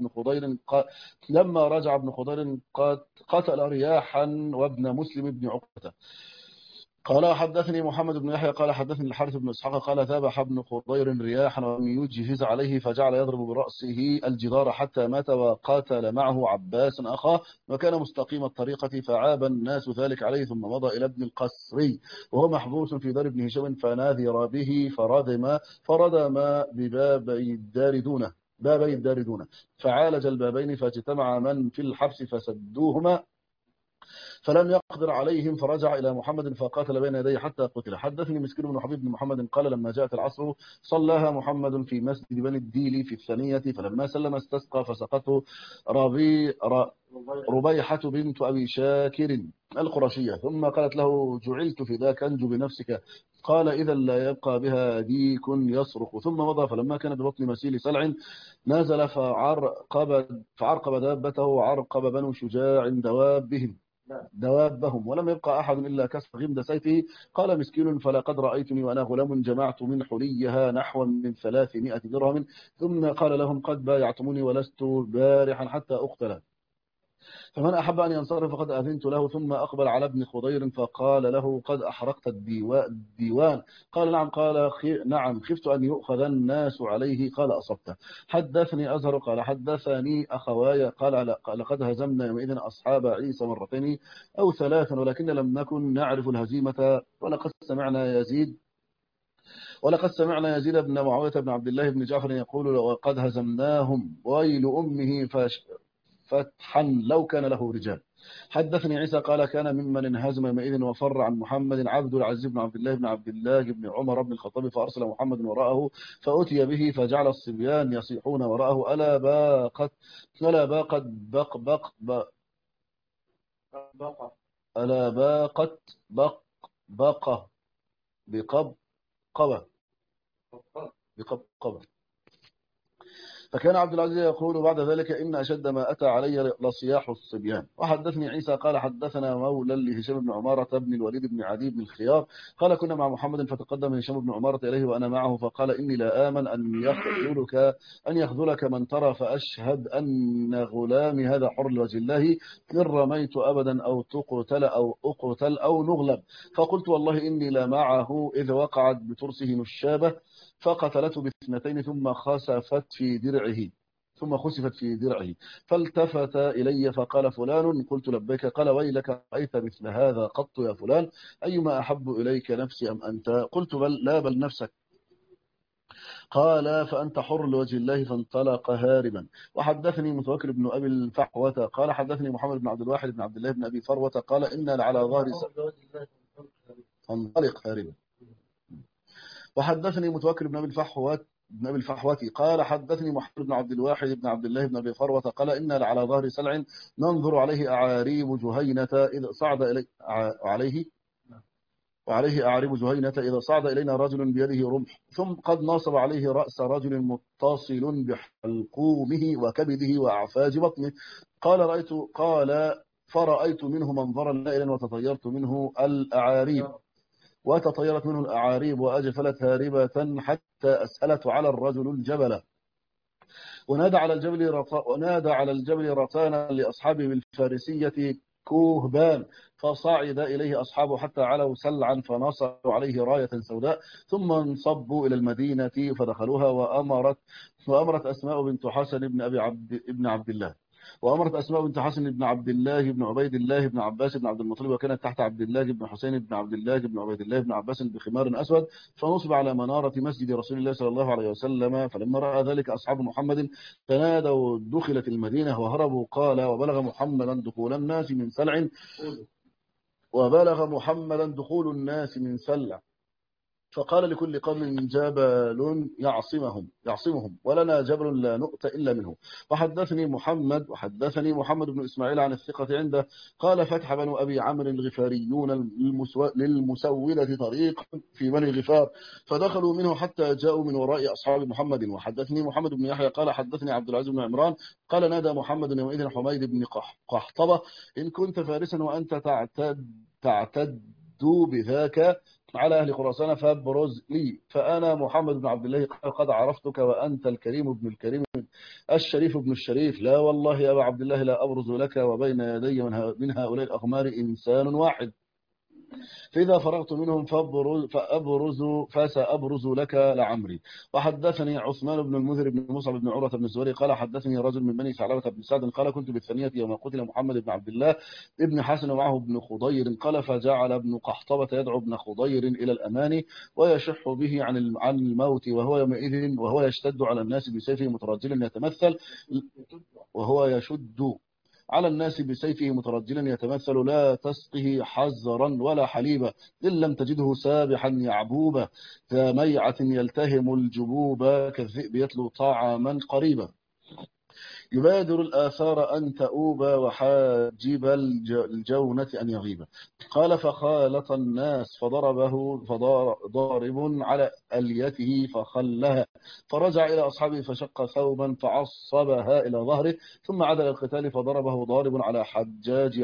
Speaker 3: لما رجع ابن خضير قتل رياحا وابن مسلم بن عقبة. قال حدثني محمد بن يحيى قال حدثني الحارث بن اسحاق قال ذبح ابن خضير رياحا ولم يجهز عليه فجعل يضرب برأسه الجدار حتى مات وقاتل معه عباس أخاه وكان مستقيم الطريقة فعاب الناس ذلك عليه ثم مضى إلى ابن القسري وهو محبوس في دار ابن هشام فناذر به فردم ببابي الدار دونه فعالج البابين فاجتمع من في الحبس فسدوهما فلم يقدر عليهم فرجع إلى محمد فقاتل بين يديه حتى قتل. حدثني مسكين بن حبيب بن محمد قال لما جاءت العصر صلاها محمد في مسجد بني الديل في الثانية فلما سلم استسقى فسقته ربيحة بنت أبي شاكر القرشية ثم قالت له جعلت فداك أنجو بنفسك قال إذا لا يبقى بها ديك يصرخ. ثم مضى فلما كان ببطن مسيل سلع نزل فعرقب دابته وعرقب بنو شجاع دوابهم ولم يبقى أحد إلا كسر غمد سيفه. قال مسكين فلقد رأيتني وأنا غلام جمعت من حليها نحو من 300 درهم ثم قال لهم قد بايعتموني ولست بارحا حتى أقتل فمن أحب أن ينصرف فقد أذنت له. ثم أقبل على ابن خضير فقال له قد أحرقت الديوان. قال نعم. قال نعم خفت أن يؤخذ الناس عليه. قال أصبته. حدثني أزهر قال حدثني أخواي قال لقد هزمنا يومئذ أصحاب عيسى مرتين أو ثلاثا ولكن لم نكن نعرف الهزيمة. ولقد سمعنا يزيد بن معاوية بن عبد الله بن جعفر يقول وقد هزمناهم ويل أمه فتحا لو كان له رجال. حدثني عيسى قال كان ممن انهزم يومئذ وفر عن محمد عبد العزيز بن عبد الله بن عمر بن الخطاب فأرسل محمد وراءه فأتي به فجعل الصبيان يصيحون وراءه ألا باقت بقبقبة. فكان عبد العزيز يقول بعد ذلك إن أشد ما أتى علي لصياح الصبيان. وحدثني عيسى قال حدثنا مولى لهشام بن عمارة بن الوليد بن عدي بن الخيار قال كنا مع محمد فتقدم هشام بن عمارة إليه وأنا معه فقال إني لا آمن أن يخذلك من ترى فأشهد أن غلامي هذا حر لوجه الله إن رميت أبدا أو أقتل أو نغلب. فقلت والله إني لا معه إذ وقعت بترسه نشابة فقتلته باثنتين ثم خسفت في درعه فالتفت إلي فقال فلان. قلت لبيك. قال ويلك رأيت مثل هذا قط يا فلان أيما أحب إليك نفسي أم أنت؟ قلت بل نفسك. قال فأنت حر لوجه الله فانطلق هاربا. وحدثني متوكل بن أبي الفحوة قال حدثني محمد بن عبد الواحد بن عبد الله بن أبي فروة قال إن لعلى ظهر فانطلق هاربا. وحدثني متوكل بن أبي الفحوة قال حدثني محمد بن عبد الواحد بن عبد الله بن أبي فروة قال إن على ظهر سلع ننظر عليه أعاريب جهينة إذا صعد وعليه أعاريب جهينة إذا صعد إلينا رجل بيده رمح ثم قد ناصب عليه رأس رجل متصل بحلقومه وكبده وأعفاج بطنه. قال فرأيت منه منظرا لائلا وتطيرت منه الأعاريب وأجفلت هاربة حتى أسهلت على الرجل الجبل. ونادى على الجبل رتانا لأصحابه بالفارسية كوهبان فصعد إليه أصحابه حتى علوا سلعا فنصروا عليه راية سوداء ثم انصبوا إلى المدينة فدخلوها. وأمرت أسماء بنت حسن ابن عبد الله بن عبيد الله بن عباس بن عبد المطلب وكانت تحت عبد الله بن حسين بن عبد الله بن عبيد الله بن عباس بخمار أسود فنصب على منارة مسجد رسول الله صلى الله عليه وسلم. فلما رأى ذلك أصحاب محمد تنادوا دخلت المدينة وهربوا. قال وبلغ محمدا دخول الناس من سلع فقال لكل قوم جبل يعصمهم ولنا جبل لا نؤتى إلا منه. وحدثني محمد بن إسماعيل عن الثقة عنده قال فتح بنو أبي عمرو الغفاريون للمسودة طريق في بني غفار فدخلوا منه حتى جاءوا من وراء أصحاب محمد. وحدثني محمد بن يحيى قال حدثني عبد العزيز بن عمران قال نادى محمد يومئذ حميد بن قحطبة إن كنت فارسا وأنت تعتد بذاك على أهل خراسان فابرز لي. فأنا محمد بن عبد الله قد عرفتك وأنت الكريم ابن الكريم الشريف ابن الشريف. لا والله يا أبا عبد الله لا أبرز لك وبين يدي من هؤلاء الأغمار إنسان واحد فإذا فرغت منهم فسأبرز لك لعمري. وحدثني عثمان بن المنذر بن مصعب بن عروة بن الزبير قال حدثني رجل من بني ثعلبة بن سعد قال كنت بالثانية يوم قتل محمد بن عبد الله ابن حسن ومعه ابن خضير قال فجعل ابن قحطبة يدعو ابن خضير إلى الأمان ويشح به عن الموت وهو يومئذ وهو يشتد على الناس بسيفه مترجلا يتمثل لا تسقه حزرا ولا حليبا إن لم تجده سابحا يعبوبا ذا ميعة يلتهم الجبوب كالذئب يتلو طعاما قريبا يبادر الآثار أن تؤوب وحاجب الجونة أن يغيب. قال فخالط الناس ضارب على أليته فخلها فرجع إلى أصحابه فشق ثوبا فعصبها إلى ظهره ثم عاد إلى القتال فضربه ضارب على حجاج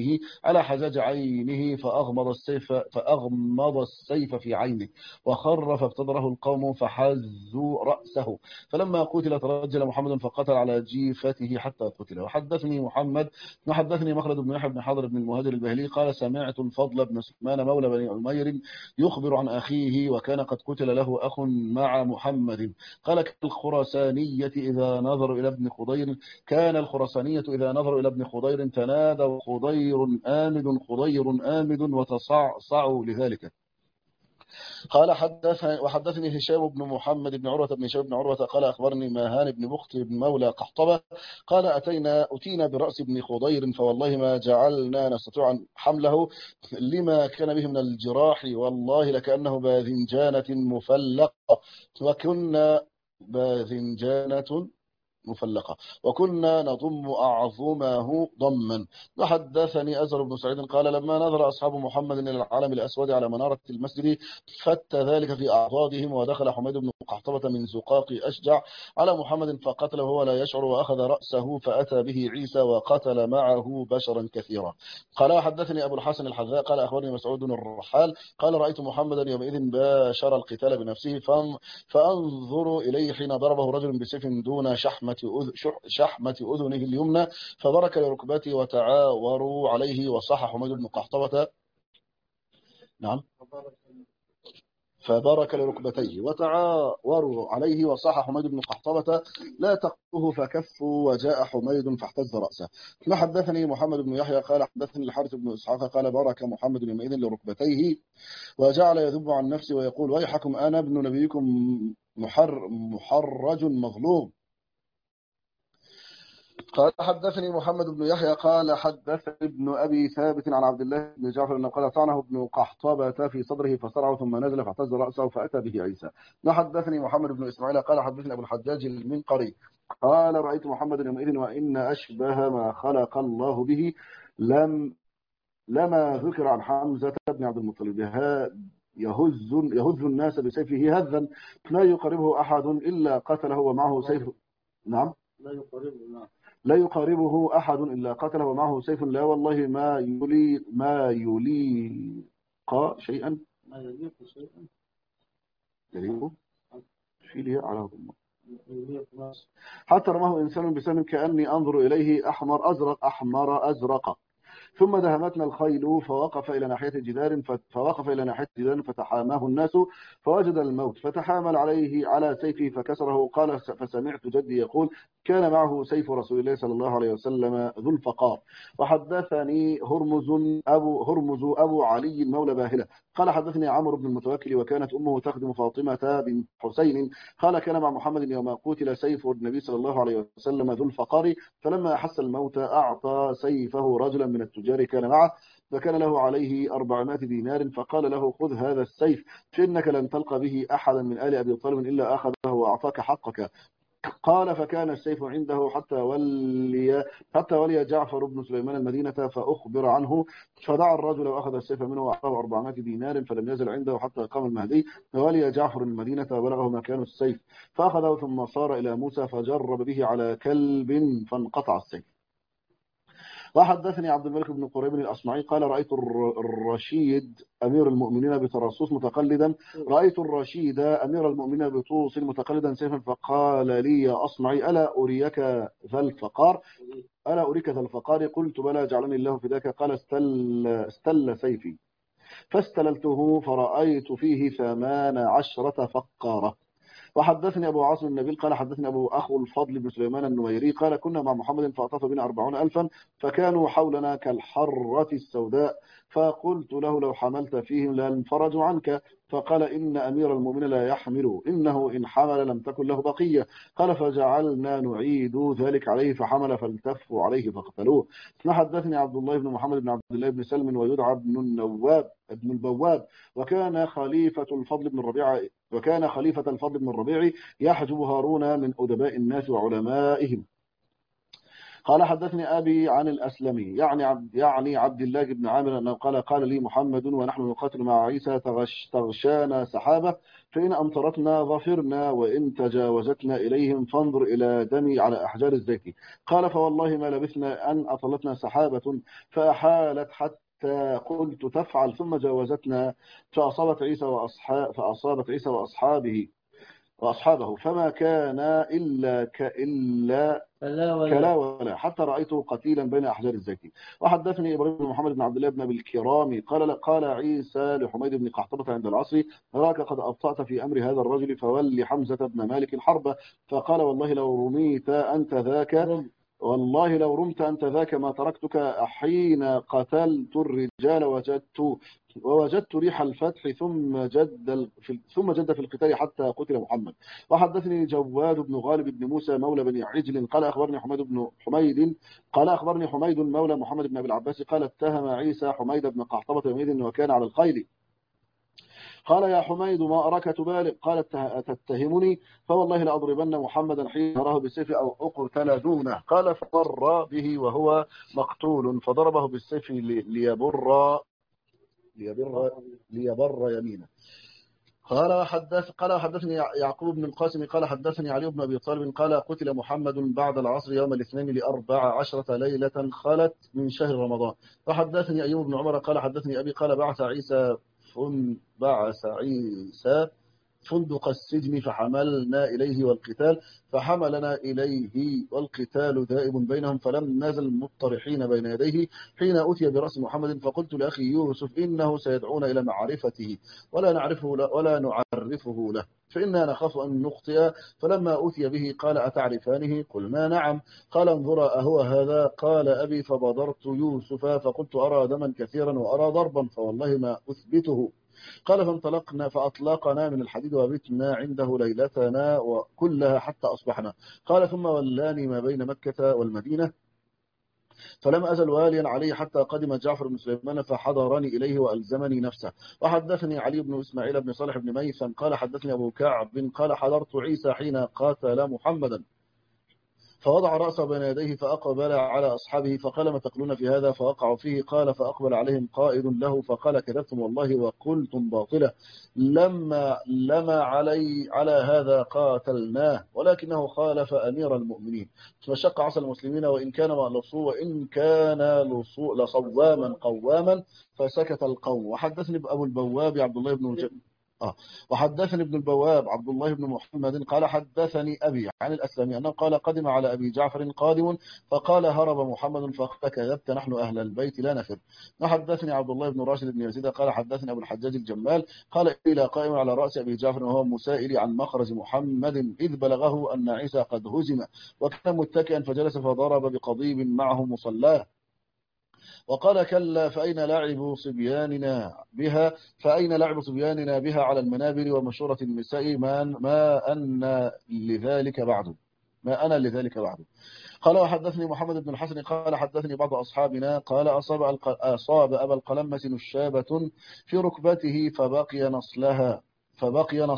Speaker 3: عينه فأغمض السيف في عينه وخر فابتدره القوم فحزوا رأسه. فلما قتل ترجل محمد فقتل على جيف خليفته حتى قتل. وحدثني مخلد بن يحيى بن حضر بن المهاجر البهلي قال سمعت الفضل بن سليمان مولى بني عمير يخبر عن أخيه وكان قد قتل له أخ مع محمد قال كان الخرسانية إذا نظروا إلى ابن خضير تنادوا خضير آمد وتصعصعوا لذلك. قال وحدثني هشام بن محمد بن عروة بن هشام بن عروة قال أخبرني ماهان بن بخت بن مولى قحطبة قال أتينا برأس ابن خضير فوالله ما جعلنا نستطيع حمله لما كان به من الجراح والله لكأنه باذنجانة وكنا نضم أعظمه ضما. وحدثني أزر بن سعيد قال لما نظر أصحاب محمد إلى العلم الأسود على منارة المسجد فت ذلك في أعضادهم ودخل حميد بن قحطبة من زقاق أشجع على محمد فقتله وهو لا يشعر وأخذ رأسه فأتى به عيسى وقتل معه بشرا كثيرا. قال حدثني أبو الحسن الحذاء قال أخبرني مسعود الرحال قال رأيت محمدا يومئذ باشر القتال بنفسه فأنظر إليه حين ضربه رجل بسيف دون شحمة أذنه اليمنى فبرك لركبته وتعاوروا عليه وصح حميد بن قحطبة نعم فبارك لركبتيه وتعاوروا عليه وصاح حميد بن قحطبة لا تقفه فكفوا وجاء حميد فاحتز رأسه. ما حدثني محمد بن يحيى قال حدثني الحارث بن إسحاق قال بارك محمد يومئذ لركبتيه وجعل يذب عن نفسه ويقول ويحكم أنا ابن نبيكم محرج مظلوم. قال حدثني محمد بن يحيى قال حدثني ابن أبي ثابت عن عبد الله بن جعفر أنه قال طعنه ابن قحطبة في صدره فصرعه ثم نزل فاعتز رأسه فأتى به عيسى. وحدثني محمد بن إسماعيل قال حدثني أبو الحجاج المنقري قال رأيت محمد يومئذ وإن أشبه ما خلق الله به لما ذكر عن حمزة بن عبد المطلب يهز الناس بسيفه هذا لا يقربه أحد إلا قتله ومعه سيف. نعم لا يقاربه أحد إلا قتله ومعه سيف لا والله ما يليق شيئا يليق شيله على ضمه حتى رماه إنسان بسهم كأني أنظر إليه أحمر أزرق ثم دهمتنا الخيل فوقف إلى ناحية جدار فتحاماه الناس فوجد الموت فتحامل عليه على سيفه فكسره. قال فسمعت جدي يقول كان معه سيف رسول الله صلى الله عليه وسلم ذو الفقار. وحدثني هرمز أبو علي مولى باهلة قال حدثني عمرو بن المتوكل وكانت أمه تخدم فاطمة بنت حسين قال كان مع محمد يوم قتل سيف النبي صلى الله عليه وسلم ذو الفقار فلما أحس الموت أعطى سيفه رجلا من التجار كان معه فكان له عليه 400 دينار فقال له خذ هذا السيف فإنك لن تلقى به أحدا من آل أبي طالب إلا أخذه وأعطاك حقك. قال فكان السيف عنده حتى ولي جعفر بن سليمان المدينة فأخبر عنه فدعا الرجل وأخذ السيف منه وأعطاه 400 دينار فلم يزل عنده حتى قام المهدي فولي جعفر المدينة وبلغه مكان السيف فأخذه ثم صار إلى موسى فجرب به على كلب فانقطع السيف. وحدثني عبد الملك بن قريب الأصمعي قال رأيت الرشيد أمير المؤمنين بطرسوس متقلدا بطوس متقلدا سيفا فقال لي يا أصمعي ألا أريك ذا الفقار قلت بلى جعلني الله فداك قال استل سيفي فاستللته فرأيت فيه 18 فقارة. وحدثني أبو عاصم النبيل قال حدثني أبو أخو الفضل بن سليمان النميري قال كنا مع محمد فأطاف بنا 40,000 فكانوا حولنا كالحرة السوداء فقلت له لو حملت فيهم لانفرجوا عنك فقال إن أمير المؤمنين لا يحمل إنه إن حمل لم تكن له بقية قال فجعلنا نعيد ذلك عليه فحمل فالتفوا عليه فقتلوه. حدثني عبد الله بن محمد بن عبد الله بن سلم ويدعى ابن البواب وكان خليفة الفضل بن الربيع يحجب هارون من أدباء الناس وعلمائهم. قال حدثني أبي عن الأسلمي يعني عبد الله بن عامر أنه قال لي محمد ونحن نقاتل مع عيسى تغشانا سحابة فإن أمطرتنا ظفرنا وإن تجاوزتنا إليهم فانظر إلى دمي على أحجار الزيت. قال فوالله ما لبثنا أن أطلتنا سحابة فأحالت حتى قلت تفعل ثم جاوزتنا فأصابت عيسى وأصحابه فما كان إلا كلا ولا حتى رأيته قتيلا بين أحجار الزيتون. وحدثني إبراهيم بن محمد بن عبد الله بن أبي الكرام قال عيسى لحميد بن قحطبة عند العصر: أراك قد أبطأت في أمر هذا الرجل فول حمزة بن مالك الحرب. فقال: والله لو رمت أنت ذاك ما تركتك. حين قتلت الرجال ووجدت ريح الفتح ثم جد في القتال حتى قتل محمد. وحدثني جواد بن غالب بن موسى مولى بني عجل قال أخبرني حميد مولى محمد بن أبي العباس قال: اتهم عيسى حميد بن قحطبة يومئذ وكان على الخيل. قال: يا حميد ما أراك تبالغ؟ قال: تتهمني؟ فوالله لأضربن محمدا حين أراه بالسيف أو أقتل دونه. قال: فمر به وهو مقتول فضربه بالسيف ليبر يمينه. قال حدثني يعقوب بن القاسم قال حدثني علي بن أبي طالب قال: قتل محمد بعد العصر يوم الاثنين ل14 ليلة خلت من شهر رمضان. وحدثني أيوب بن عمر قال حدثني أبي قال: بعث عيسى فندق السجن فحملنا إليه والقتال دائب بينهم فلم نزل مطرحين بين يديه حين أتي برأس محمد. فقلت لأخي يوسف: إنه سيدعون إلى معرفته ولا نعرفه له فإنا نخاف أن نخطئ. فلما أتي به قال: أتعرفانه؟ قلنا: نعم. قال: انظر أهو هذا؟ قال أبي. فبادرت يوسف فقلت: أرى دما كثيرا وأرى ضربا فوالله ما أثبته. قال: فأطلقنا من الحديد وبتنا عنده ليلتنا وكلها حتى أصبحنا. قال: ثم ولاني ما بين مكة والمدينة فلم أزل واليا عليه حتى قدم جعفر بن سليمان فحضرني إليه وألزمني نفسه. وحدثني علي بن إسماعيل بن صالح بن ميثم قال حدثني أبو كعب قال: حضرت عيسى حين قاتل محمدا فوضع رأسه بين يديه فأقبل على أصحابه فقال: ما تقولون في هذا؟ فوقعوا فيه. قال: فأقبل عليهم قائد له فقال: كذبتم والله وقلتم باطلة. لما على هذا قاتلناه ولكنه خالف أمير المؤمنين فشق عصا المسلمين وإن كان لصواما قواما فسكت القوم. وحدثني أبو البواب عبد الله بن وحدثني ابن البواب عبد الله بن محمد قال: حدثني أبي عن الأسلمي أنه قال: قدم على أبي جعفر قادم فقال: هرب محمد. فقال: كذبت نحن أهل البيت لا نفر. وحدثني عبد الله بن راشد بن يزيد قال: حدثني أبو الحجاج الجمال قال: إلى قائم على رأس أبي جعفر وهو مسائل عن مخرج محمد إذ بلغه أن عيسى قد هزم وكان متكئا فجلس فضرب بقضيب معه مصلاه وقال: كلا فأين لعب صبياننا بها على المنابر ومشورة النساء ما أنا لذلك بعد. قال: وحدثني محمد بن الحسن قال: حدثني بعض أصحابنا قال: أصاب أبا القلمس نشابة في ركبته فبقي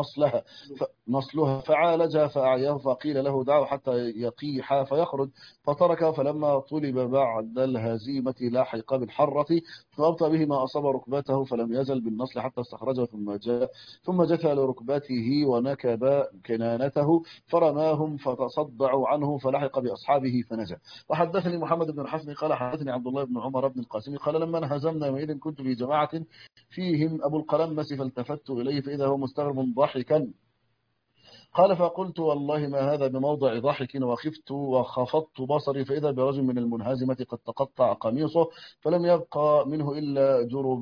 Speaker 3: نصلها فعالجها فأعياه فقيل له: دعه حتى يقيح فيخرج فتركه. فلما طلب بعد الهزيمة لاحق بالحرة فأبطأ به ما أصاب ركبته فلم يزل بالنصل حتى استخرجه ثم جثى لركبته ونكب كنانته فرماهم فتصدعوا عنه فلحق بأصحابه فنجا. وحدثني محمد بن الحسن قال: حدثني عبد الله بن عمر بن القاسم قال: لما انهزمنا يومئذ كنت في جماعة فيهم أبو القلمس فالتفت إليه فإذا هو مستغرب ضحكا. قال: فقلت: والله ما هذا بموضع ضحك وخفضت بصري فإذا برجل من المنهزمة قد تقطع قميصه فلم يبقى منه إلا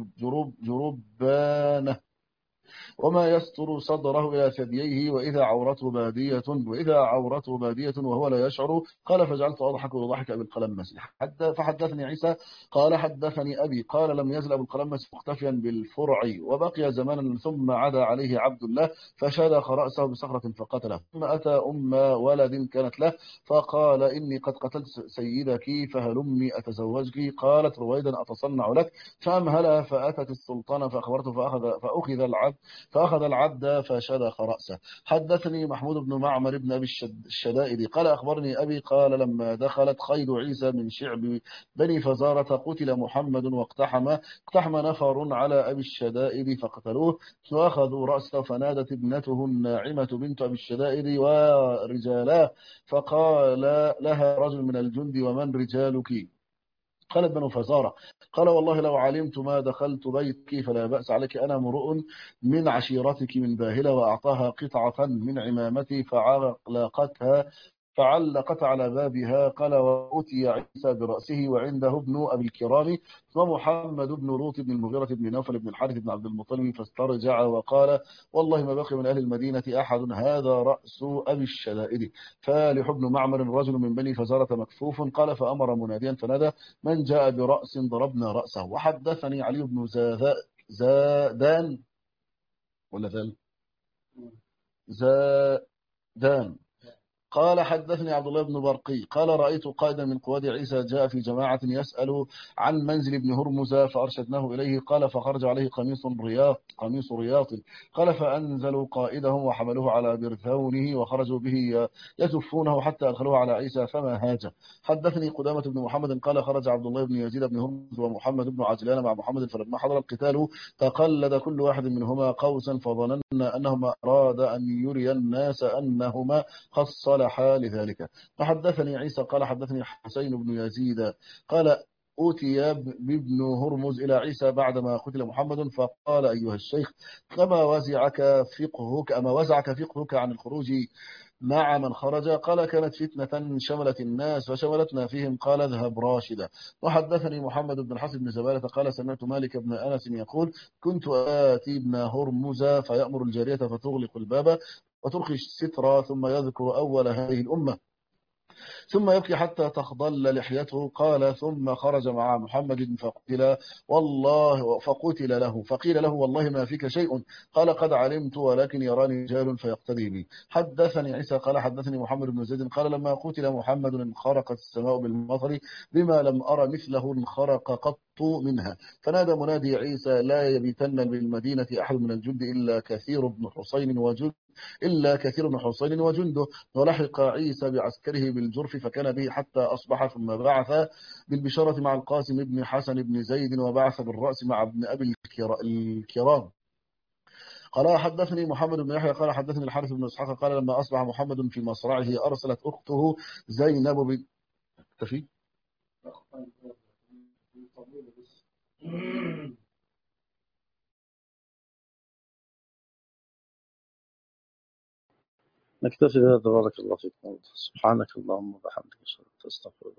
Speaker 3: جربانه وما يستر صدره إلى ثدييه وإذا عورته بادية وهو لا يشعر. قال: فجعلت أضحك وضحك أبي القلمس. فحدثني عيسى قال: حدثني أبي قال: لم يزل أبو القلمس مختفيا بالفرع وبقي زمانا ثم عدا عليه عبد الله فشدخ رأسه بصخرة فقتله. ثم أتى أم ولد كانت له فقال: إني قد قتلت سيدك فهلمي أتزوجك. قالت: رويدا أتصنع لك. فأمهلها فأتت السلطان فأخبرته فأخذ العبد فشدخ رأسه. حدثني محمود بن معمر بن أبي الشدائد قال: أخبرني أبي قال: لما دخلت خيل عيسى من شعب بني فزارة قتل محمد اقتحم نفر على أبي الشدائد فقتلوه وأخذوا رأسه فنادت ابنته الناعمة بنت أبي الشدائد ورجالاه فقال لها رجل من الجند: ومن رجالك؟ قالت: بنو فزارة. قال: والله لو علمت ما دخلت بيتك فلا بأس عليك. أنا امرؤ من عشيرتك من باهلة. وأعطاها قطعة من عمامتي فعلقتها فعلقت على بابها. قال: وأتي عيسى برأسه وعنده ابن أبي الكرام ومحمد بن لوط بن المغيرة بن نوفل بن الحارث بن عبد المطلب، فاسترجع وقال: والله ما بقي من أهل المدينة أحد هذا رأس أبي الشدائد. فالح بن معمر رجل من بني فزارة مكفوف. قال: فأمر مناديا فنادى: من جاء برأس ضربنا رأسه. وحدثني علي بن زادان ولا زادان قال: حدثني عبد الله بن برقي قال: رأيت قائدا من قواد عيسى جاء في جماعة يسأل عن منزل ابن هرمز فأرشدناه إليه. قال: فخرج عليه قميص رياط. قال: فأنزلوا قائدهم وحملوه على برثونه وخرجوا به يزفونه حتى أدخلوه على عيسى فما هاج. حدثني قدامة بن محمد قال: خرج عبد الله بن يزيد بن هرمز ومحمد بن عجلان مع محمد، فلما حضر القتال تقلد كل واحد منهما قوسا، فظننا أنهما أراد أن يري الناس أنهما قد صلحا لذلك. فحدثني عيسى قال: حدثني حسين بن يزيد قال: أوتي بابن هرمز إلى عيسى بعدما قتل محمد، فقال: أيها الشيخ، أما وزعك فقهك عن الخروج مع من خرج؟ قال: كانت فتنة شملت الناس فشملتنا فيهم. قال: اذهب راشدا. وحدثني محمد بن الحسن بن زبالة قال: سمعت مالك بن أنس يقول: كنت آتي ابن هرمز فيأمر الجارية فتغلق الباب وترخي الستر، ثم يذكر أول هذه الأمة ثم يبكي حتى تخضل لحيته. قال: ثم خرج مع محمد فقتل له، فقيل له: والله ما فيك شيء. قال: قد علمت، ولكن يراني رجال فيقتدي بي. حدثني عيسى قال: حدثني محمد بن زيد قال: لما قتل محمد انخرقت السماء بالمطر بما لم أرى مثله انخرق قط منها. فنادى منادي عيسى: لا يبيتن بالمدينة أحد من الجند إلا كثير بن حسين وجنده. ولحق عيسى بعسكره بالجرف فكان به حتى أصبح، ثم بعث بالبشارة مع القاسم بن حسن بن زيد، وبعث بالرأس مع ابن أبي الكرام. قال: حدثني محمد بن يحيى قال: حدثني الحارث بن إسحاق قال: لما أصبح محمد في مصرعه أرسلت أخته زينب تفي
Speaker 2: نكتفي بهذا. بارك الله فيكم. سبحانك اللهم وبحمدك، أشهد أن لا إله إلا أنت، أستغفرك.